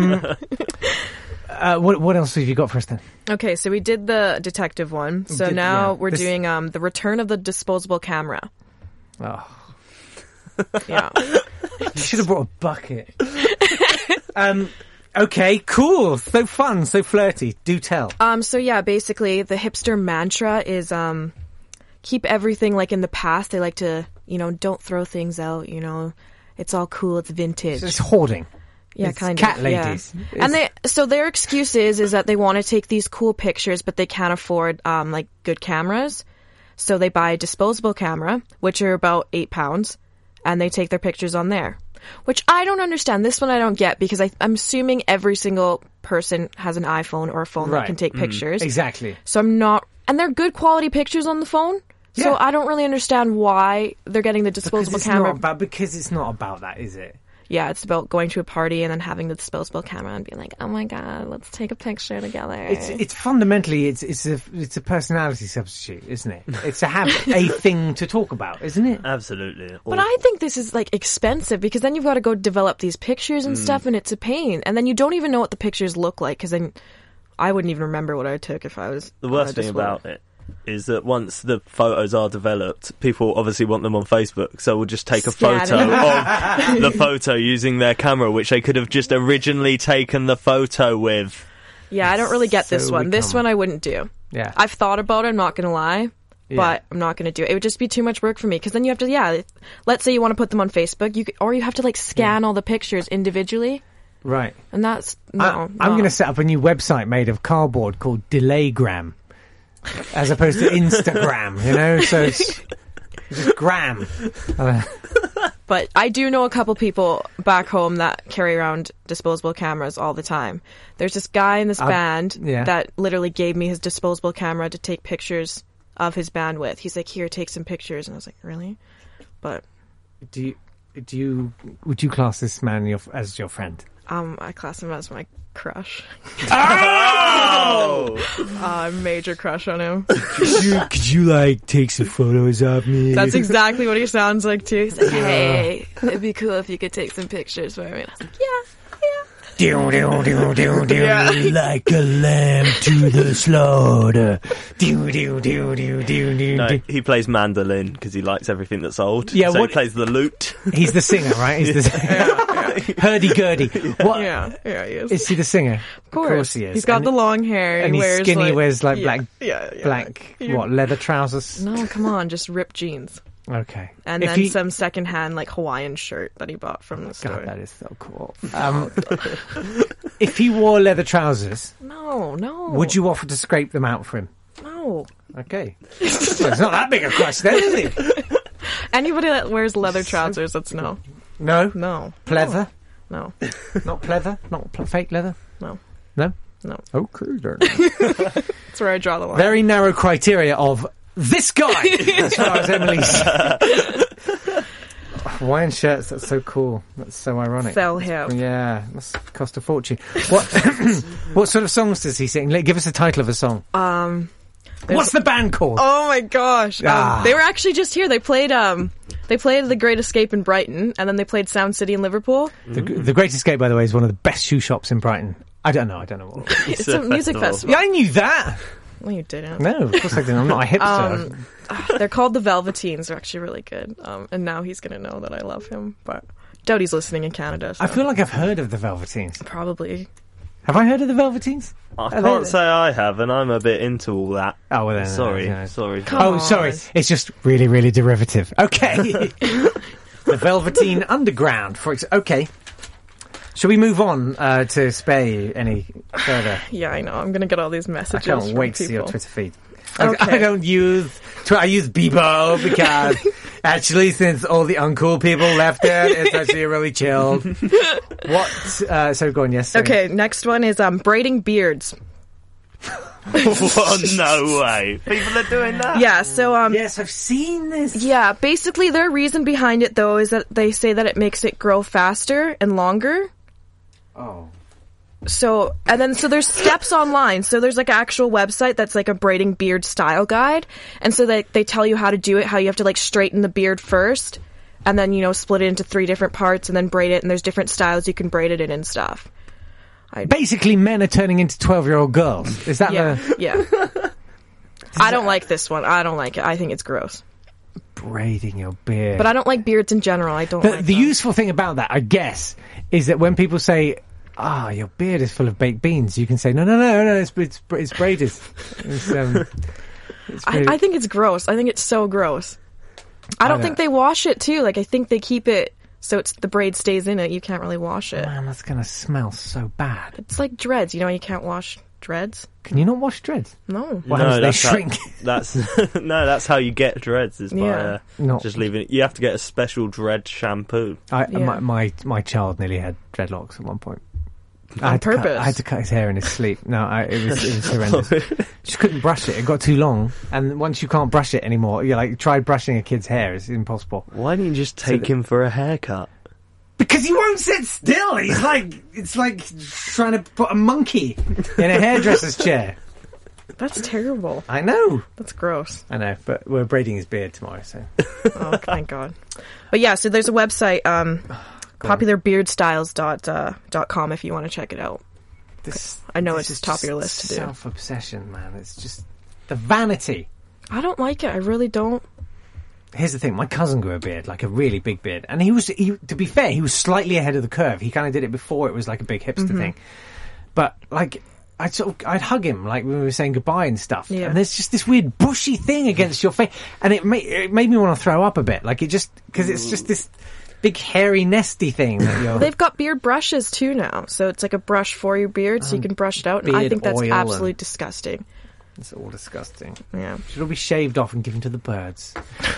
what else have you got for us then? Okay, so we did the detective one. So now we're doing the return of the disposable camera. Oh. Yeah. You should have brought a bucket. Okay, cool. So fun, so flirty. Do tell. So yeah, basically the hipster mantra is keep everything like in the past. They like to, don't throw things out, it's all cool, it's vintage. It's hoarding. Yeah, it's kind cat of. ladies. Yeah. And so their excuse is that they want to take these cool pictures, but they can't afford like good cameras. So they buy a disposable camera, which are about £8, and they take their pictures on there. Which I don't understand. This one I don't get because I'm assuming every single person has an iPhone or a phone that can take pictures. Exactly. So I'm not... And they're good quality pictures on the phone. So I don't really understand why they're getting the disposable camera. Because it's not about that, is it? Yeah, it's about going to a party and then having the disposable camera and being like, "Oh my god, let's take a picture together." It's fundamentally it's a personality substitute, isn't it? It's to have a thing to talk about, isn't it? Absolutely. But I think this is like expensive because then you've got to go develop these pictures and stuff, and it's a pain. And then you don't even know what the pictures look like because then I wouldn't even remember what I took if I was. The worst thing about it is that once the photos are developed, people obviously want them on Facebook, so we'll just take a photo of the photo using their camera, which they could have just originally taken the photo with. Yeah, I don't really get this one. This one I wouldn't do. Yeah. I've thought about it, I'm not going to lie, but I'm not going to do it. It would just be too much work for me, because then you have to, let's say you want to put them on Facebook, or you have to, scan all the pictures individually. Right. And that's, I'm going to set up a new website made of cardboard called Delaygram. As opposed to Instagram, so it's just gram. But I do know a couple people back home that carry around disposable cameras all the time. There's this guy in this band that literally gave me his disposable camera to take pictures of his band with. He's like, "Here, take some pictures," and I was like, "Really?" But would you class this man as your friend? I class him as my crush. Oh! Major crush on him. Could you take some photos of me? That's exactly what he sounds like too. He's like, "Hey, it'd be cool if you could take some pictures for me." And I was like, yeah. Like a lamb to the slaughter. No, he plays mandolin because he likes everything that's old. Yeah, so he plays the lute. He's the singer, right? He's the singer. Hurdy-gurdy. What? Yeah, he is. Is he the singer? Of course he is. He's got the long hair. And he's skinny, he wears black, black, leather trousers? No, come on, just ripped jeans. Okay. And then some secondhand Hawaiian shirt that he bought from the store. God, that is so cool. If he wore leather trousers, no, would you offer to scrape them out for him? No. Okay. Well, it's not that big a question, is it? Anybody that wears leather trousers, that's no. No? No. Pleather? No. Not pleather? Not fake leather? No. No? No. Okay, then. That's where I draw the line. Very narrow criteria of this guy, as far as Emily's. Hawaiian shirts, that's so cool. That's so ironic. Sell him. Yeah, must cost a fortune. What sort of songs does he sing? Give us the title of a song. What's the band called? Oh my gosh. They were actually just here. They played The Great Escape in Brighton, and then they played Sound City in Liverpool. The Great Escape, by the way, is one of the best shoe shops in Brighton. I don't know what. It's a music festival. Yeah, I knew that. Well, you didn't. No, of course I didn't. I'm not a hipster. They're called the Velveteens. They're actually really good. And now he's going to know that I love him. But doubt he's listening in Canada. So. I feel like I've heard of the Velveteens. Probably. Have I heard of the Velveteens? I can't say I have, and I'm a bit into all that. Oh, well then. Sorry. Sorry. It's just really, really derivative. Okay. The Velveteen Underground, for example. Okay. Shall we move on to Spey any further? Yeah, I know. I'm going to get all these messages. I can't wait to see your Twitter feed. Okay. I don't use I use Bebo because actually, since all the uncool people left it, it's actually really chilled. So go on, yes. Sorry. Okay, next one is braiding beards. No way. People are doing that? Yeah, so yes, I've seen this. Yeah, basically their reason behind it though is that they say that it makes it grow faster and longer. Oh. So there's steps online. So there's an actual website that's a braiding beard style guide. And so they tell you how to do it, how you have to straighten the beard first and then, split it into 3 different parts and then braid it. And there's different styles you can braid it in and stuff. Basically, men are turning into 12-year-old girls. Is that Yeah. I don't like this one. I don't like it. I think it's gross. Braiding your beard. But I don't like beards in general. I don't like the useful thing about that, I guess, is that when people say, your beard is full of baked beans, you can say, no, it's braided. I think it's gross. I think it's so gross. I don't think they wash it, too. I think they keep it so the braid stays in it. You can't really wash it. Man, that's going to smell so bad. It's like dreads. You can't wash dreads. Can you not wash dreads? No. What happens? They shrink. That's that's how you get dreads. Is by just leaving it. You have to get a special dread shampoo. My child nearly had dreadlocks at one point. On purpose? I had to cut his hair in his sleep. No, it was horrendous. Just couldn't brush it. It got too long. And once you can't brush it anymore, you're like, try brushing a kid's hair. It's impossible. Why didn't you just take him for a haircut? Because he won't sit still. He's like, it's like trying to put a monkey in a hairdresser's chair. That's terrible. I know. That's gross. I know, but we're braiding his beard tomorrow, so. Oh, thank God. But yeah, so there's a website, popularbeardstyles.com if you want to check it out. I know it's top of your list to do. Self-obsession, man. It's just the vanity. I don't like it. I really don't. Here's the thing. My cousin grew a beard, like a really big beard. And to be fair, he was slightly ahead of the curve. He kind of did it before it was like a big hipster thing. But like, I'd hug him like when we were saying goodbye and stuff. Yeah. And there's just this weird bushy thing against your face. And it made me want to throw up a bit. Like because it's just this big hairy nesty thing. They've got beard brushes too now. So it's like a brush for your beard so you can brush it out. And I think that's absolutely disgusting. It's all disgusting. Yeah. Should all be shaved off and given to the birds.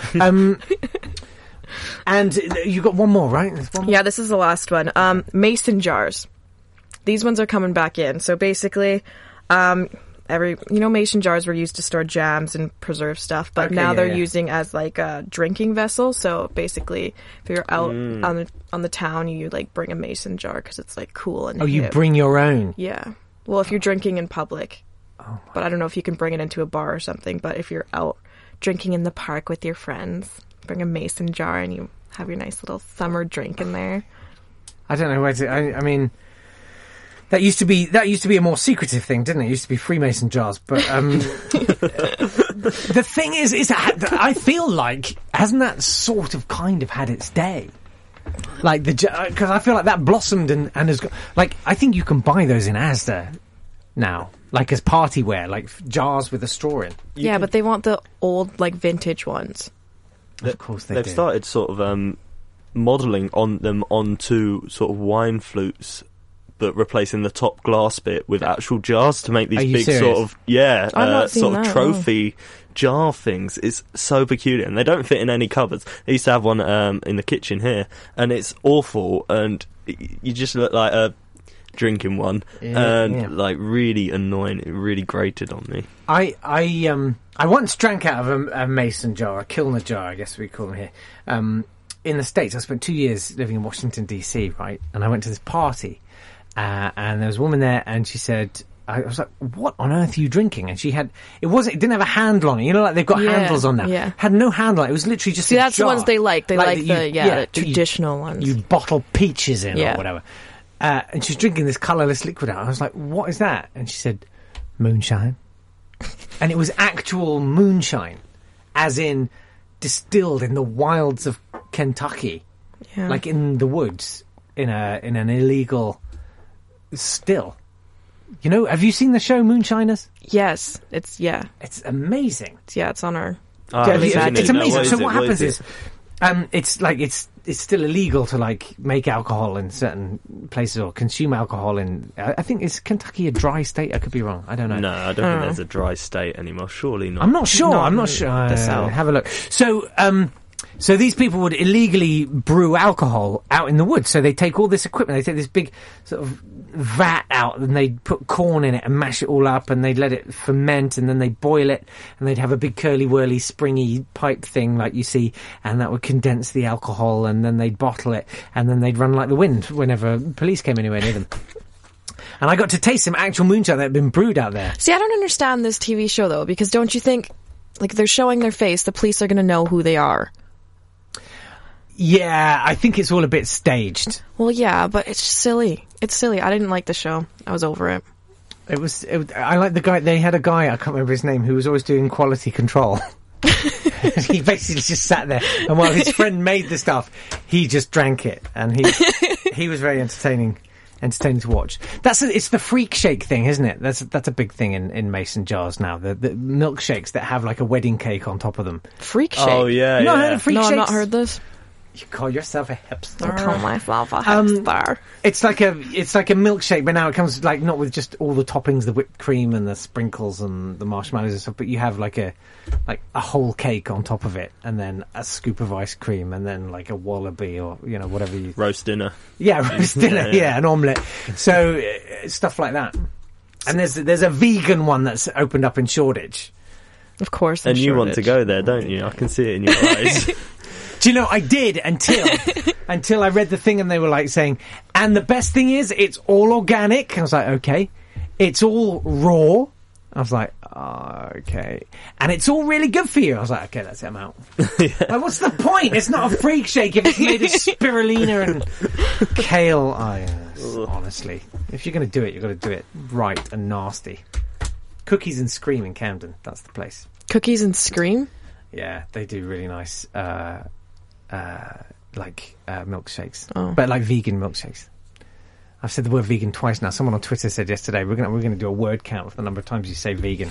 And you got one more, right? One more? Yeah, this is the last one. Mason jars. These ones are coming back in. So basically, mason jars were used to store jams and preserve stuff, but now they're using as like a drinking vessel. So basically, if you're out on the town, you like bring a mason jar because it's like cool and hip. You bring your own? Yeah. Well, if you're drinking in public. But I don't know if you can bring it into a bar or something. But if you're out drinking in the park with your friends, bring a mason jar and you have your nice little summer drink in there. I don't know where to. I mean, that used to be a more secretive thing, didn't it? It used to be Freemason jars. But the thing is I feel like hasn't that sort of kind of had its day? Like because I feel like that blossomed and has got like I think you can buy those in Asda now. Like as party wear, like jars with a straw in. But they want the old, like, vintage ones. Of course they do. They've started sort of modelling on them onto sort of wine flutes, but replacing the top glass bit with actual jars to make these big serious? sort of sort of trophy jar things. It's so peculiar, and they don't fit in any cupboards. They used to have one in the kitchen here, and it's awful, and you just look like a drinking one like really annoying. It really grated on me. I once drank out of a mason jar, a Kilner jar, I guess we call them here. In the States, I spent 2 years living in Washington DC, right? And I went to this party, and there was a woman there, and she said, I was like, "What on earth are you drinking?" And it didn't have a handle on it. You know, like they've got handles on now. Yeah. Had no handle on it. It was literally just a that's jar. The ones they like. They like the traditional ones. You bottle peaches in or whatever. And she's drinking this colourless liquid out. I was like, what is that? And she said, moonshine. And it was actual moonshine, as in distilled in the wilds of Kentucky, like in the woods, in an illegal still. You know, have you seen the show Moonshiners? Yes, it's amazing. It's on our. It's amazing. So what happens is it's still illegal to like make alcohol in certain places or consume alcohol in. I think is Kentucky a dry state? I could be wrong. I don't know. No, I don't think there's a dry state anymore. Surely not. I'm not sure. Have a look. So these people would illegally brew alcohol out in the woods. So they take all this equipment. They take this big sort of vat out and they'd put corn in it and mash it all up and they'd let it ferment and then they'd boil it and they'd have a big curly whirly springy pipe thing like you see and that would condense the alcohol and then they'd bottle it and then they'd run like the wind whenever police came anywhere near them. And I got to taste some actual moonshine that had been brewed out there. See, I don't understand this TV show though, because don't you think like they're showing their face, the police are going to know who they are? Yeah, I think it's all a bit staged. Well, yeah, but it's silly. It's silly. I didn't like the show. I was over it. I like the guy. They had a guy, I can't remember his name, who was always doing quality control. He basically just sat there, and while his friend made the stuff, he just drank it, and he was very entertaining to watch. It's the freak shake thing, isn't it? That's a big thing in mason jars now. The milkshakes that have like a wedding cake on top of them. Freak shake. Oh yeah. No, I've not heard this. You call yourself a hipster? I call myself a hipster. It's like a milkshake, but now it comes like not with just all the toppings, the whipped cream and the sprinkles and the marshmallows and stuff, but you have like a whole cake on top of it, and then a scoop of ice cream, and then like a wallaby or whatever you roast dinner. Yeah, roast dinner. Yeah, an omelette. So stuff like that. And there's a vegan one that's opened up in Shoreditch. Of course, and you want to go there, don't you? I can see it in your eyes. Do you know, I did until I read the thing and they were like saying, and the best thing is it's all organic. I was like, okay. It's all raw. I was like, oh, okay. And it's all really good for you. I was like, okay, that's it, I'm out. Like, what's the point? It's not a freak shake if it's made of spirulina and kale. Honestly, if you're going to do it, you've got to do it right and nasty. Cookies and Scream in Camden. That's the place. Cookies and Scream? Yeah, they do really nice milkshakes, but like vegan milkshakes. I've said the word vegan twice now. Someone on Twitter said yesterday we're going to do a word count for the number of times you say vegan.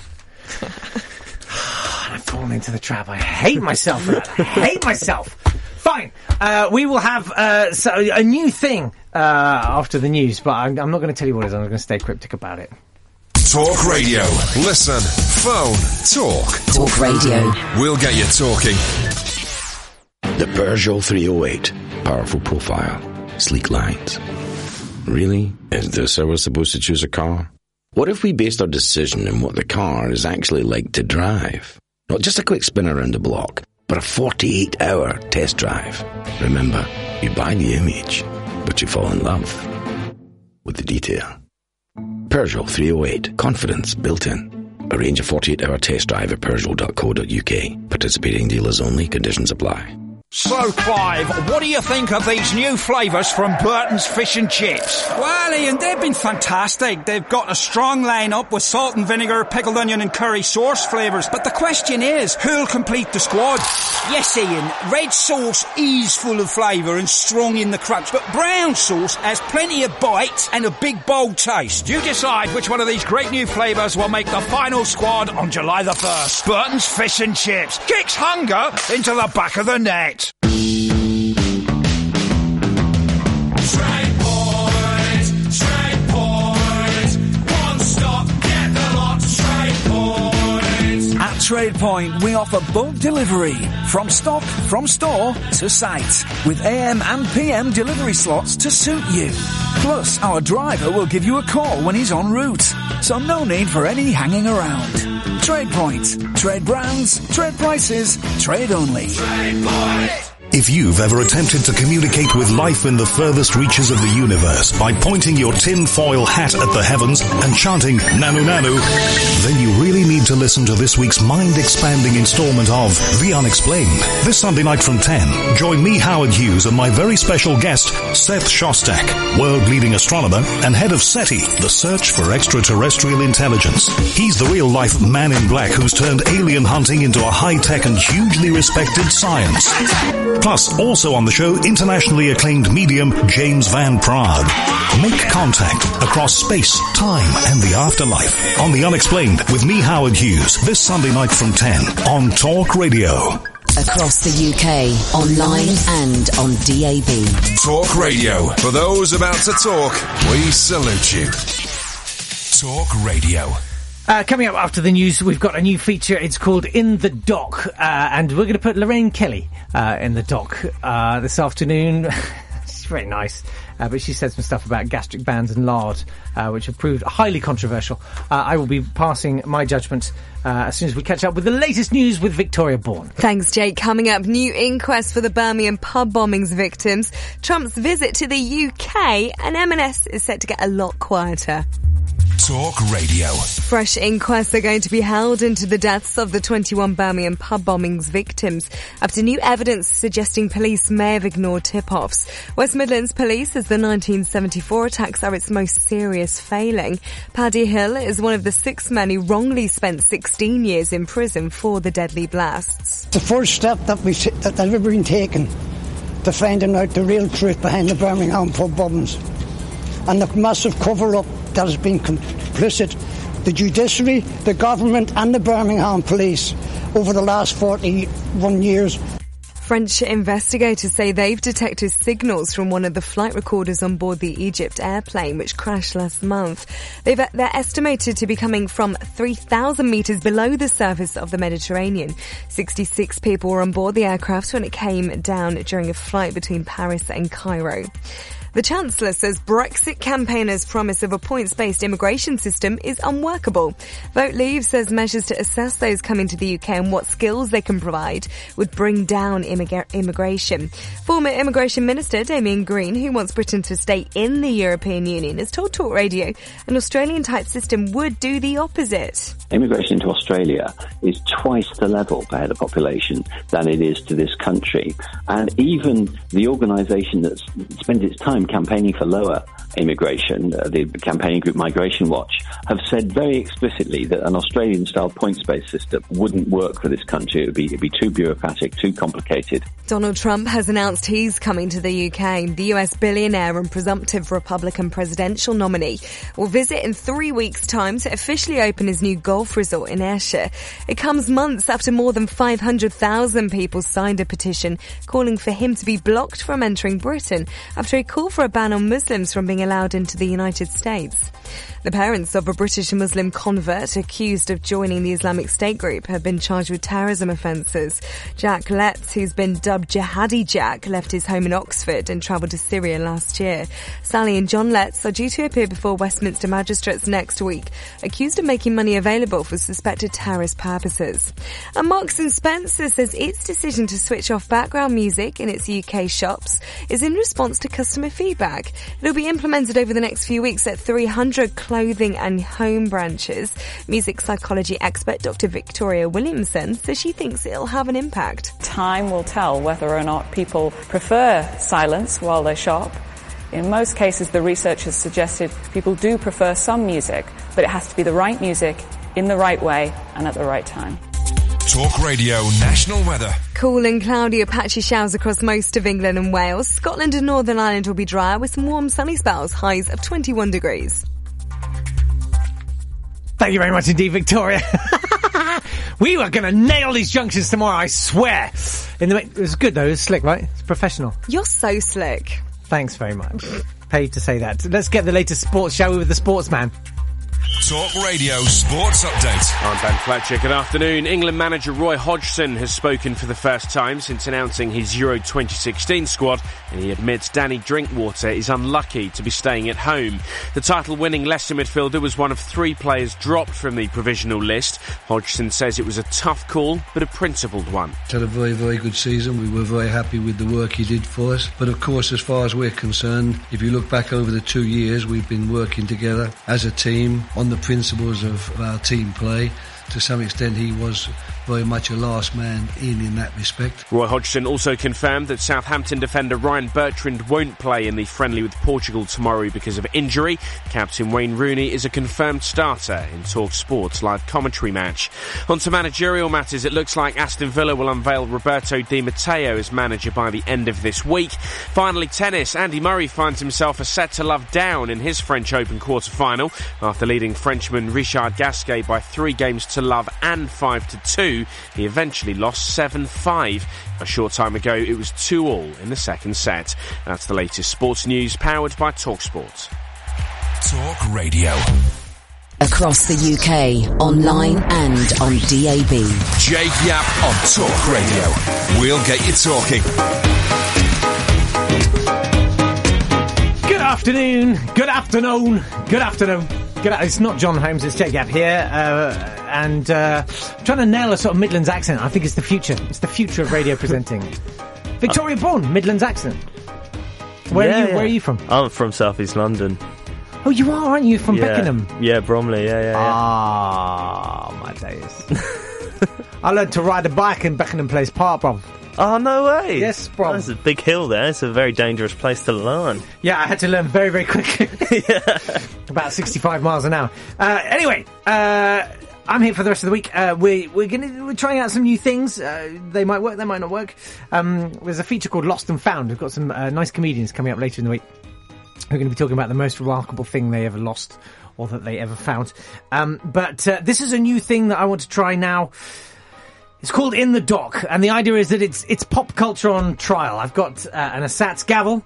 I've fallen into the trap. I hate myself for that. I hate myself. Fine. We will have a new thing after the news, but I'm not going to tell you what it is. I'm going to stay cryptic about it. Talk Radio. Listen. Phone. Talk. Talk Radio. We'll get you talking. The Peugeot 308. Powerful profile. Sleek lines. Really? Is this how we're supposed to choose a car? What if we based our decision on what the car is actually like to drive? Not just a quick spin around the block, but a 48-hour test drive. Remember, you buy the image, but you fall in love with the detail. Peugeot 308. Confidence built in. Arrange a 48-hour test drive at Peugeot.co.uk. Participating dealers only. Conditions apply. So, Clive, what do you think of these new flavours from Burton's Fish and Chips? Well, Ian, they've been fantastic. They've got a strong line-up with salt and vinegar, pickled onion and curry sauce flavours. But the question is, who'll complete the squad? Yes, Ian, red sauce is full of flavour and strong in the crunch, but brown sauce has plenty of bite and a big, bold taste. You decide which one of these great new flavours will make the final squad on July the 1st. Burton's Fish and Chips kicks hunger into the back of the net. At TradePoint, we offer bulk delivery from stock, from store to site, with AM and PM delivery slots to suit you. Plus, our driver will give you a call when he's en route, so no need for any hanging around. TradePoint. Trade brands, trade prices, trade only. TradePoint. If you've ever attempted to communicate with life in the furthest reaches of the universe by pointing your tin-foil hat at the heavens and chanting Nanu Nanu, then you really need to listen to this week's mind-expanding installment of The Unexplained. This Sunday night from 10, join me, Howard Hughes, and my very special guest, Seth Shostak, world-leading astronomer and head of SETI, the Search for Extraterrestrial Intelligence. He's the real-life man in black who's turned alien hunting into a high-tech and hugely respected science. Plus, also on the show, internationally acclaimed medium James Van Praagh. Make contact across space, time, and the afterlife on The Unexplained with me, Howard Hughes, this Sunday night from 10 on Talk Radio. Across the UK, online and on DAB. Talk Radio. For those about to talk, we salute you. Talk Radio. Coming up after the news, we've got a new feature. It's called In the Dock, and we're going to put Lorraine Kelly in the dock this afternoon. It's very nice, but she said some stuff about gastric bands and lard, which have proved highly controversial. I will be passing my judgment as soon as we catch up with the latest news with Victoria Bourne. Thanks, Jake. Coming up, new inquest for the Birmingham pub bombings victims, Trump's visit to the UK, and M&S is set to get a lot quieter. Talk Radio. Fresh inquests are going to be held into the deaths of the 21 Birmingham pub bombings victims after new evidence suggesting police may have ignored tip-offs. West Midlands Police says the 1974 attacks are its most serious failing. Paddy Hill is one of the 6 men who wrongly spent 16 years in prison for the deadly blasts. The first step that's ever been taken to finding out the real truth behind the Birmingham pub bombings and the massive cover-up that has been complicit, the judiciary, the government and the Birmingham police over the last 41 years. French investigators say they've detected signals from one of the flight recorders on board the Egypt airplane which crashed last month. They're estimated to be coming from 3,000 metres below the surface of the Mediterranean. 66 people were on board the aircraft when it came down during a flight between Paris and Cairo. The Chancellor says Brexit campaigners' promise of a points-based immigration system is unworkable. Vote Leave says measures to assess those coming to the UK and what skills they can provide would bring down immigration. Former Immigration Minister Damien Green, who wants Britain to stay in the European Union, has told Talk Radio an Australian-type system would do the opposite. Immigration into Australia is twice the level per head of population than it is to this country. And even the organisation that spends its time campaigning for lower immigration, the campaigning group Migration Watch, have said very explicitly that an Australian-style points-based system wouldn't work for this country. It'd be too bureaucratic, too complicated. Donald Trump has announced he's coming to the UK. The US billionaire and presumptive Republican presidential nominee will visit in 3 weeks' time to officially open his new golf resort in Ayrshire. It comes months after more than 500,000 people signed a petition calling for him to be blocked from entering Britain after he called for a ban on Muslims from being allowed into the United States. The parents of a British Muslim convert accused of joining the Islamic State group have been charged with terrorism offences. Jack Letts, who's been dubbed Jihadi Jack, left his home in Oxford and travelled to Syria last year. Sally and John Letts are due to appear before Westminster magistrates next week, accused of making money available for suspected terrorist purposes. And Marks & Spencer says its decision to switch off background music in its UK shops is in response to customer feedback. It'll be implemented over the next few weeks at 300 clothing and home branches. Music psychology expert Dr. Victoria Williamson says she thinks it'll have an impact. Time will tell whether or not people prefer silence while they shop. In most cases, the research has suggested people do prefer some music, but it has to be the right music, in the right way, and at the right time. Talk Radio National Weather. Cool and cloudy with patchy showers across most of England and Wales. Scotland and Northern Ireland will be drier with some warm sunny spells, highs of 21 degrees. Thank you very much indeed, Victoria. We were going to nail these junctions tomorrow, I swear. It was good though, it was slick, right? It's professional. You're so slick. Thanks very much. Paid to say that. Let's get the latest sports, shall we, with the sportsman. Talk Radio Sports Update. I'm Ben Fletcher. Good afternoon. England manager Roy Hodgson has spoken for the first time since announcing his Euro 2016 squad, and he admits Danny Drinkwater is unlucky to be staying at home. The title-winning Leicester midfielder was one of 3 players dropped from the provisional list. Hodgson says it was a tough call, but a principled one. He had a very, very good season. We were very happy with the work he did for us. But of course, as far as we're concerned, if you look back over the 2 years, we've been working together as a team on the principles of our team play. To some extent, he was very much a last man in that respect. Roy Hodgson also confirmed that Southampton defender Ryan Bertrand won't play in the friendly with Portugal tomorrow because of injury. Captain Wayne Rooney is a confirmed starter in Talk Sports live commentary match. On to managerial matters, it looks like Aston Villa will unveil Roberto Di Matteo as manager by the end of this week. Finally, tennis. Andy Murray finds himself a set to love down in his French Open quarter-final after leading Frenchman Richard Gasquet by 3 games to love and 5-2. He eventually lost 7-5. A short time ago, it was 2-2 in the second set. That's the latest sports news, powered by TalkSport. Talk Radio. Across the UK, online and on DAB. Jake Yapp on Talk Radio. We'll get you talking. Good afternoon. Good afternoon. Good afternoon. It's not John Holmes, it's Jake Yapp here. And trying to nail a sort of Midlands accent. I think it's the future. It's the future of radio presenting. Victoria Bourne, Midlands accent. Where are you from? I'm from South East London. Oh, you are, aren't you? From Beckenham? Yeah, Bromley, yeah. Ah, my days. I learned to ride a bike in Beckenham Place Park, bruv. Oh, no way. Yes, bro. There's a big hill there. It's a very dangerous place to learn. Yeah, I had to learn very, very quickly. About 65 miles an hour. Anyway, I'm here for the rest of the week. We're trying out some new things. They might work, they might not work. There's a feature called Lost and Found. We've got some nice comedians coming up later in the week who are going to be talking about the most remarkable thing they ever lost or that they ever found. But this is a new thing that I want to try now. It's called In the Dock, and the idea is that it's pop culture on trial. I've got an Asats gavel.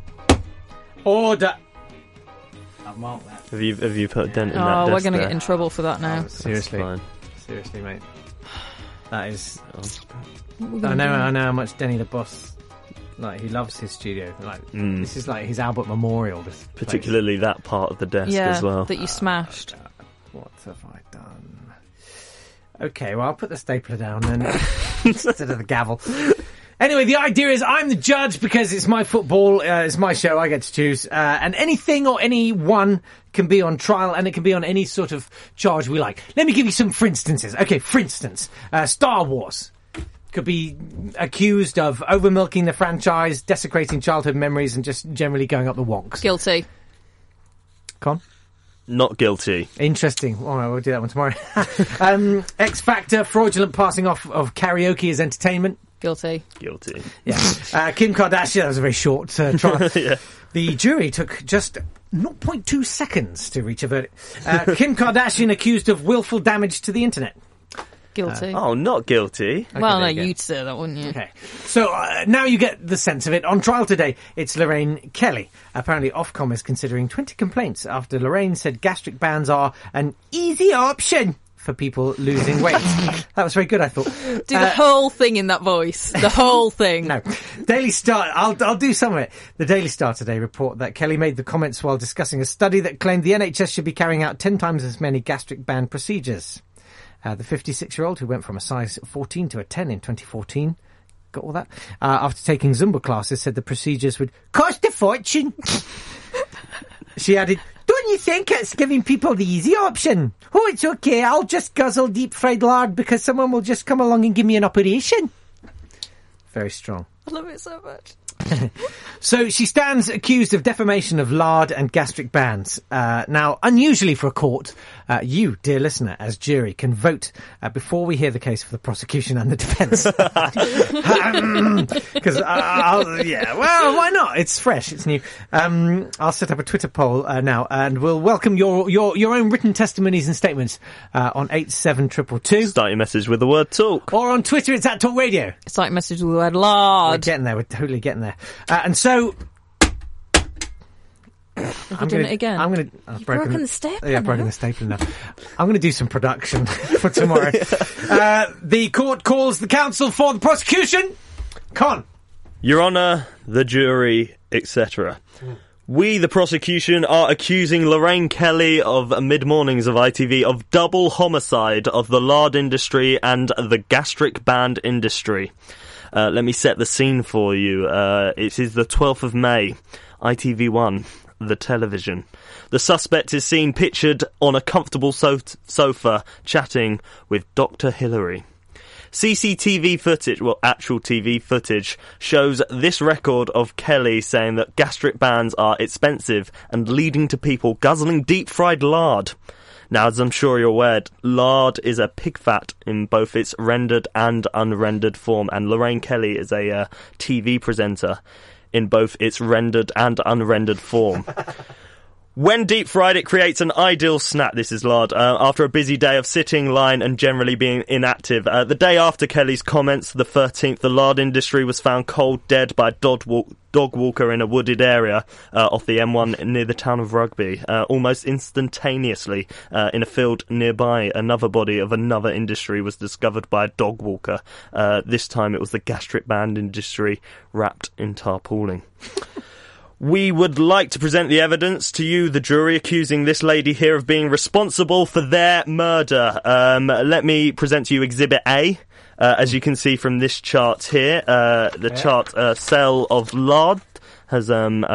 Order. I've marked that. Have you put a dent in that Oh, we're desk going to there? get in trouble for that now. Seriously. Fine. Seriously, mate. That is... What are we I gonna know do? how much Denny the Boss... Like, he loves his studio. Like, this is like his Albert Memorial. This Particularly that part of the desk as well. that you smashed. What have I done? Okay, well, I'll put the stapler down then instead of the gavel. Anyway, the idea is I'm the judge because it's my football, it's my show, I get to choose. And anything or anyone can be on trial, and it can be on any sort of charge we like. Let me give you some for instances. Okay, for instance, Star Wars could be accused of over-milking the franchise, desecrating childhood memories, and just generally going up the wonks. Guilty. Con? Not guilty. Interesting. All right, we'll do that one tomorrow. X Factor, fraudulent passing off of karaoke as entertainment. Guilty. Guilty. Yeah. Kim Kardashian, that was a very short trial. Yeah. The jury took just 0.2 seconds to reach a verdict. Kim Kardashian accused of willful damage to the internet. Guilty. Not guilty. Well, no, there you go. you'd say that, wouldn't you? Okay. So now you get the sense of it. On trial today, it's Lorraine Kelly. Apparently, Ofcom is considering 20 complaints after Lorraine said gastric bands are an easy option for people losing weight. That was very good, I thought. Do the whole thing in that voice. The whole thing. No. Daily Star, I'll do some of it. The Daily Star today report that Kelly made the comments while discussing a study that claimed the NHS should be carrying out 10 times as many gastric band procedures. The 56-year-old who went from a size 14 to a 10 in 2014, got all that, after taking Zumba classes, said the procedures would cost a fortune. She added, "Don't you think it's giving people the easy option? Oh, it's okay, I'll just guzzle deep-fried lard because someone will just come along and give me an operation." Very strong. I love it so much. So she stands accused of defamation of lard and gastric bands. Now, unusually for a court, you, dear listener, as jury, can vote before we hear the case for the prosecution and the defence. Because, well, why not? It's fresh, it's new. I'll set up a Twitter poll now, and we'll welcome your own written testimonies and statements on 87222. Start your message with the word talk. Or on Twitter, it's @Talk Radio. Start your message with the word lard. We're getting there, we're totally getting there. And so... Have you done it again? I've broken the stapler. Yeah, I've broken the stapler now. I'm going to do some production for tomorrow. The court calls the counsel for the prosecution. Con. Your Honour, the jury, etc. We, the prosecution, are accusing Lorraine Kelly of Mid-Mornings of ITV of double homicide of the lard industry and the gastric band industry. Let me set the scene for you. It is the 12th of May, ITV1. The television. The suspect is seen pictured on a comfortable sofa chatting with Dr. Hillary. CCTV footage, actual TV footage, shows this record of Kelly saying that gastric bands are expensive and leading to people guzzling deep-fried lard. Now, as I'm sure you're aware, lard is a pig fat in both its rendered and unrendered form, and Lorraine Kelly is a TV presenter in both its rendered and unrendered form. When deep-fried, it creates an ideal snack, this is lard, after a busy day of sitting, lying and generally being inactive. The day after Kelly's comments, the 13th, the lard industry was found cold dead by a dog walker in a wooded area off the M1 near the town of Rugby. Almost instantaneously, in a field nearby, another body of another industry was discovered by a dog walker. This time it was the gastric band industry wrapped in tarpaulin. We would like to present the evidence to you, the jury, accusing this lady here of being responsible for their murder. Let me present to you Exhibit A. As you can see from this chart here, chart sale of lard has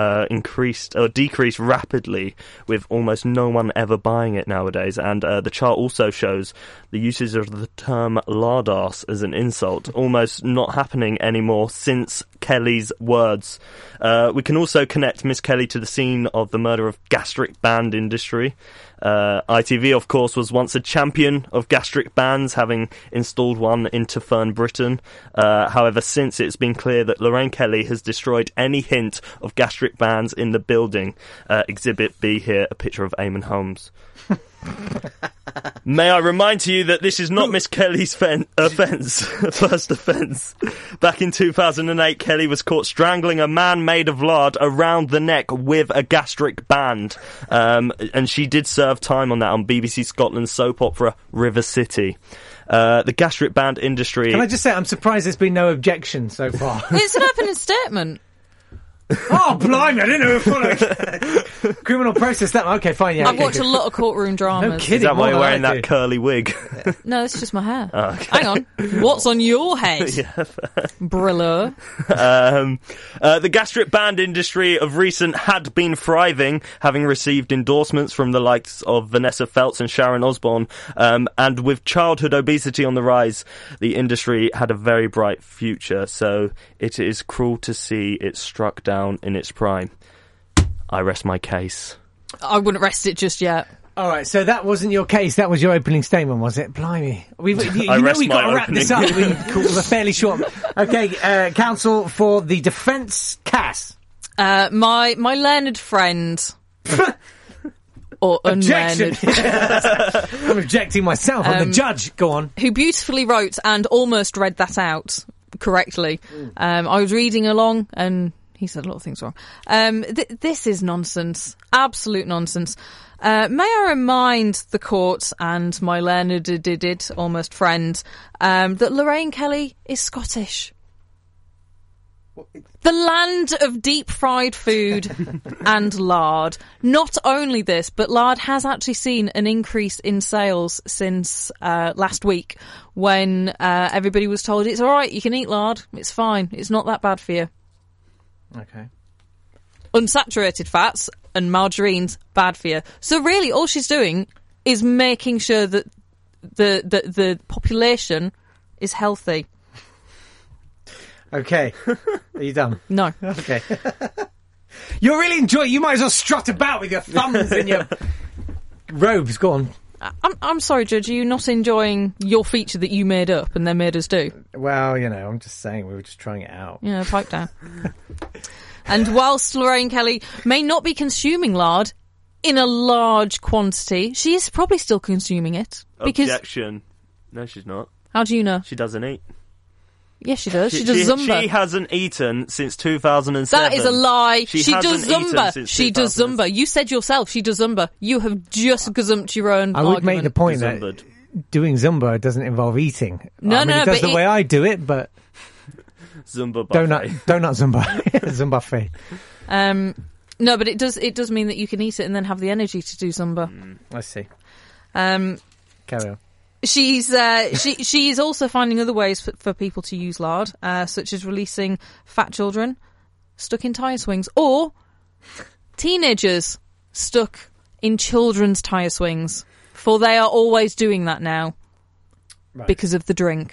decreased rapidly, with almost no one ever buying it nowadays. And the chart also shows the usage of the term lardass as an insult almost not happening anymore since Kelly's words. We can also connect Miss Kelly to the scene of the murder of gastric band industry. ITV, of course, was once a champion of gastric bands, having installed one into Fern, Britain. However, since it's been clear that Lorraine Kelly has destroyed any hint of gastric bands in the building. Exhibit B here, a picture of Eamon Holmes. May I remind you that this is not Miss Kelly's first offence. Back in 2008, Kelly was caught strangling a man made of lard around the neck with a gastric band. And she did serve time on that on BBC Scotland's soap opera River City. The gastric band industry... Can I just say, I'm surprised there's been no objection so far. It's an opening statement. Oh, blimey, I didn't know it. Criminal process, that... Okay, fine, yeah. I've watched a lot of courtroom dramas. No kidding. Is that why you're wearing I that do. curly wig? No, it's just my hair. Oh, okay. Hang on. What's on your head? Yeah. Brilla. The gastric band industry of recent had been thriving, having received endorsements from the likes of Vanessa Feltz and Sharon Osbourne. And with childhood obesity on the rise, the industry had a very bright future. So it is cruel to see it struck down in its prime. I rest my case. I wouldn't rest it just yet. All right, so that wasn't your case. That was your opening statement, was it? Blimey. We've got to wrap this up. We're fairly short. Okay, counsel for the defence, Cass. My learned friend... or unlearned. I'm objecting myself. I'm the judge. Go on. Who beautifully wrote and almost read that out correctly. I was reading along and he said a lot of things wrong. This is nonsense. Absolute nonsense. May I remind the court and my learned almost friend that Lorraine Kelly is Scottish. The land of deep-fried food and lard. Not only this, but lard has actually seen an increase in sales since last week when everybody was told it's all right, you can eat lard, it's fine, it's not that bad for you. Okay. Unsaturated fats and margarine's bad for you. So really, all she's doing is making sure that the population is healthy. Okay. Are you done? No. Okay. You're really enjoying... You might as well strut about with your thumbs and your robes. Go on. I'm sorry, Judge, are you not enjoying your feature that you made up and then made us do? Well, you know, I'm just saying we were just trying it out. Yeah, pipe down. And whilst Lorraine Kelly may not be consuming lard in a large quantity, she is probably still consuming it. Because... Objection. No, she's not. How do you know? She doesn't eat. Yes, she does. She does Zumba. She hasn't eaten since 2007. That is a lie. She does hasn't eaten Zumba. since She does Zumba. You said yourself she does Zumba. You have just gazumped your own I would argument. make the point that doing Zumba doesn't involve eating. No, I mean, no, it does but the way I do it, but... Zumba buffet. Donut Zumba. Zumba buffet. No, but it does mean that you can eat it and then have the energy to do Zumba. I see. Carry on. She's she is also finding other ways for people to use lard, such as releasing fat children stuck in tyre swings or teenagers stuck in children's tyre swings, for they are always doing that now because of the drink.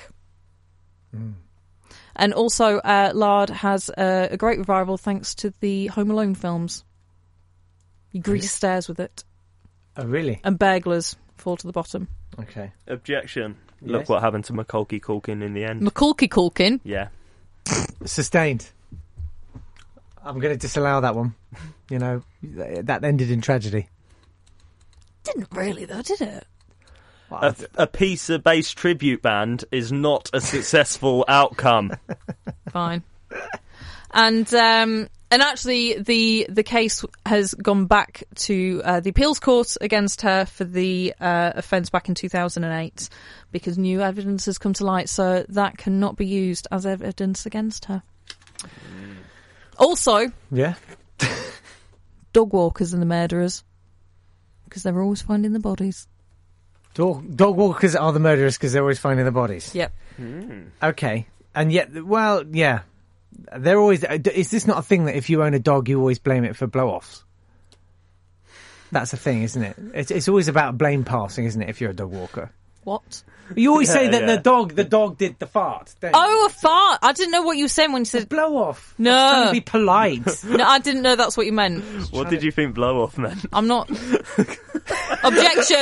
And also, lard has a great revival thanks to the Home Alone films. You grease stairs with it. Oh, really? And burglars fall to the bottom. Okay. Objection. Yes. Look what happened to Macaulay Culkin in the end. Macaulay Culkin? Yeah. Sustained. I'm going to disallow that one. You know, that ended in tragedy. Didn't really, though, did it? A pizza-based tribute band is not a successful outcome. Fine. And actually, the case has gone back to the appeals court against her for the offence back in 2008 because new evidence has come to light, so that cannot be used as evidence against her. Also, yeah, dog walkers and the murderers, because they're always finding the bodies. Dog walkers are the murderers because they're always finding the bodies. Yep. Okay, and yet, well, yeah. They're always. Is this not a thing that if you own a dog, you always blame it for blow-offs? That's a thing, isn't it? It's always about blame passing, isn't it? If you're a dog walker, what? You always say that the dog did the fart. Don't you? Oh, a fart! I didn't know what you were saying when you said blow-off. No, I was trying to be polite. No, I didn't know that's what you meant. What did you think blow-off meant? I'm not. Objection.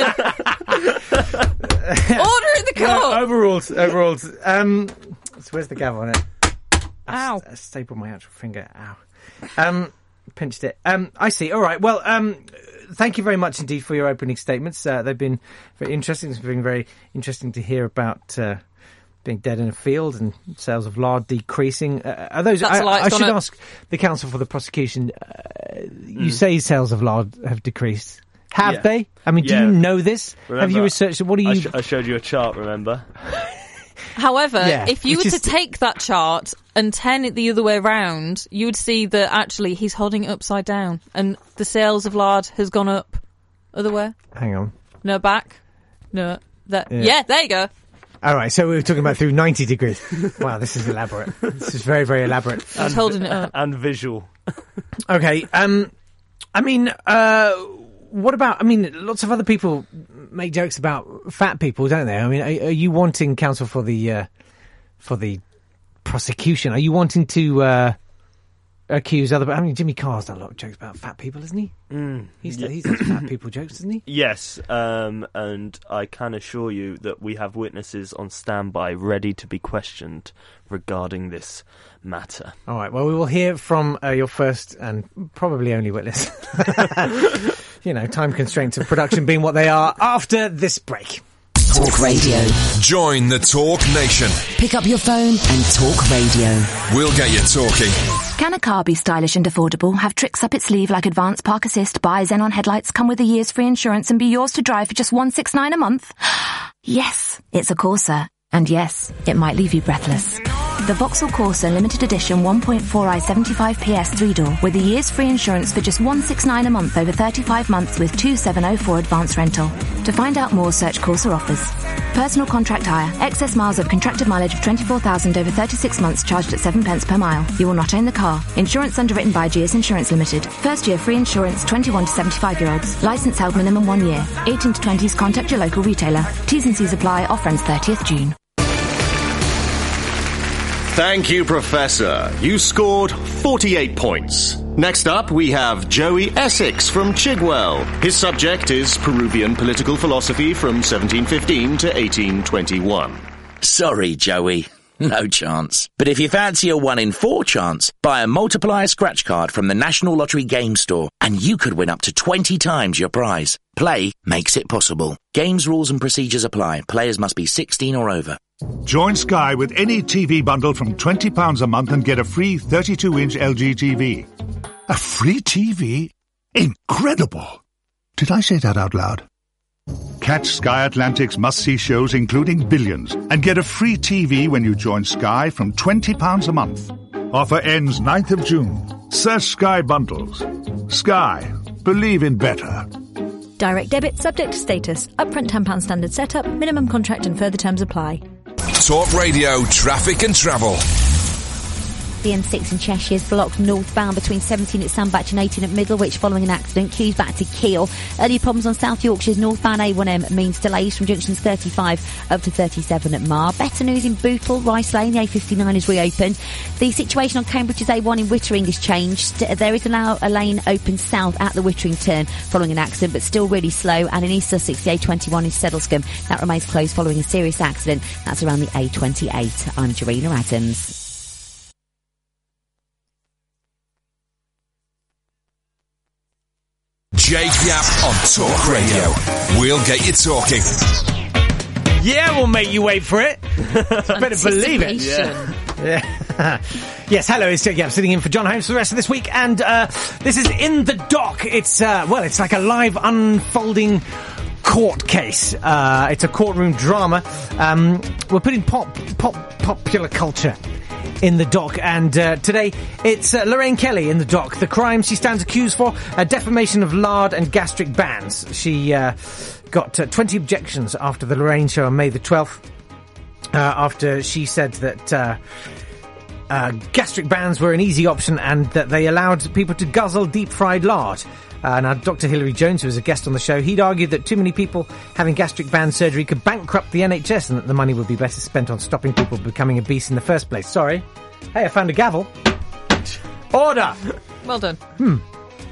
Order in the court. No, overruled. So where's the gavel on it? Ow. I stapled my actual finger. Ow. Pinched it. I see. All right. Well, thank you very much indeed for your opening statements. They've been very interesting. It's been very interesting to hear about being dead in a field and sales of lard decreasing. Are those? I should ask the counsel for the prosecution. You say sales of lard have decreased. Have they? I mean, do you know this? Remember, have you researched it? What do you? I showed you a chart, remember? However, if you were to take that chart and turn it the other way around, you would see that actually he's holding it upside down and the sales of lard has gone up. Other way? Hang on. No, back. No. Yeah, there you go. All right, so we were talking about through 90 degrees. Wow, this is elaborate. This is very, very elaborate. I was holding it up. And visual. Okay, I mean, what about, lots of other people make jokes about fat people, don't they? I mean, are you wanting counsel for the prosecution? Are you wanting to accuse other... Jimmy Carr's done a lot of jokes about fat people, hasn't he? He's done fat people jokes, doesn't he? Yes, and I can assure you that we have witnesses on standby ready to be questioned regarding this matter. All right, well, we will hear from your first and probably only witness. Time constraints of production being what they are after this break. Talk Radio. Join the Talk Nation. Pick up your phone and talk radio. We'll get you talking. Can a car be stylish and affordable, have tricks up its sleeve like advanced park assist, buy Xenon headlights, come with a year's free insurance and be yours to drive for just $169 a month? Yes, it's a Corsa. And yes, it might leave you breathless. The Vauxhall Corsa Limited Edition 1.4i 75 PS 3-door with a year's free insurance for just $169 a month over 35 months with 2704 advance rental. To find out more, search Corsa offers. Personal contract hire. Excess miles of contracted mileage of 24,000 over 36 months charged at 7 pence per mile. You will not own the car. Insurance underwritten by GS Insurance Limited. First year free insurance 21 to 75-year-olds. Licence held minimum 1 year. 18 to 20s contact your local retailer. T's and C's apply. Offer ends 30th June. Thank you, Professor. You scored 48 points. Next up, we have Joey Essex from Chigwell. His subject is Peruvian political philosophy from 1715 to 1821. Sorry, Joey. No chance. But if you fancy a 1 in 4 chance, buy a multiplier scratch card from the National Lottery Game Store and you could win up to 20 times your prize. Play makes it possible. Games rules and procedures apply. Players must be 16 or over. Join Sky with any TV bundle from £20 a month and get a free 32-inch LG TV. A free TV? Incredible! Did I say that out loud? Catch Sky Atlantic's must-see shows including Billions and get a free TV when you join Sky from £20 a month. Offer ends 9th of June. Search Sky Bundles. Sky. Believe in better. Direct debit subject to status. Upfront £10 standard setup. Minimum contract and further terms apply. Talk Radio Traffic and Travel. The M6 in Cheshire is blocked northbound between 17 at Sandbach and 18 at Middlewich following an accident. Queues back to Keele. Earlier problems on South Yorkshire's northbound A1M means delays from junctions 35 up to 37 at Mar. Better news in Bootle, Rice Lane, the A59 is reopened. The situation on Cambridge's A1 in Wittering has changed. There is now a lane open south at the Wittering turn following an accident, but still really slow. And in East Sussex, the A21 in Sedlescombe, that remains closed following a serious accident. That's around the A28. I'm Jarena Adams. Jake Yapp on Talk Radio. We'll get you talking. Yeah, we'll make you wait for it. Better believe it. Yeah. Yes, hello, it's Jake Yapp sitting in for John Holmes for the rest of this week, and this is In the Dock. It's it's like a live unfolding court case. It's a courtroom drama. We're putting popular culture in the dock, and today it's Lorraine Kelly in the dock. The crime she stands accused for, defamation of lard and gastric bans. She got 20 objections after the Lorraine show on May the 12th, after she said that gastric bans were an easy option and that they allowed people to guzzle deep-fried lard. Now, Dr. Hilary Jones, who was a guest on the show, he'd argued that too many people having gastric band surgery could bankrupt the NHS and that the money would be better spent on stopping people becoming obese in the first place. Sorry. Hey, I found a gavel. Order! Well done.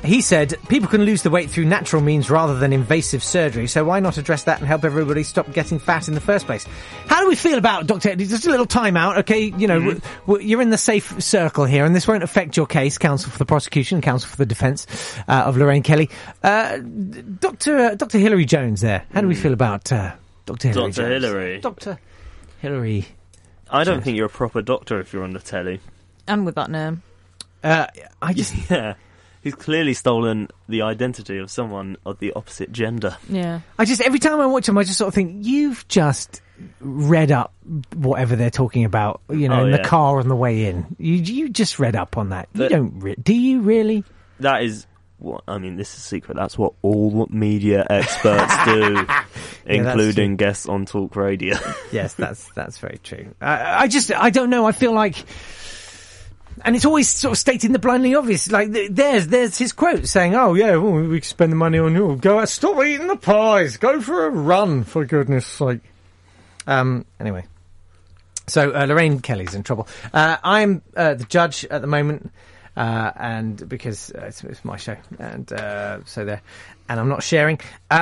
he said, people can lose the weight through natural means rather than invasive surgery, so why not address that and help everybody stop getting fat in the first place? How do we feel about Dr. Eddie? Just a little time out, okay? You know, you're in the safe circle here, and this won't affect your case, counsel for the prosecution, counsel for the defence of Lorraine Kelly. Dr. Hilary Jones there, how do we feel about Dr. Hilary Jones? Hilary. Dr. Hilary I don't think you're a proper doctor if you're on the telly. And with that name. I just... Yeah. He's clearly stolen the identity of someone of the opposite gender. Yeah. Every time I watch him, I just sort of think, you've just read up whatever they're talking about, you know, in the car on the way in. You just read up on that. You don't do you really? That is what, I mean, this is a secret. That's what all media experts do, including guests on Talk Radio. Yes, that's very true. I don't know. I feel like... And it's always sort of stating the blindly obvious. Like, there's his quote saying, oh, yeah, well, we can spend the money on you. Go out, stop eating the pies. Go for a run, for goodness sake. Anyway. So, Lorraine Kelly's in trouble. I'm the judge at the moment, and because it's my show. And so there. And I'm not sharing.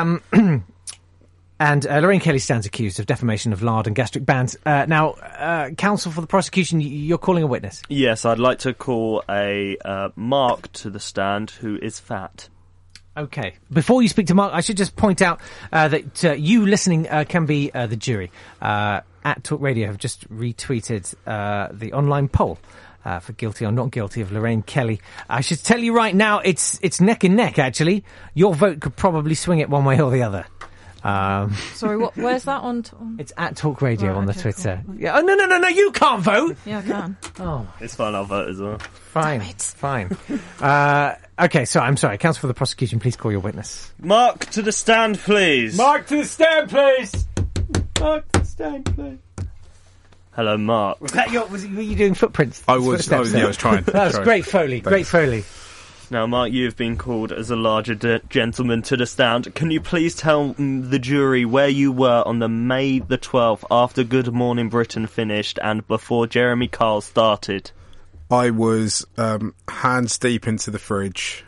And Lorraine Kelly stands accused of defamation of lard and gastric bands. Now, counsel for the prosecution, you're calling a witness? Yes, I'd like to call a Mark to the stand who is fat. Okay. Before you speak to Mark, I should just point out that you listening can be the jury. At Talk Radio have just retweeted the online poll for guilty or not guilty of Lorraine Kelly. I should tell you right now, it's neck and neck, actually. Your vote could probably swing it one way or the other. Sorry, where's that on? It's at Talk Radio on the Twitter. Cool. Yeah. Oh, no, you can't vote! Yeah, I can. Oh, it's fine, I'll vote as well. Fine. Okay, so I'm sorry. Counsel for the prosecution, please call your witness. Mark to the stand, please. Mark to the stand, please. Mark to the stand, please. Hello, Mark. Were you doing footprints? I was trying. That was great Foley. Great Foley. Now, Mark, you've been called as a larger gentleman to the stand. Can you please tell the jury where you were on the May the 12th after Good Morning Britain finished and before Jeremy Kyle started? I was hands deep into the fridge,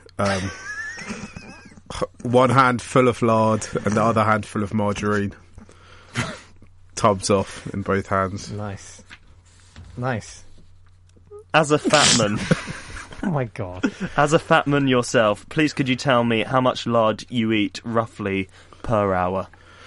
one hand full of lard and the other hand full of margarine. Tubs off in both hands. Nice. As a fat man... Oh my God. As a fat man yourself, please could you tell me how much lard you eat roughly per hour?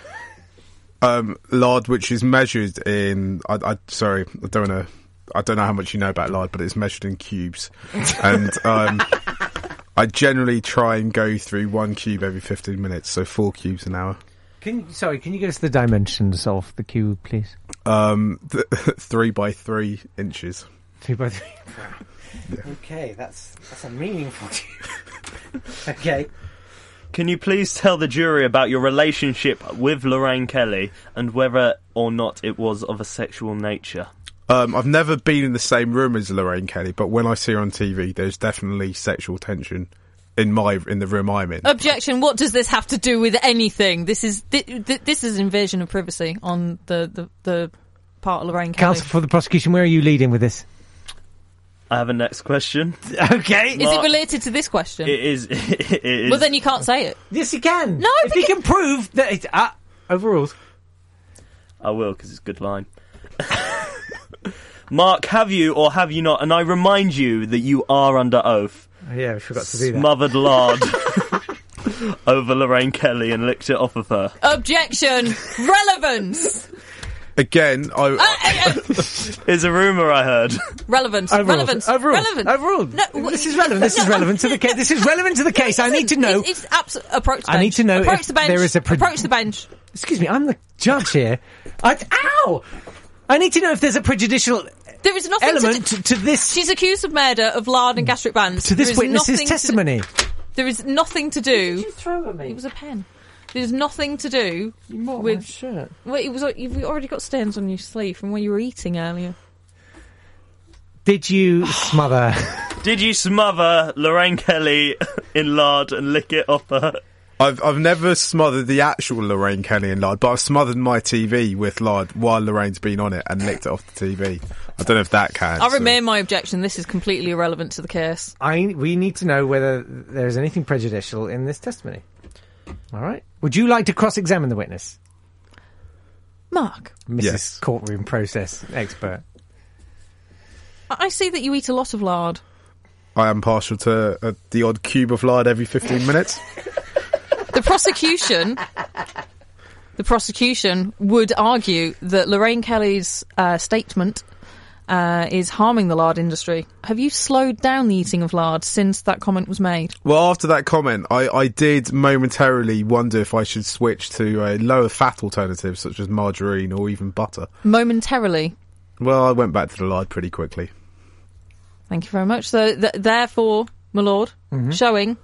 Lard, which is measured in... I don't know how much you know about lard, but it's measured in cubes. And I generally try and go through 1 cube every 15 minutes, so 4 cubes an hour. Can you give us the dimensions of the cube, please? 3 by 3 inches. 3 by 3. Yeah. Okay, that's a meaningful cube. Okay. Can you please tell the jury about your relationship with Lorraine Kelly and whether or not it was of a sexual nature? I've never been in the same room as Lorraine Kelly, but when I see her on TV, there's definitely sexual tension in the room I'm in. Objection! What does this have to do with anything? This is invasion of privacy on the part of Lorraine Kelly. Counsel for the prosecution, where are you leading with this? I have a next question. Okay. Is it related to this question? It is. Well, then you can't say it. Yes, you can. No, if you can prove that it's overruled. I will, because it's a good line. Mark, have you or have you not? And I remind you that you are under oath. Oh, yeah, we forgot to do that. Smothered lard over Lorraine Kelly and licked it off of her. Objection. Relevance. Again, It's a rumour I heard. Relevance. Overruled. No, this is relevant. This is relevant to the case. This is relevant to the case. I need to know. It's approach the bench. I need to know approach if the bench. there is a... approach the bench. Excuse me, I'm the judge here. Ow! I need to know if there's a prejudicial... There is nothing element to this... She's accused of murder of lard and gastric bands. To this witness's testimony. There is nothing to do... What did you throw at me? It was a pen. There's nothing to do with... my shirt. Well, you've already got stains on your sleeve from where you were eating earlier. Did you smother... Did you smother Lorraine Kelly in lard and lick it off her? I've never smothered the actual Lorraine Kelly in lard, but I've smothered my TV with lard while Lorraine's been on it and licked it off the TV. I don't know if that counts. I remain my objection. This is completely irrelevant to the case. We need to know whether there is anything prejudicial in this testimony. All right. Would you like to cross-examine the witness? Mark. Mrs. Yes. Courtroom process expert. I see that you eat a lot of lard. I am partial to the odd cube of lard every 15 minutes. The prosecution would argue that Lorraine Kelly's statement is harming the lard industry. Have you slowed down the eating of lard since that comment was made? Well, after that comment, I did momentarily wonder if I should switch to a lower fat alternative, such as margarine or even butter. Momentarily? Well, I went back to the lard pretty quickly. Thank you very much. So, therefore, my lord, showing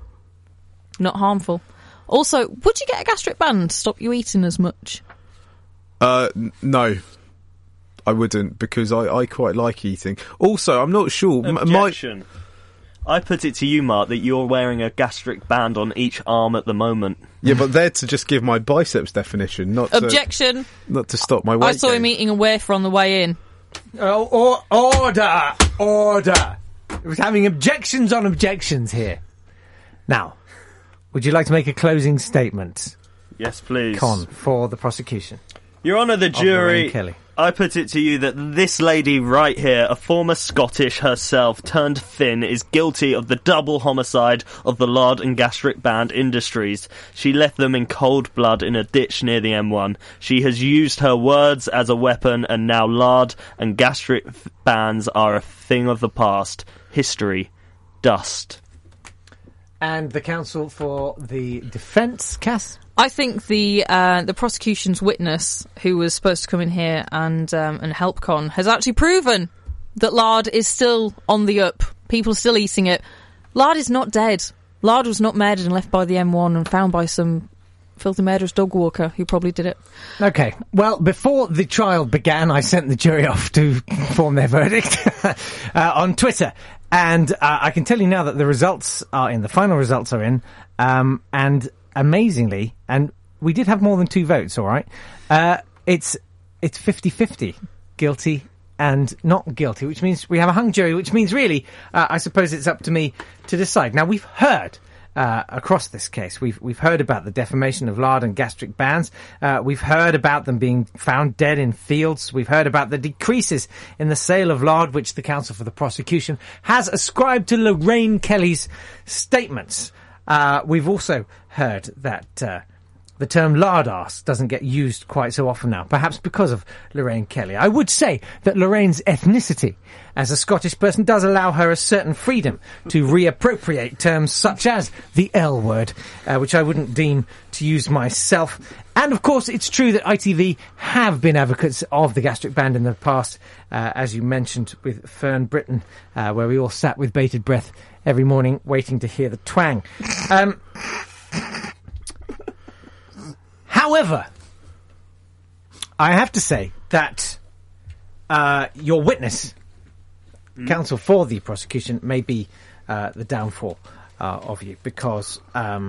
not harmful. Also, would you get a gastric band to stop you eating as much? No. I wouldn't, because I quite like eating. Also, I'm not sure. Objection. I put it to you, Mark, that you're wearing a gastric band on each arm at the moment. Yeah, but they're to just give my biceps definition, not Objection. Not to stop my weight I saw gain. him eating a wafer on the way in. Order! It was having objections on objections here. Now, would you like to make a closing statement? Yes, please. Con, for the prosecution. Your Honour, the jury, Kelly. I put it to you that this lady right here, a former Scottish herself turned thin, is guilty of the double homicide of the lard and gastric band industries. She left them in cold blood in a ditch near the M1. She has used her words as a weapon, and now lard and gastric bands are a thing of the past. History. Dust. And the counsel for the defence, Cass? I think the prosecution's witness, who was supposed to come in here and help Con, has actually proven that lard is still on the up. People are still eating it. Lard is not dead. Lard was not murdered and left by the M1 and found by some filthy murderous dog walker who probably did it. Okay. Well, before the trial began, I sent the jury off to form their verdict on Twitter. And I can tell you now that the results are in. The final results are in. And amazingly, and we did have more than 2 votes, all right? It's 50-50, guilty and not guilty, which means we have a hung jury, which means really, I suppose it's up to me to decide. Now, we've heard across this case, we've heard about the defamation of lard and gastric bands. We've heard about them being found dead in fields. We've heard about the decreases in the sale of lard, which the counsel for the prosecution has ascribed to Lorraine Kelly's statements. We've also heard that the term lard arse doesn't get used quite so often now, perhaps because of Lorraine Kelly. I would say that Lorraine's ethnicity as a Scottish person does allow her a certain freedom to reappropriate terms such as the L word, which I wouldn't deem to use myself. And of course, it's true that ITV have been advocates of the gastric band in the past, as you mentioned with Fern Britton, where we all sat with bated breath every morning waiting to hear the twang. However, I have to say that your witness, counsel for the prosecution, may be the downfall of you, because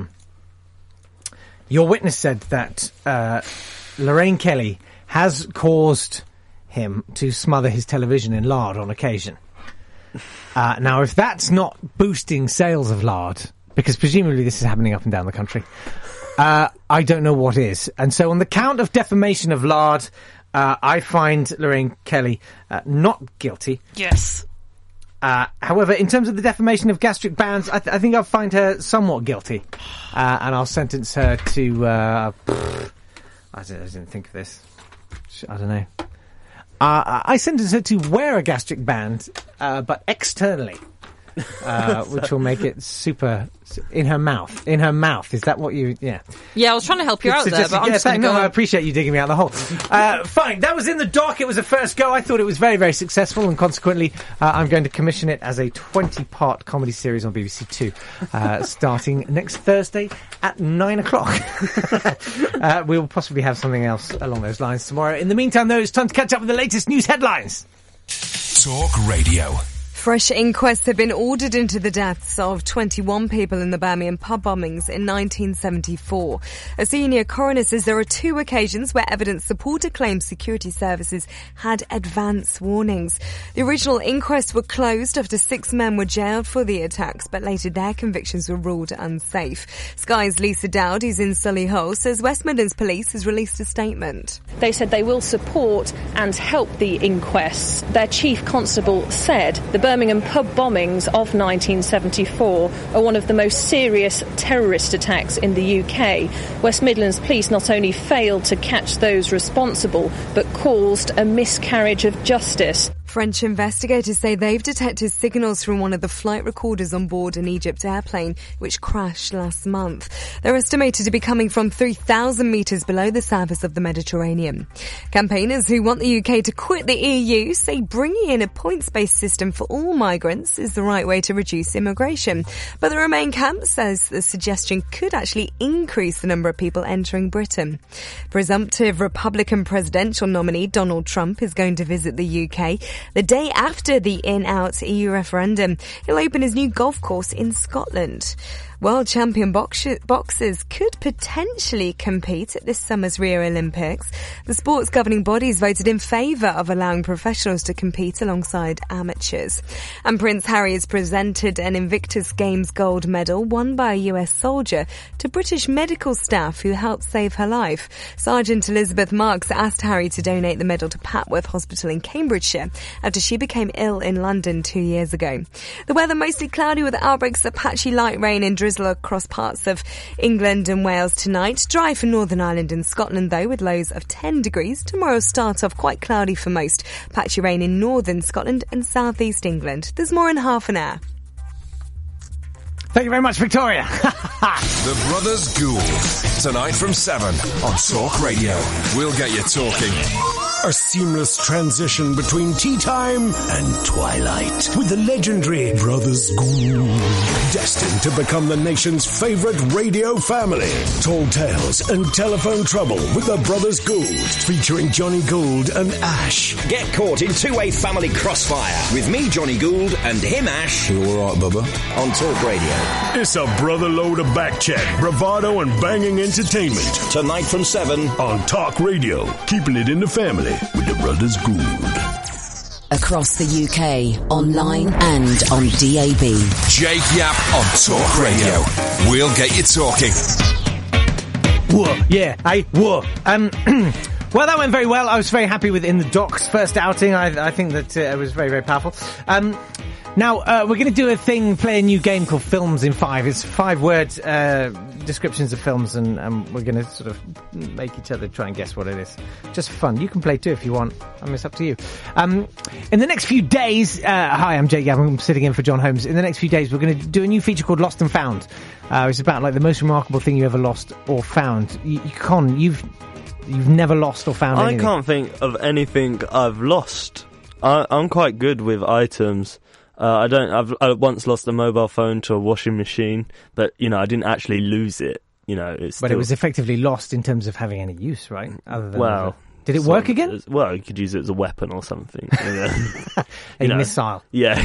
your witness said that Lorraine Kelly has caused him to smother his television in lard on occasion. Now, if that's not boosting sales of lard, because presumably this is happening up and down the country, I don't know what is. And so on the count of defamation of lard, I find Lorraine Kelly not guilty. Yes. However, in terms of the defamation of gastric bands, I think I'll find her somewhat guilty. And I'll sentence her to... I didn't think of this. I don't know. I sentence her to wear a gastric band, but externally. Which will make it super in her mouth. In her mouth, is that what you? Yeah. Yeah, I was trying to help you out there, but I'm just going to go. I appreciate you digging me out the hole. Fine, that was in the dock. It was a first go. I thought it was very, very successful, and consequently, I'm going to commission it as a 20-part comedy series on BBC Two, starting next Thursday at 9 o'clock. We'll possibly have something else along those lines tomorrow. In the meantime, though, it's time to catch up with the latest news headlines. Talk Radio. Fresh inquests have been ordered into the deaths of 21 people in the Birmingham pub bombings in 1974. A senior coroner says there are 2 occasions where evidence supported claims security services had advance warnings. The original inquests were closed after 6 men were jailed for the attacks, but later their convictions were ruled unsafe. Sky's Lisa Dowd, who's in Solihull, says West Midlands Police has released a statement. They said they will support and help the inquests. Their chief constable said the Birmingham pub bombings of 1974 are one of the most serious terrorist attacks in the UK. West Midlands Police not only failed to catch those responsible, but caused a miscarriage of justice. French investigators say they've detected signals from one of the flight recorders on board an Egypt airplane which crashed last month. They're estimated to be coming from 3,000 metres below the surface of the Mediterranean. Campaigners who want the UK to quit the EU say bringing in a points-based system for all migrants is the right way to reduce immigration. But the Remain camp says the suggestion could actually increase the number of people entering Britain. Presumptive Republican presidential nominee Donald Trump is going to visit the UK the day after the in-out EU referendum. He'll open his new golf course in Scotland. World champion boxers could potentially compete at this summer's Rio Olympics. The sport's governing bodies voted in favour of allowing professionals to compete alongside amateurs. And Prince Harry has presented an Invictus Games gold medal won by a US soldier to British medical staff who helped save her life. Sergeant Elizabeth Marks asked Harry to donate the medal to Patworth Hospital in Cambridgeshire after she became ill in London 2 years ago. The weather mostly cloudy with outbreaks of patchy light rain and drizzle across parts of England and Wales tonight. Dry for Northern Ireland and Scotland though, with lows of 10 degrees. Tomorrow start off quite cloudy for most. Patchy rain in northern Scotland and southeast England. There's more in half an hour. Thank you very much, Victoria. The Brothers Gould. Tonight from 7 on Talk Radio. We'll get you talking. A seamless transition between tea time and twilight with the legendary Brothers Gould, destined to become the nation's favourite radio family. Tall tales and telephone trouble with the Brothers Gould, featuring Johnny Gould and Ash. Get caught in two-way family crossfire with me, Johnny Gould, and him, Ash. You all right, Bubba? On Talk Radio. It's a brother load of backchat, bravado and banging entertainment. Tonight from 7 on Talk Radio, keeping it in the family with the Brothers Gould. Across the UK, online and on DAB. Jake Yapp on Talk Radio. We'll get you talking. Whoa, yeah, whoa. Well, that went very well. I was very happy with In the Doc's first outing. I think that it was very, very powerful. Now, we're going to do a thing, play a new game called Films in 5. It's 5-word descriptions of films, and we're going to sort of make each other try and guess what it is. Just for fun. You can play too if you want. I mean, it's up to you. In the next few days, hi, I'm Jake Gavin. I'm sitting in for John Holmes. In the next few days, we're going to do a new feature called Lost and Found. It's about like the most remarkable thing you ever lost or found. You've never lost or found anything. I can't think of anything I've lost. I'm quite good with items. I once lost a mobile phone to a washing machine, but, I didn't actually lose it. But it was effectively lost in terms of having any use, right? Other than did it work again? Well, you could use it as a weapon or something. A missile. Yeah,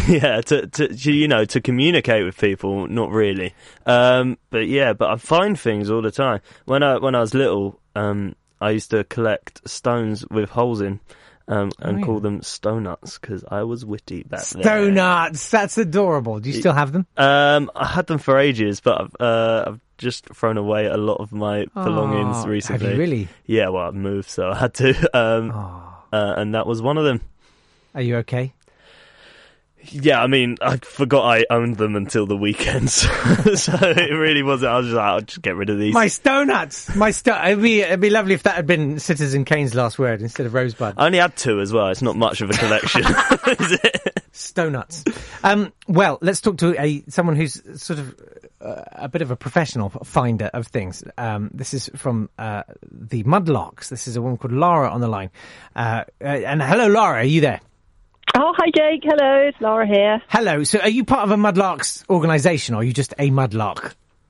to communicate with people, not really. But I find things all the time. When I was little, I used to collect stones with holes in. Call them Stonuts because I was witty back then. Stonuts, that's adorable. Do you still have them? I had them for ages, but I've just thrown away a lot of my belongings recently. Have you really? Yeah, well, I've moved, so I had to. And that was one of them. Are you okay? Yeah, I mean, I forgot I owned them until the weekend, so it really wasn't. I was just like, I'll just get rid of these. My Stonuts! It'd be lovely if that had been Citizen Kane's last word instead of Rosebud. I only had 2 as well. It's not much of a collection, is it? Stonuts. Well, let's talk to someone who's sort of a bit of a professional finder of things. This is from the Mudlarks. This is a woman called Laura on the line. And hello, Laura, are you there? Oh, hi Jake. Hello, it's Laura here. Hello. So are you part of a Mudlarks organisation or are you just a Mudlark?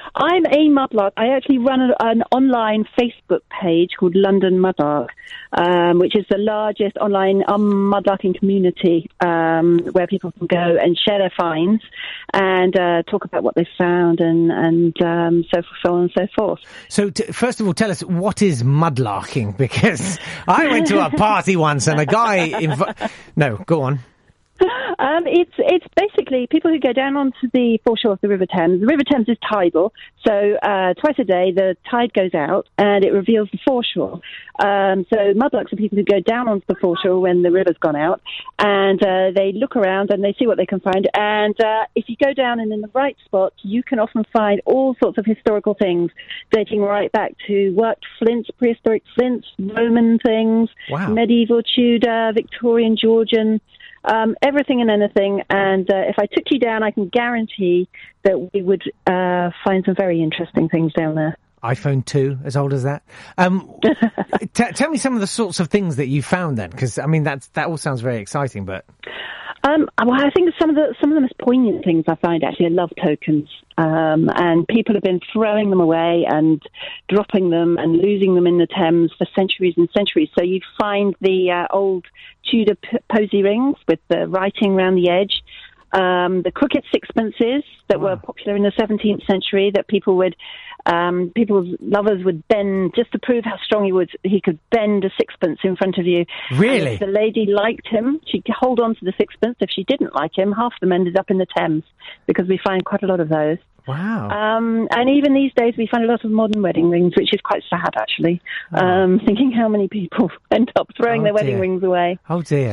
I'm a mudlark. I actually run an online Facebook page called London Mudlark, which is the largest online mudlarking community, where people can go and share their finds and talk about what they found and so on and so forth. So, first of all, tell us, what is mudlarking? Because I went to a party once and a guy... No, go on. It's basically people who go down onto the foreshore of the River Thames. The River Thames is tidal, so twice a day the tide goes out and it reveals the foreshore. So mudlarks are people who go down onto the foreshore when the river's gone out, and they look around and they see what they can find. And if you go down and in the right spot, you can often find all sorts of historical things dating right back to worked flints, prehistoric flints, Roman things, medieval, Tudor, Victorian, Georgian. Everything and anything, and if I took you down, I can guarantee that we would find some very interesting things down there. iPhone 2, as old as that. Tell me some of the sorts of things that you found then, because I mean that all sounds very exciting. But well, I think some of the most poignant things I find actually are love tokens, and people have been throwing them away and dropping them and losing them in the Thames for centuries and centuries. So you find the old Tudor posy rings with the writing around the edge, the crooked sixpences that were popular in the 17th century that people would. People's lovers would bend just to prove how strong he could bend a sixpence in front of you. Really? And if the lady liked him, she'd hold on to the sixpence. If she didn't like him, half of them ended up in the Thames, because we find quite a lot of those. Wow. And even these days we find a lot of modern wedding rings, which is quite sad, actually. Thinking how many people end up throwing their wedding rings away. Oh, dear.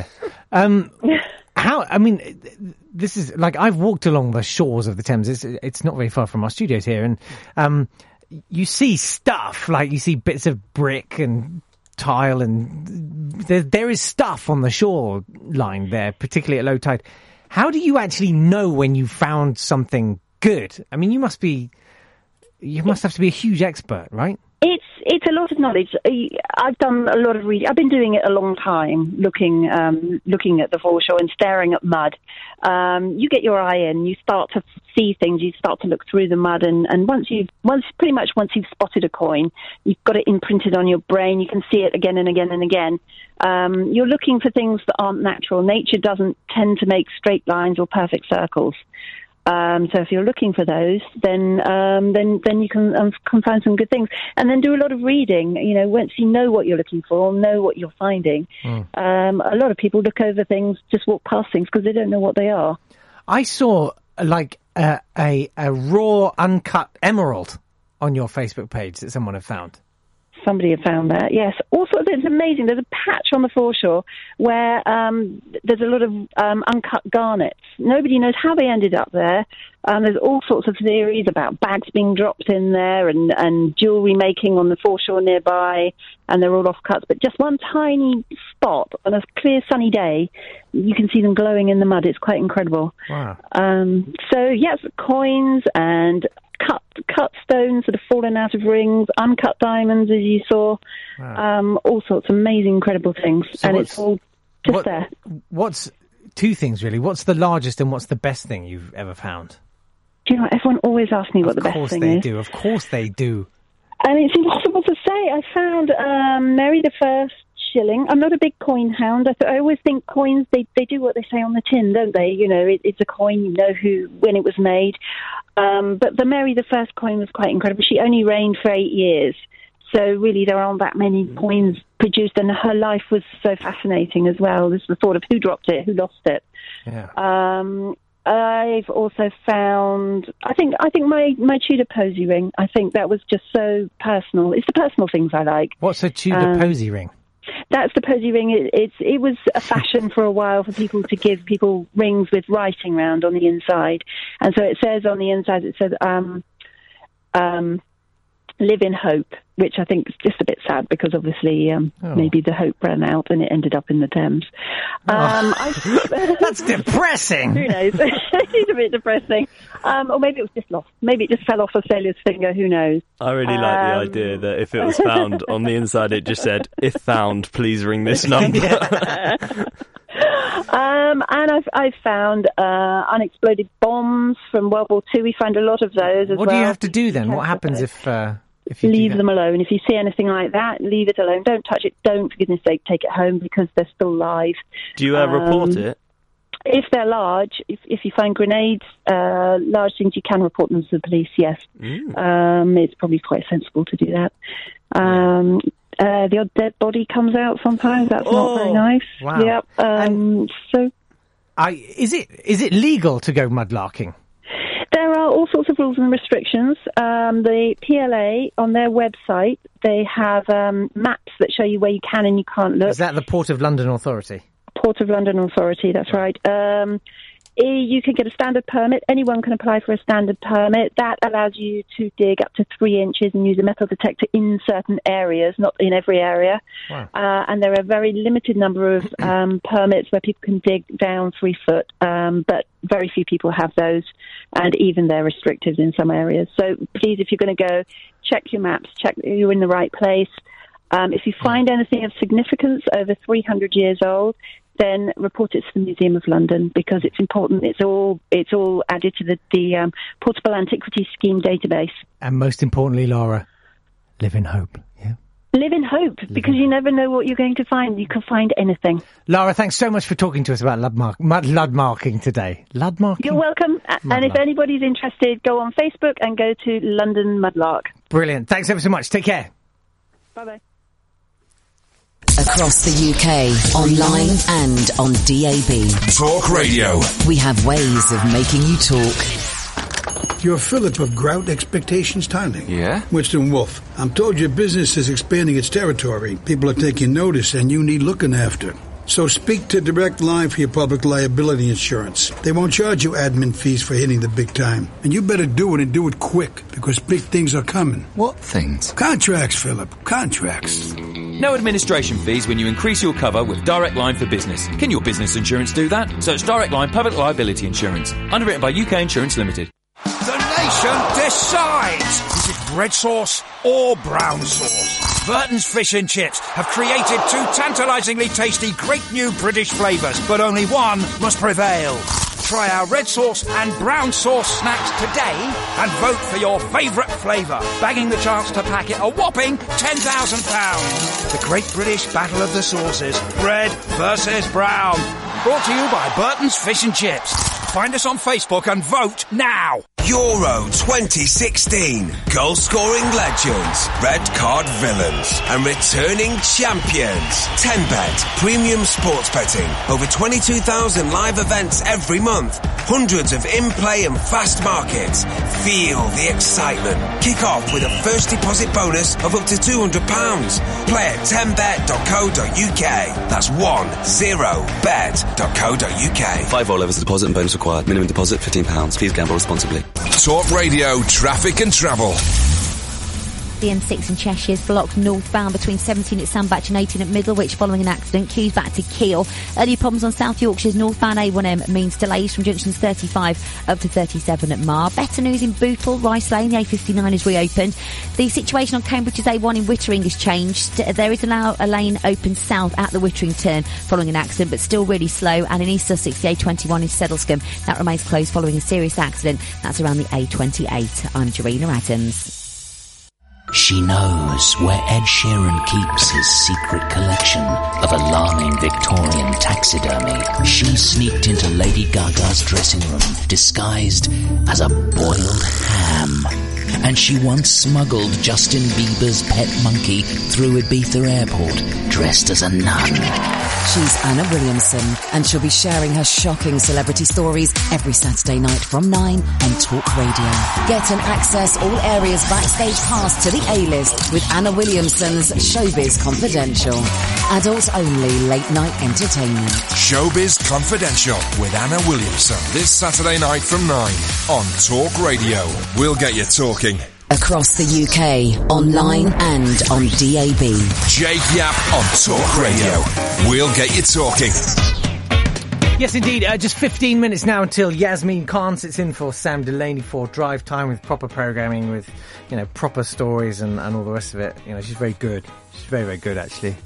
I mean, this is like, I've walked along the shores of the Thames. It's not very far from our studios here, and you see stuff, like you see bits of brick and tile, and there is stuff on the shoreline there, particularly at low tide. How do you actually know when you found something good? I mean, you must have to be a huge expert, right? It's a lot of knowledge. I've done a lot of reading. I've been doing it a long time, looking at the foreshore and staring at mud. You get your eye in, you start to see things, you start to look through the mud, and once you've spotted a coin, you've got it imprinted on your brain. You can see it again and again and again. You're looking for things that aren't natural. Nature doesn't tend to make straight lines or perfect circles. So if you're looking for those, then you can find some good things, and then do a lot of reading. You know, once you know what you're looking for, know what you're finding. A lot of people look over things, just walk past things because they don't know what they are. I saw like a raw, uncut emerald on your Facebook page that someone had found. Somebody had found that, yes. Also, it's amazing. There's a patch on the foreshore where there's a lot of uncut garnets. Nobody knows how they ended up there. There's all sorts of theories about bags being dropped in there and jewellery making on the foreshore nearby, and they're all off cuts. But just one tiny spot on a clear sunny day, you can see them glowing in the mud. It's quite incredible. Wow. So, yes, coins and cut stones that have fallen out of rings, uncut diamonds, as you saw, all sorts of amazing, incredible things. So and it's all just there. What's two things, really? What's the largest and what's the best thing you've ever found? Do you know, everyone always asks me what the best thing is. Of course they do. And it's impossible to say. I found Mary I shilling. I'm not a big coin hound. I always think coins, they do what they say on the tin, don't they? You know, it's a coin, you know when it was made. But the Mary I coin was quite incredible. She only reigned for 8 years. So really there aren't that many coins produced, and her life was so fascinating as well. This was the thought of who dropped it, who lost it. Yeah. I've also found, I think my Tudor posy ring, I think that was just so personal. It's the personal things I like. What's a Tudor posy ring? That's the posy ring. It was a fashion for a while for people to give people rings with writing round on the inside. And so it says on the inside, it says, live in hope, which I think is just a bit sad because obviously maybe the hope ran out and it ended up in the Thames. That's depressing. Who knows? It's a bit depressing. Or maybe it was just lost. Maybe it just fell off a sailor's finger. Who knows? I really like the idea that if it was found on the inside, it just said, if found, please ring this number. And I've found unexploded bombs from World War II. We find a lot of those as well. What do you have to do then? What happens if you leave them alone? If you see anything like that, leave it alone. Don't touch it. Don't, for goodness sake, take it home because they're still live. Do you report it? If they're large, if you find grenades, large things, you can report them to the police, yes. It's probably quite sensible to do that. The odd dead body comes out sometimes. That's not very nice. Wow. Yep. Is it legal to go mudlarking? There are all sorts of rules and restrictions. The PLA, on their website, they have maps that show you where you can and you can't look. Is that the Port of London Authority? Port of London Authority, that's right. You can get a standard permit. Anyone can apply for a standard permit. That allows you to dig up to 3 inches and use a metal detector in certain areas, not in every area. Wow. And there are a very limited number of permits where people can dig down 3 foot, but very few people have those, and even they're restricted in some areas. So please, if you're going to go, check your maps, check that you're in the right place. If you find anything of significance over 300 years old, then report it to the Museum of London because it's important. It's all added to the Portable Antiquities Scheme database. And most importantly, Laura, live in hope. Yeah. Live in hope because you never know what you're going to find. You can find anything. Laura, thanks so much for talking to us about ludmarking today. Ludmarking? You're welcome. And if anybody's interested, go on Facebook and go to London Mudlark. Brilliant. Thanks ever so much. Take care. Bye-bye. Across the UK, online and on DAB. Talk Radio. We have ways of making you talk. You're Philip of Grout Expectations Tiling. Yeah? Winston Wolfe. I'm told your business is expanding its territory. People are taking notice and you need looking after. So speak to Direct Line for your public liability insurance. They won't charge you admin fees for hitting the big time. And you better do it and do it quick, because big things are coming. What things? Contracts, Philip. Contracts. No administration fees when you increase your cover with Direct Line for Business. Can your business insurance do that? Search Direct Line Public Liability Insurance. Underwritten by UK Insurance Limited. The nation decides. Is it red sauce or brown sauce? Burton's Fish and Chips have created 2 tantalisingly tasty great new British flavours, but only one must prevail. Try our red sauce and brown sauce snacks today and vote for your favourite flavour, bagging the chance to pack it a whopping £10,000. The Great British Battle of the Sauces, red versus brown. Brought to you by Burton's Fish and Chips. Find us on Facebook and vote now. Euro 2016. Goal-scoring legends, red card villains, and returning champions. 10Bet, premium sports betting. Over 22,000 live events every month. Hundreds of in-play and fast markets. Feel the excitement. Kick off with a first deposit bonus of up to £200. Play at 10bet.co.uk. That's 10bet.co.uk. 5 rollovers deposit and bonus required. Minimum deposit £15. Please gamble responsibly. Talk Radio, traffic and travel. The M6 in Cheshire is blocked northbound between 17 at Sandbach and 18 at Middlewich following an accident. Queues back to Keele. Early problems on South Yorkshire's northbound A1M means delays from junctions 35 up to 37 at Mar. Better news in Bootle, Rice Lane, the A59 is reopened. The situation on Cambridge's A1 in Wittering has changed. There is now a lane open south at the Wittering turn following an accident, but still really slow. And in East Sussex, the A21 in Sedlescombe, that remains closed following a serious accident. That's around the A28. I'm Jarina Adams. She knows where Ed Sheeran keeps his secret collection of alarming Victorian taxidermy. She sneaked into Lady Gaga's dressing room disguised as a boiled ham. And she once smuggled Justin Bieber's pet monkey through Ibiza Airport dressed as a nun. She's Anna Williamson, and she'll be sharing her shocking celebrity stories every Saturday night from 9 on Talk Radio. Get and access all areas backstage pass to the A-list with Anna Williamson's Showbiz Confidential. Adults only late night entertainment. Showbiz Confidential with Anna Williamson. This Saturday night from 9 on Talk Radio. We'll get you talking. Across the UK, online and on DAB. Jake Yap on Talk Radio. We'll get you talking. Yes, indeed. Just 15 minutes now until Yasmin Khan sits in for Sam Delaney for Drive Time with proper programming, with, proper stories and all the rest of it. She's very good. She's very, very good, actually.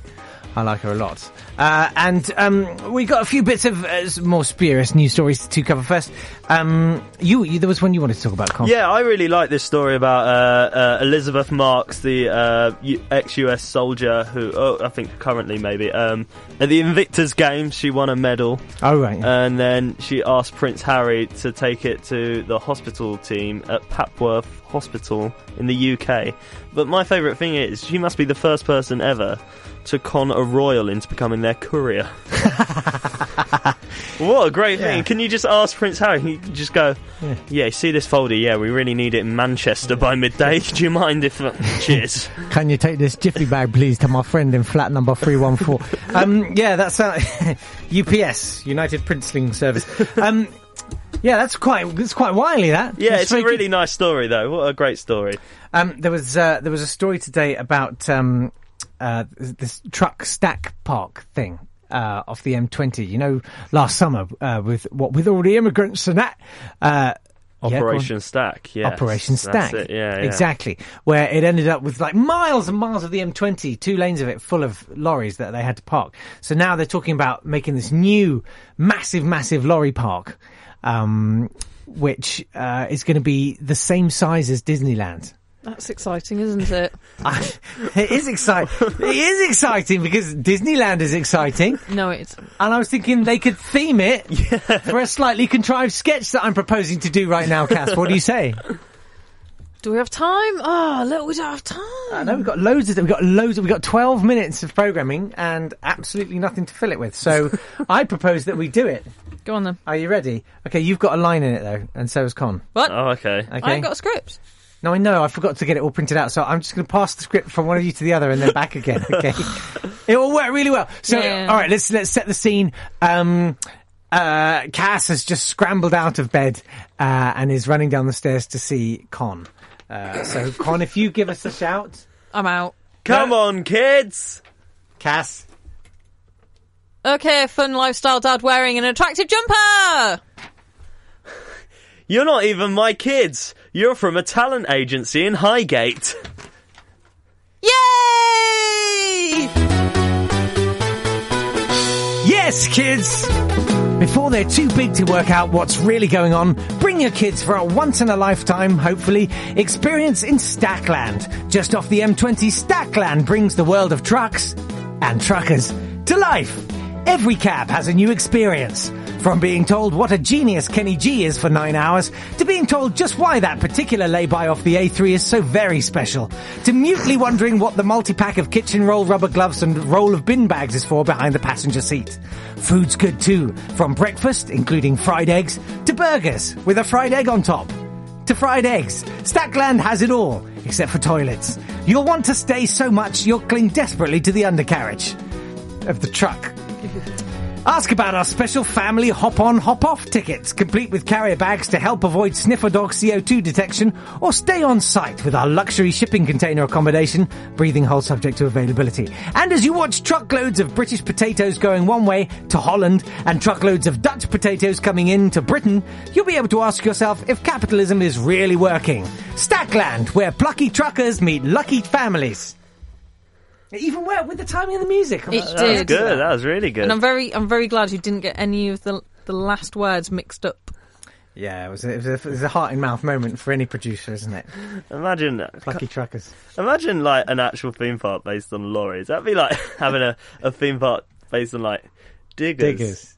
I like her a lot. And we got a few bits of more spurious news stories to cover first. There was one you wanted to talk about, Con. Yeah, I really like this story about Elizabeth Marks, the ex-US soldier who, I think currently maybe, at the Invictus Games she won a medal. Oh, right. And then she asked Prince Harry to take it to the hospital team at Papworth Hospital in the UK. But my favourite thing is she must be the first person ever to con a royal into becoming their courier. What a great thing. Can you just ask Prince Harry? He can just go, yeah, see this folder? Yeah, we really need it in Manchester by midday. Do you mind if... Cheers. Can you take this jiffy bag, please, to my friend in flat number 314? Yeah, that's UPS, United Princeling Service. Yeah, it's quite wily, that. Yeah, it's a really nice story, though. What a great story. There was a story today about this truck stack park thing off the M20. You know, last summer with all the immigrants and that. Operation Stack, yes. Operation Stack. That's it, yeah. Exactly. Where it ended up with like miles and miles of the M20, 2 lanes of it full of lorries that they had to park. So now they're talking about making this new massive lorry park, which is going to be the same size as Disneyland. That's exciting, isn't it? It is exciting. It is exciting because Disneyland is exciting. No, it's... And I was thinking they could theme it for a slightly contrived sketch that I'm proposing to do right now, Cass. What do you say? Do we have time? Oh, look, we don't have time. I know, we've got loads of... We've got 12 minutes of programming and absolutely nothing to fill it with. So I propose that we do it. Go on then. Are you ready? Okay, you've got a line in it though, and so has Con. What? Oh, okay. I ain't got a script. No, I know. I forgot to get it all printed out, so I'm just going to pass the script from one of you to the other and then back again. Okay, it will work really well. So, all right, let's set the scene. Cass has just scrambled out of bed and is running down the stairs to see Con. So, Con, if you give us a shout, I'm out. Come on, kids. Cass. Okay, fun lifestyle dad wearing an attractive jumper. You're not even my kids. You're from a talent agency in Highgate. Yay! Yes, kids! Before they're too big to work out what's really going on, bring your kids for a once-in-a-lifetime, hopefully, experience in Stackland. Just off the M20, Stackland brings the world of trucks and truckers to life. Every cab has a new experience. From being told what a genius Kenny G is for 9 hours, to being told just why that particular lay-by off the A3 is so very special, to mutely wondering what the multi-pack of kitchen roll, rubber gloves and roll of bin bags is for behind the passenger seat. Food's good too, from breakfast, including fried eggs, to burgers with a fried egg on top. To fried eggs, Stackland has it all, except for toilets. You'll want to stay so much you'll cling desperately to the undercarriage of the truck. Ask about our special family hop-on, hop-off tickets, complete with carrier bags to help avoid sniffer dog CO2 detection, or stay on site with our luxury shipping container accommodation, breathing hole subject to availability. And as you watch truckloads of British potatoes going one way to Holland and truckloads of Dutch potatoes coming in to Britain, you'll be able to ask yourself if capitalism is really working. Stackland, where plucky truckers meet lucky families. It even worked with the timing of the music. It That did. was good. That was really good. And I'm very glad you didn't get any of the last words mixed up. Yeah, it was a heart in mouth moment for any producer, isn't it? Imagine plucky truckers. Imagine like an actual theme park based on lorries. That'd be like having a theme park based on like diggers.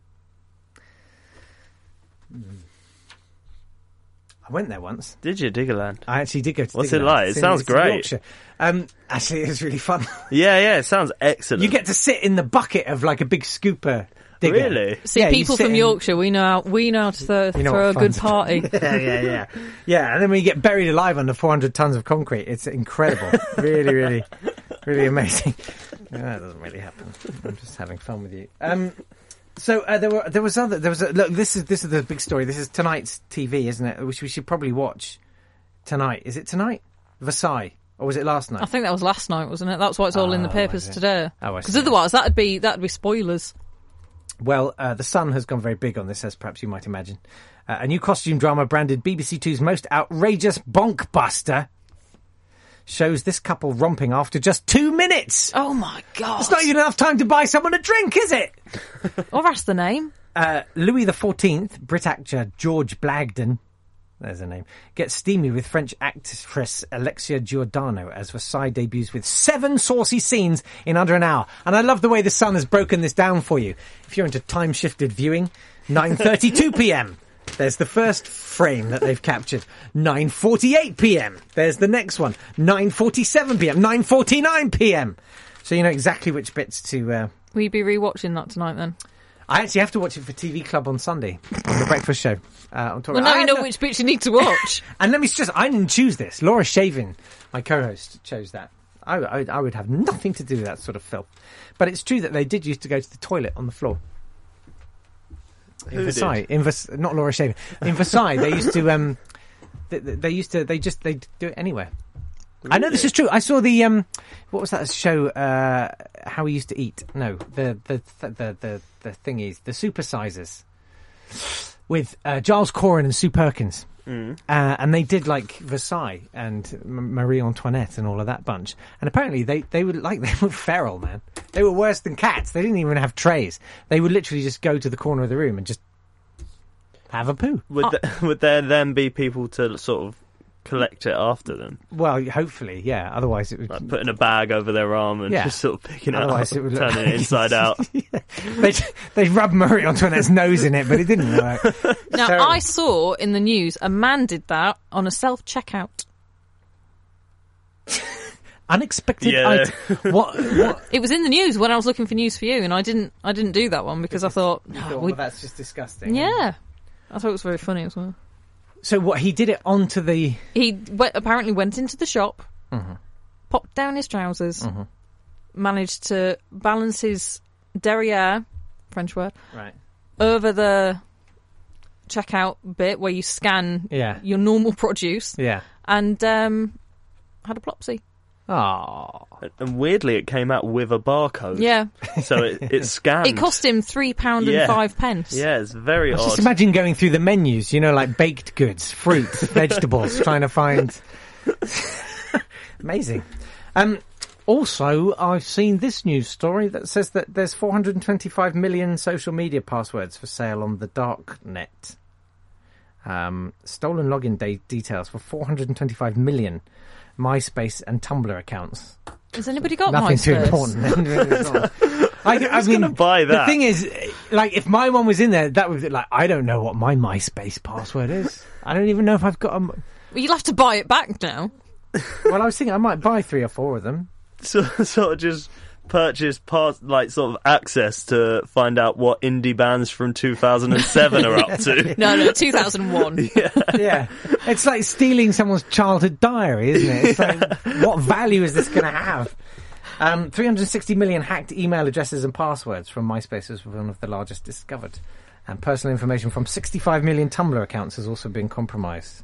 I went there once. Did you, Diggerland? I actually did go to What's Diggerland. it like? It sounds It's in great. Yorkshire. Actually, it was really fun. Yeah, it sounds excellent. You get to sit in the bucket of like a big scooper digger. Really? See, Yeah, you people sit from in- Yorkshire, we know how to You know throw a what good fun's- party. Yeah. And then when you get buried alive under 400 tons of concrete, it's incredible. really amazing. That doesn't really happen. I'm just having fun with you. So look, this is the big story. This is tonight's TV, isn't it? Which we should probably watch tonight. Is it tonight? Versailles, or was it last night? I think that was last night, wasn't it? That's why it's all in the papers today. Oh, I Because see. otherwise, that'd be spoilers. Well, The Sun has gone very big on this, as perhaps you might imagine. A new costume drama branded BBC Two's most outrageous bonkbuster shows this couple romping after just 2 minutes. Oh my God. It's not even enough time to buy someone a drink, is it? Or that's the name. Louis XIV, Brit actor George Blagden, there's a name, gets steamy with French actress Alexia Giordano as Versailles debuts with 7 saucy scenes in under an hour. And I love the way the Sun has broken this down for you. If you're into time-shifted viewing, 9:32 p.m. There's the first frame that they've captured. 9:48 p.m. There's the next one. 9:47 p.m. 9:49 p.m. So you know exactly which bits to... Will you be rewatching that tonight then? I actually have to watch it for TV Club on Sunday, on the breakfast show. Well, now you know which bits you need to watch. And let me stress, I didn't choose this. Laura Shavin, my co-host, chose that. I would have nothing to do with that sort of filth. But it's true that they did used to go to the toilet on the floor. In Versailles, not Laura Shavin. In Versailles, they used to. They do it anywhere. Really? I know this is true. I saw the what was that show? How We Used to Eat. No, the thingies, the Supersizers, with Giles Corrin and Sue Perkins. And they did like Versailles and Marie Antoinette and all of that bunch. And apparently they were feral, man. They were worse than cats. They didn't even have trays. They would literally just go to the corner of the room and just have a poo. Would there then be people to sort of collect it after them? Well, hopefully, yeah. Otherwise it would... Like putting a bag over their arm and just sort of picking it up, it would turning it inside out. They'd rub Marie Antoinette's nose in it, but it didn't work. Now, I saw in the news a man did that on a self-checkout. Unexpected item. What? It was in the news when I was looking for news for you, and I didn't do that one because I thought... well, that's just disgusting. Yeah. I thought it was very funny as well. So what, he did it onto the... He apparently went into the shop, popped down his trousers, managed to balance his derriere, French word, over the checkout bit where you scan your normal produce, and had a plopsy. Oh, and weirdly, it came out with a barcode. Yeah, so it scanned. It cost him £3 and 5 pence. Yeah, it's very odd. Just imagine going through the menus, you know, like baked goods, fruits, vegetables, trying to find. Amazing. Also, I've seen this news story that says that there's 425 million social media passwords for sale on the dark net. Stolen login details for 425 million MySpace and Tumblr accounts. Has anybody got Nothing MySpace? Nothing too important. I mean, gonna buy that? The thing is, like, if my one was in there, that would like, I don't know what my MySpace password is. I don't even know if I've got a... Well, you'll have to buy it back now. Well, I was thinking I might buy 3 or 4 of them. So sort of just purchase sort of access to find out what indie bands from 2007 are up to. No, 2001. Yeah. It's like stealing someone's childhood diary, isn't it? It's like, what value is this going to have? 360 million hacked email addresses and passwords from MySpace was one of the largest discovered. And personal information from 65 million Tumblr accounts has also been compromised.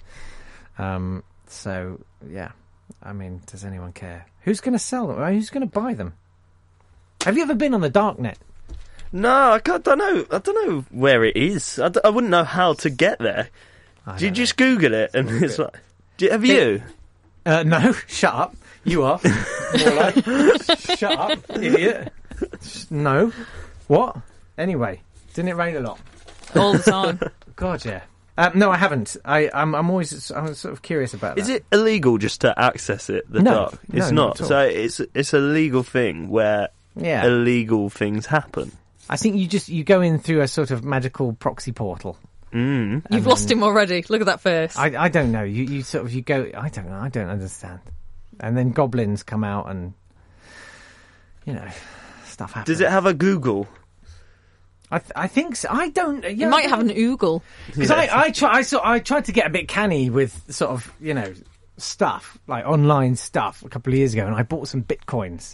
So, yeah. I mean, does anyone care? Who's going to sell them? Who's going to buy them? Have you ever been on the darknet? No, I don't know. I don't know where it is. I wouldn't know how to get there. Do you just Google it and it's like... Have you? No, shut up. You are. More like, shut up, idiot. No. What? Anyway, didn't it rain a lot? All the time. God, yeah. No, I haven't. I'm sort of curious about that. Is it illegal just to access it? Dark? It's not. Not at all. So it's a legal thing where illegal things happen. I think you go in through a sort of magical proxy portal. You've lost him already. Look at that face. I don't know. You go. I don't know. I don't understand. And then goblins come out and stuff happens. Does it have a Google? I think so. I don't. You might have an Oogle. Because I tried to get a bit canny with sort of stuff like online stuff a couple of years ago, and I bought some bitcoins.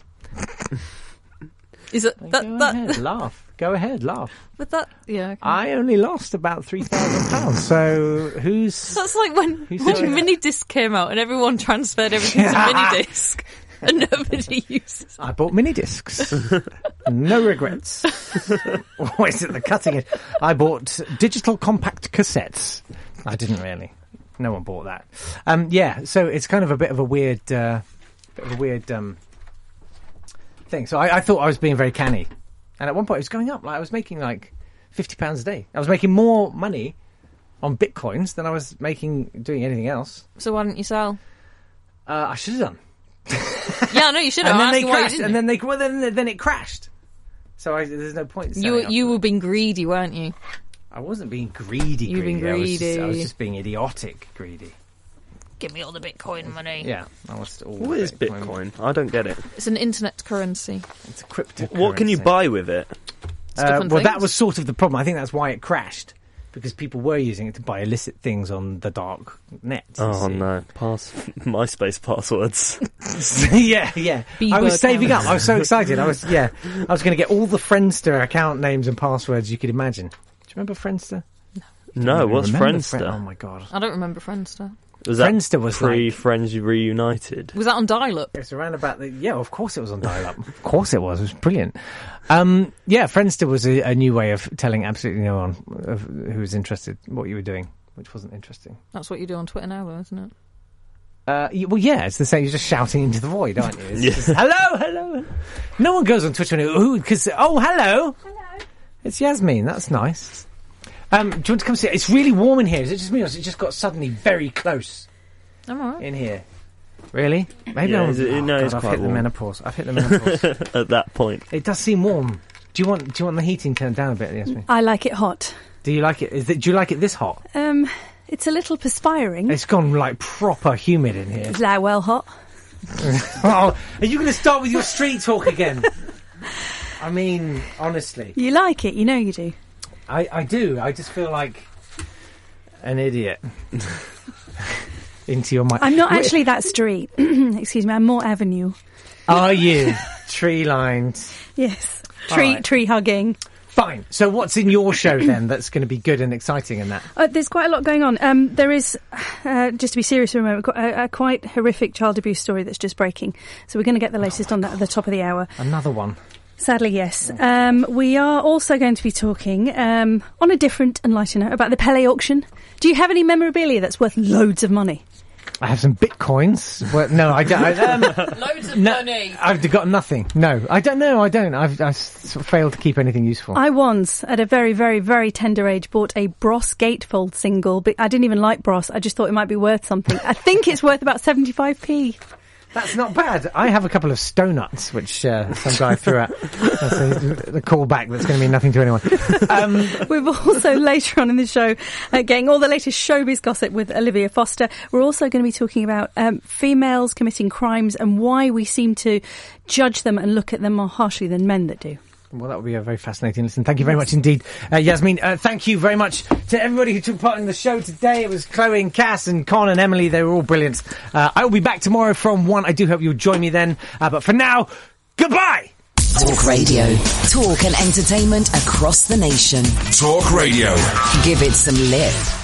Is it that? Laugh. Go ahead, laugh. But that, yeah. Okay. I only lost about £3,000. So who's? That's like when Minidisc came out and everyone transferred everything to Minidisc. And nobody uses. I bought mini discs. No regrets. Always at the cutting edge. I bought digital compact cassettes. I didn't really. No one bought that. So it's kind of a bit of a weird bit of a weird thing. So I thought I was being very canny, and at one point it was going up. Like I was making like £50 a day. I was making more money on bitcoins than I was making doing anything else. So why didn't you sell? I should have done. Yeah, no, you should have. And then they asking why you crashed, didn't. and then it crashed. So there's no point. In You were being greedy, weren't you? I wasn't being greedy. You were being I greedy. was just being idiotic greedy. Give me all the Bitcoin money. Yeah, I was all. What is Bitcoin? I don't get it. It's an internet currency. It's a cryptocurrency. What can you buy with it? Well, that was sort of the problem. I think that's why it crashed. Because people were using it to buy illicit things on the dark net. Oh no, MySpace passwords. yeah. I was saving up. I was so excited. I was going to get all the Friendster account names and passwords you could imagine. Do you remember Friendster? No, what's Friendster? Oh my god. I don't remember Friendster. Was that Friendster was pre-Friends Reunited? Was that on dial-up? It's around about of course it was on dial-up. Of course it was. It was brilliant. Friendster was a new way of telling absolutely no one who was interested what you were doing, which wasn't interesting. That's what you do on Twitter now, though, isn't it? It's the same. You're just shouting into the void, aren't you? It's Yeah. just, hello. No one goes on Twitter because hello. It's Yasmin. That's nice. Do you want to come see? It's really warm in here. Is it just me, or has it just got suddenly very close? I'm alright. In here. Really? Maybe it's I've quite hit warm. the menopause. I've hit the menopause. At that point. It does seem warm. Do you want the heating turned down a bit, Yasmin? I like it hot. Do you like it? Do you like it this hot? It's a little perspiring. It's gone like proper humid in here. It's like well hot. Oh, are you going to start with your street talk again? I mean, honestly. You like it, you know you do. I do. I just feel like an idiot. Into your mind. I'm not actually that street. Excuse me, I'm more avenue. Are you? Tree lined. Yes. Right. Tree hugging. Fine. So what's in your show then that's going to be good and exciting in that? There's quite a lot going on. There is, just to be serious for a moment, a quite horrific child abuse story that's just breaking. So we're going to get the latest on that at the top of the hour. Another one. Sadly, yes. We are also going to be talking, on a different and lighter note, about the Pele auction. Do you have any memorabilia that's worth loads of money? I have some bitcoins. Well, no, I don't. Loads of money. I've got nothing. No, I don't know. I don't. I've sort of failed to keep anything useful. I once, at a very, very, very tender age, bought a Bros Gatefold single, but I didn't even like Bros. I just thought it might be worth something. I think it's worth about 75p. That's not bad. I have a couple of Stonuts, which some guy threw out. That's the callback that's going to mean nothing to anyone. We've also, later on in the show, getting all the latest showbiz gossip with Olivia Foster. We're also going to be talking about females committing crimes and why we seem to judge them and look at them more harshly than men that do. Well, that will be a very fascinating listen. Thank you very much indeed, Yasmin. Thank you very much to everybody who took part in the show today. It was Chloe and Cass and Con and Emily. They were all brilliant. I will be back tomorrow from 1. I do hope you'll join me then. But for now, goodbye! Talk Radio. Talk and entertainment across the nation. Talk Radio. Give it some lip.